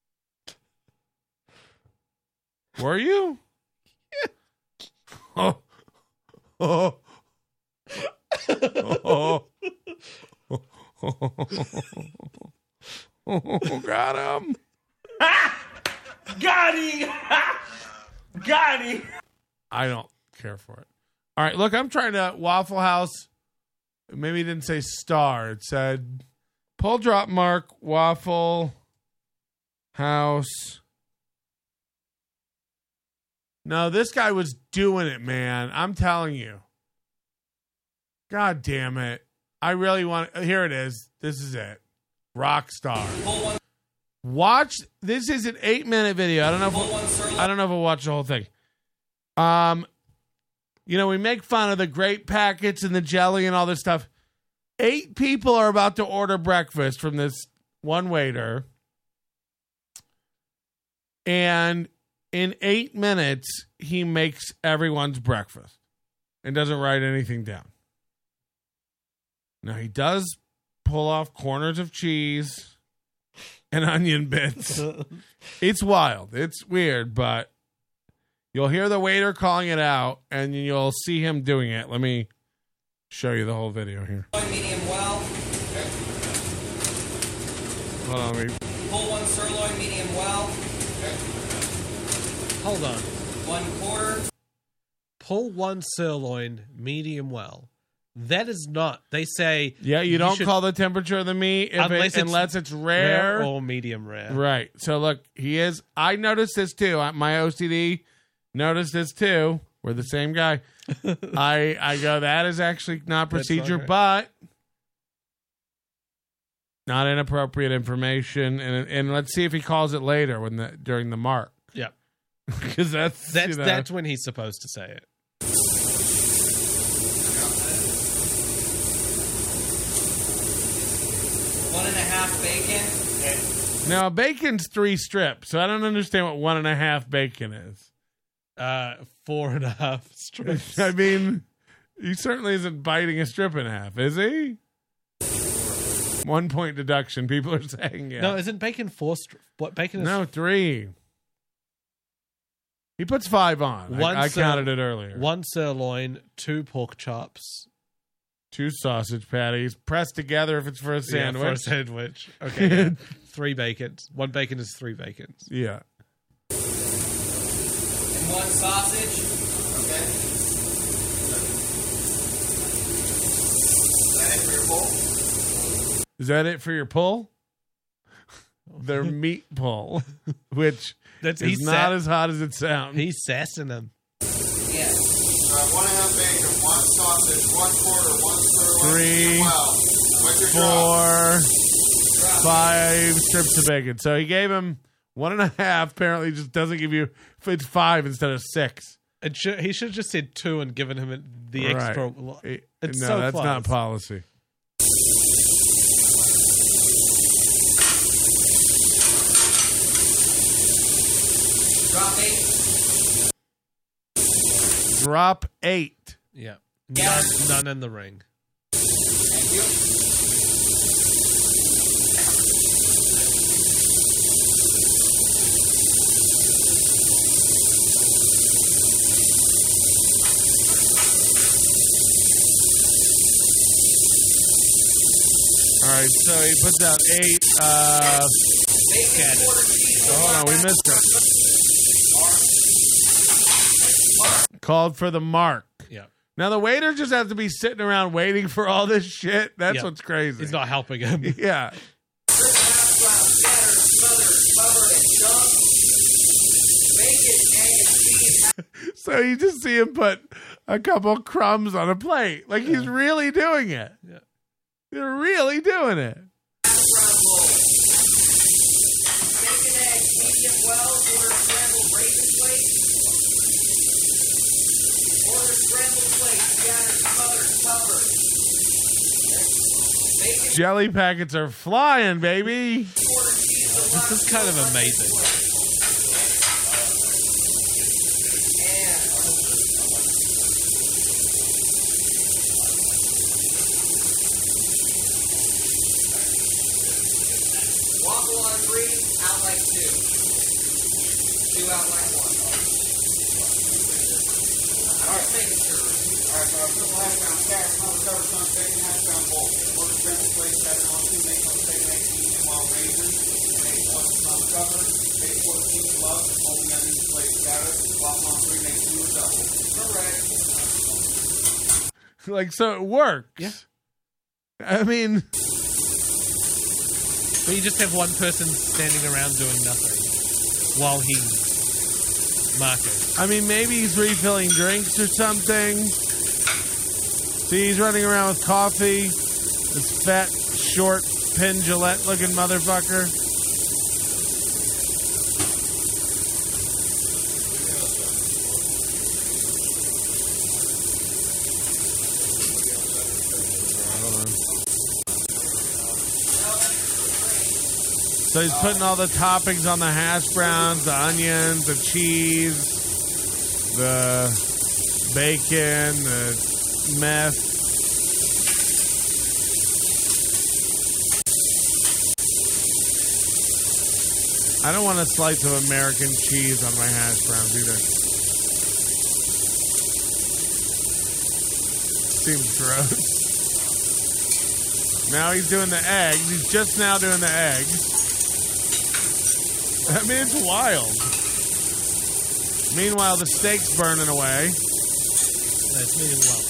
Were you? Oh. Got him. Got him. Got him. I don't care for it. All right, look, I'm trying to Waffle House. Maybe it didn't say star. It said pull drop mark Waffle House. No, this guy was doing it, man. I'm telling you. God damn it. I really want... Here it is. This is it. Rockstar. Watch. This is an 8-minute video. I don't know if we'll watch the whole thing. You know, we make fun of the great packets and the jelly and all this stuff. 8 people are about to order breakfast from this one waiter. And in 8 minutes, he makes everyone's breakfast and doesn't write anything down. Now, he does pull off corners of cheese and onion bits. It's wild. It's weird, but you'll hear the waiter calling it out, and you'll see him doing it. Let me show you the whole video here. Medium well. Hold on. Pull one sirloin, medium well. Hold on. 1/4. Pull one sirloin, medium well. That is not. They say. Yeah, you don't call the temperature of the meat unless it's rare or medium rare. Right. So look, he is. I noticed this too. My OCD noticed this too. We're the same guy. I go, that is actually not procedure, but not inappropriate information. And let's see if he calls it later during the mark. Yeah. Because that's when he's supposed to say it. One and a half bacon. Now, bacon's 3 strips, so I don't understand what 1.5 bacon is. 4.5 strips. I mean, he certainly isn't biting a strip in half, is he? 1 point deduction, people are saying. Yeah. No, isn't bacon 4 strips? What bacon is? No, 3. He puts 5 on. I counted it earlier. 1 sirloin, 2 pork chops, 2 sausage patties pressed together if it's for a sandwich. Yeah, for a sandwich. Okay. Yeah. 3 bacons. 1 bacon is 3 bacons. Yeah. And 1 sausage. Okay. Is that it for your pull? Is that it for your pull? Their meat pull, which is not as hot as it sounds. He's sassing them. Yeah. 1.5 bacon, 1 sausage, 1/4, 1 sirloin, 3, 4, 5 strips of bacon. So he gave him 1.5. Apparently, just doesn't give you. It's 5 instead of 6. He should have just said 2 and given him the extra. Right. It's no, so that's close. not policy. Drop 8. Drop 8. Yeah. None in the ring. Thank you. All right, so he puts out 8. Hold on, we missed it. Called for the mark. Yeah. Now the waiter just has to be sitting around waiting for all this shit. That's what's crazy. He's not helping him. Yeah. So you just see him put a couple crumbs on a plate. Like he's really doing it. Yeah. They're really doing it. Jelly packets are flying, baby. This is kind of amazing. Waffle on 3, out like 2. 2 out like 1. Alright, making sure. Alright, so I put the hash brown carrot, cover some bacon, hash brown bowl. Order scrambled place, 7 on 2, make on bacon, 18, and wild raisins. And 8 sausages on the cover. 8 quarter cheese love, only onions, flakes, carrots. Waffle on 3, make 2 or double. Correct. Like, so it works. Yeah. I mean, but you just have one person standing around doing nothing while he markets. I mean, maybe he's refilling drinks or something. See, he's running around with coffee. This fat, short, Penn Jillette-looking motherfucker. So he's putting all the toppings on the hash browns, the onions, the cheese, the bacon, the meth. I don't want a slice of American cheese on my hash browns either. Seems gross. Now he's doing the eggs. He's just now doing the eggs. I mean, it's wild. Meanwhile, the steak's burning away. That's medium well.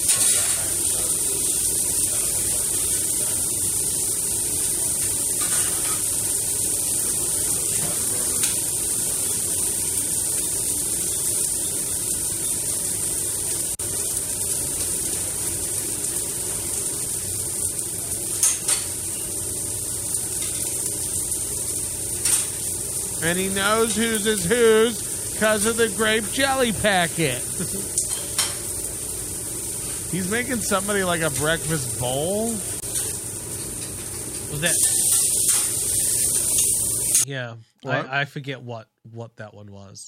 And he knows whose is whose. Because of the grape jelly packet. He's making somebody like a breakfast bowl. Was that? Yeah, I forget what that one was.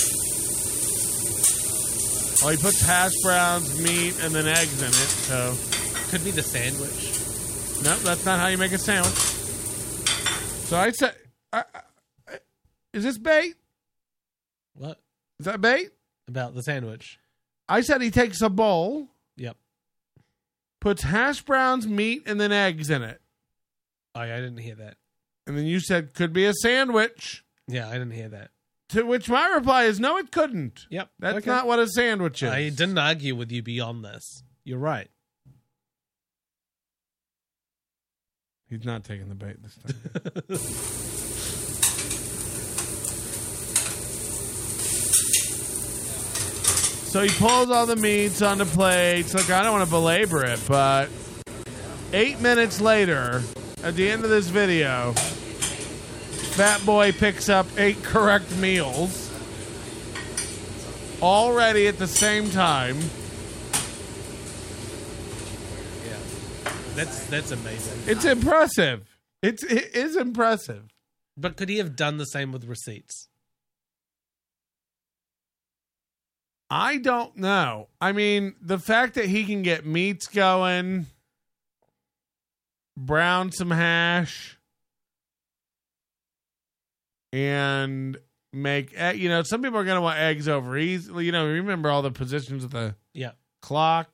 Well, he puts hash browns, meat, and then eggs in it. So could be the sandwich. No, that's not how you make a sandwich. So I said, "Is this bait? What is that bait about the sandwich?" I said he takes a bowl. Yep. Puts hash browns, meat, and then eggs in it. Oh, yeah, I didn't hear that. And then you said, could be a sandwich. Yeah, I didn't hear that. To which my reply is, no, it couldn't. Yep. That's okay. not what a sandwich is. I didn't argue with you beyond this. You're right. He's not taking the bait this time. So he pulls all the meats on the plates. Look, I don't want to belabor it, but 8 minutes later, at the end of this video, Fat Boy picks up 8 correct meals, all ready at the same time. Yeah, that's amazing. It's impressive. It is impressive. But could he have done the same with receipts? I don't know. I mean, the fact that he can get meats going, brown some hash, and make, some people are going to want eggs over easily. Remember all the positions of the clock.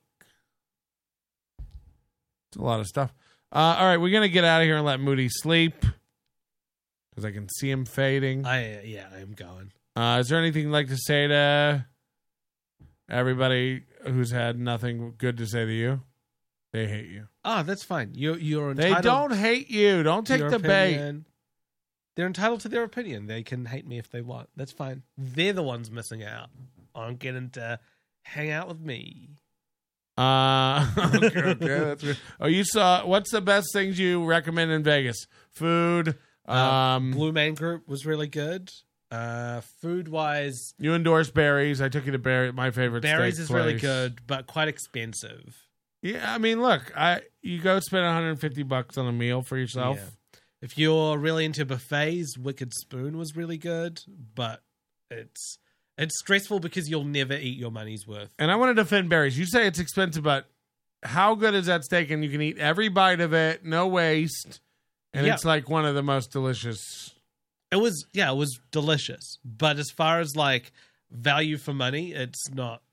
It's a lot of stuff. All right, we're going to get out of here and let Moody sleep because I can see him fading. I am going. Is there anything you'd like to say to everybody who's had nothing good to say to you? They hate you. Oh, that's fine. You're entitled. They don't hate you. Don't take the bait. They're entitled to their opinion. They can hate me if they want. That's fine. They're the ones missing out on getting to hang out with me. Okay, that's good. Oh, you saw. What's the best things you recommend in Vegas? Food. Blue Man Group was really good. Food wise, you endorse Barry's. I took you to Barry, my favorite. Barry's steak is place. really good, but quite expensive. Yeah, I mean, look, you go spend $150 on a meal for yourself. Yeah. If you're really into buffets, Wicked Spoon was really good, but it's stressful because you'll never eat your money's worth. And I want to defend Barry's. You say it's expensive, but how good is that steak? And you can eat every bite of it, no waste, and it's like one of the most delicious. It was delicious, but as far as like value for money, it's not.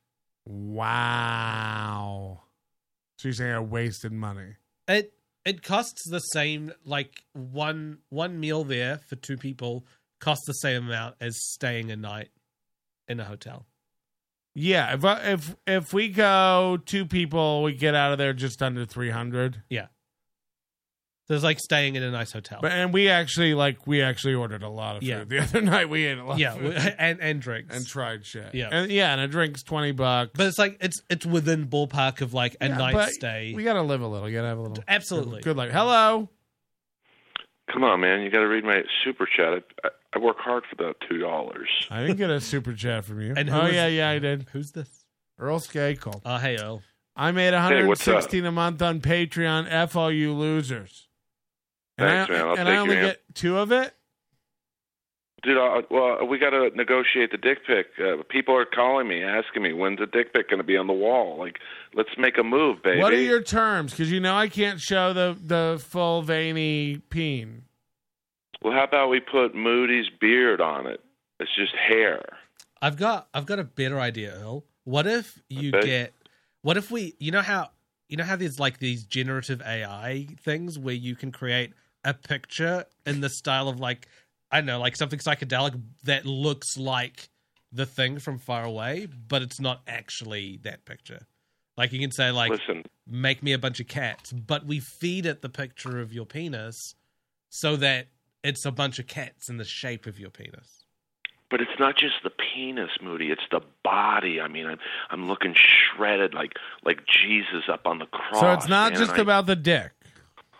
Wow. So you're saying I wasted money? It costs the same, like one meal there for 2 people costs the same amount as staying a night in a hotel. Yeah, if we go 2 people, we get out of there just under $300. Yeah. So it's like staying in a nice hotel. But we actually ordered a lot of food. The other night we ate a lot of food. and drinks. And tried shit. Yeah. And a drink's $20. But it's like it's within ballpark of like a night stay. We gotta live a little. You gotta have a little. Absolutely. Good luck. Hello. Come on, man. You got to read my super chat. I work hard for that $2. I didn't get a super chat from you. And I did. Who's this? Earl Skakel. Oh, hey, Earl. I made $116 a month on Patreon. F all you losers. Thanks, man. I only get 2 of it? Dude, well, we got to negotiate the dick pic. People are calling me, asking me, when's the dick pic going to be on the wall? Like, let's make a move, baby. What are your terms? Because I can't show the full veiny peen. Well, how about we put Moody's beard on it? It's just hair. I've got a better idea, Earl. What if we you know how there's like these generative AI things where you can create a picture in the style of like, I don't know, like something psychedelic that looks like the thing from far away, but it's not actually that picture. Like you can say like, listen, make me a bunch of cats, but we feed it the picture of your penis so that it's a bunch of cats in the shape of your penis. But it's not just the penis, Moody. It's the body. I mean, I'm looking shredded like Jesus up on the cross. So it's not just about the dick.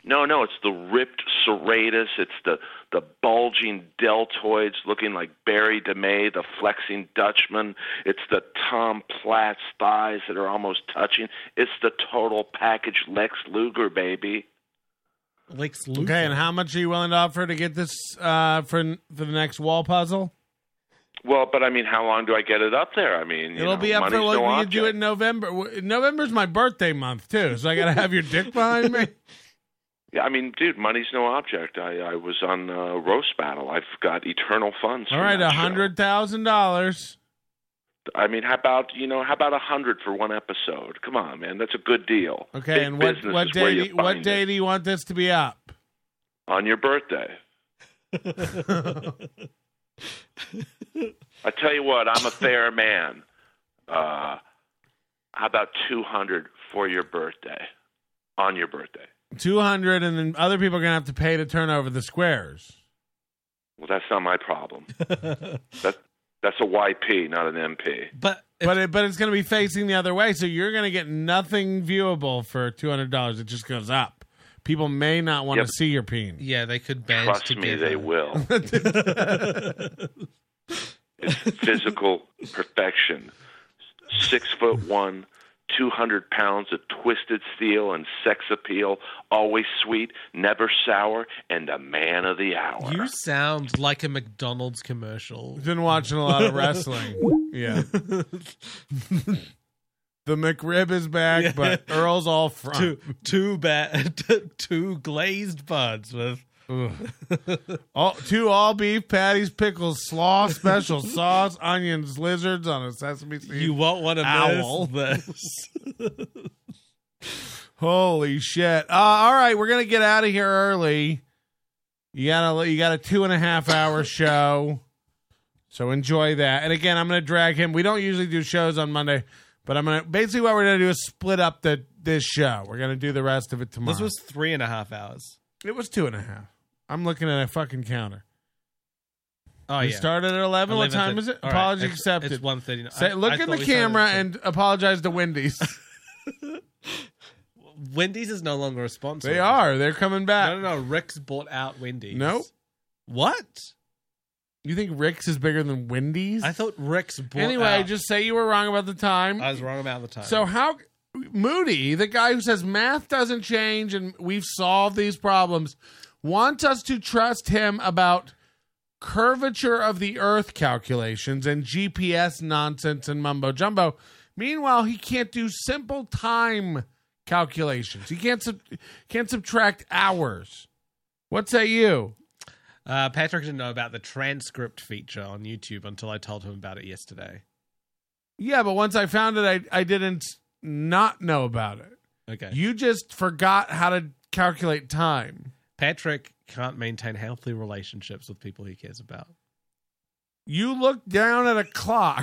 No, it's the ripped serratus. It's the bulging deltoids looking like Barry DeMay, the flexing Dutchman. It's the Tom Platz thighs that are almost touching. It's the total package Lex Luger, baby. Lex Luger. Okay, and how much are you willing to offer to get this for the next wall puzzle? Well, but I mean, how long do I get it up there? I mean, It'll be up for what we can do it in November. November's my birthday month, too, so I got to have your dick behind me. Yeah, I mean, dude, money's no object. I was on Roast Battle. I've got eternal funds. All right, $100,000. I mean, how about $100 for one episode? Come on, man, that's a good deal. Okay, Big and business what day do you want this to be up? On your birthday. I tell you what, I'm a fair man. How about $200 for your birthday? On your birthday. 200, and then other people are going to have to pay to turn over the squares. Well, that's not my problem. That's a YP, not an MP. But it's going to be facing the other way, so you're going to get nothing viewable for $200. It just goes up. People may not want to see your peen. Yeah, they could band Trust together. me, they will. It's physical perfection. 6'1", 200 pounds of twisted steel and sex appeal, always sweet, never sour, and a man of the hour. You sound like a McDonald's commercial. Been watching a lot of wrestling. Yeah. The McRib is back, but Earl's all front. Two glazed buds with two all beef patties, pickles, slaw, special sauce, onions, lizards on a sesame seed. You won't want to miss this. Holy shit! All right, we're gonna get out of here early. You got a 2.5 hour show, so enjoy that. And again, I'm gonna drag him. We don't usually do shows on Monday. But basically what we're going to do is split up this show. We're going to do the rest of it tomorrow. This was 3.5 hours. It was 2.5. I'm looking at a fucking counter. Oh, we started at 11. What time is it? All Apology right. accepted. It's 1:39. Look at the camera and apologize to Wendy's. Wendy's is no longer a sponsor. They are. They're coming back. No. Rick's bought out Wendy's. Nope. What? You think Rick's is bigger than Wendy's? I thought Rick's bought Anyway, just say you were wrong about the time. I was wrong about the time. So how Moody, the guy who says math doesn't change and we've solved these problems, wants us to trust him about curvature of the earth calculations and GPS nonsense and mumbo jumbo. Meanwhile, he can't do simple time calculations. He can't subtract hours. What say you? Patrick didn't know about the transcript feature on YouTube until I told him about it yesterday. Yeah, but once I found it, I didn't not know about it. Okay. You just forgot how to calculate time. Patrick can't maintain healthy relationships with people he cares about. You look down at a clock.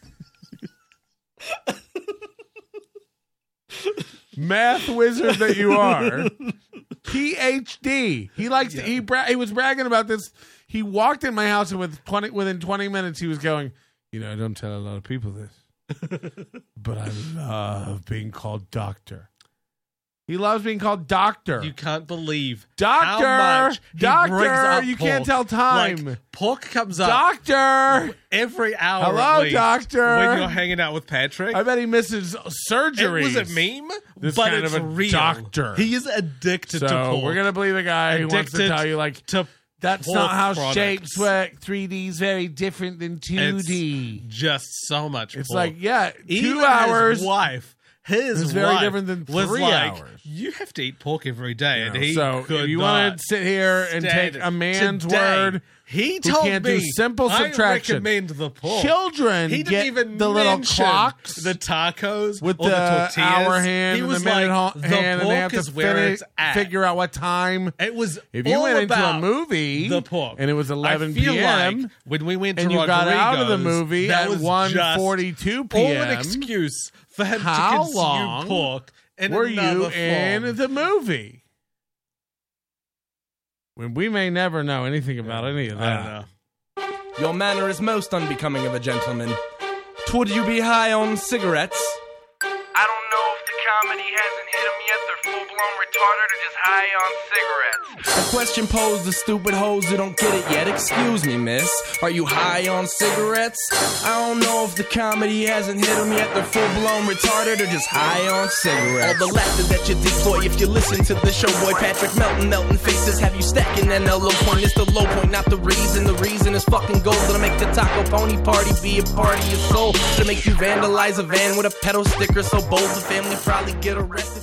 Math wizard that you are. PhD. He likes to, he was bragging about this. He walked in my house and within 20 minutes he was going, I don't tell a lot of people this, but I love being called doctor. He loves being called doctor. You can't believe doctor. How much he brings up you pork. can't tell time. Like, pork comes up. Doctor. Every hour. Hello, doctor. When you're hanging out with Patrick. I bet he misses surgeries. It was a meme, this but kind it's of a real. Doctor. He is addicted to pork. We're going to believe a guy who wants to tell you, that's not how products. shapes work. 3D is very different than 2D. It's just so much It's pork. 2 hours. His wife. His very wife different than 3 hours. You have to eat pork every day, and he so could if you not want to sit here and take a man's Today, word, he who told can't me do simple subtraction. I recommend the pork. Children he didn't get even the little mention clocks, the tacos with or the tortillas. hour hand he and was the minute like, hand, the and they have pork is to where it's at. figure out what time. It was if you all went into a about movie, the pork, and it was 11 I feel p.m. Like when we went to and you got out of the Rodrigo's, movie that at was 1:42 p.m. All an excuse for him How to consume long pork. Were you in the movie? When we may never know anything about any of that. I don't know. Your manner is most unbecoming of a gentleman. Would you be high on cigarettes? I don't know if the comedy hasn't hit him yet. They're full-blown blown retarded or just high on cigarettes? A question posed to stupid hoes who don't get it yet. Excuse me, miss, are you high on cigarettes? I don't know if the comedy hasn't hit them yet. They're full-blown retarded or just high on cigarettes. All the laughter that you deploy if you listen to the show, boy. Patrick Melton faces have you stacking that low point. It's the low point, not the reason. The reason is fucking gold. Gonna make the Taco Pony party be a party of soul. To make you vandalize a van with a pedal sticker so bold the family probably get arrested.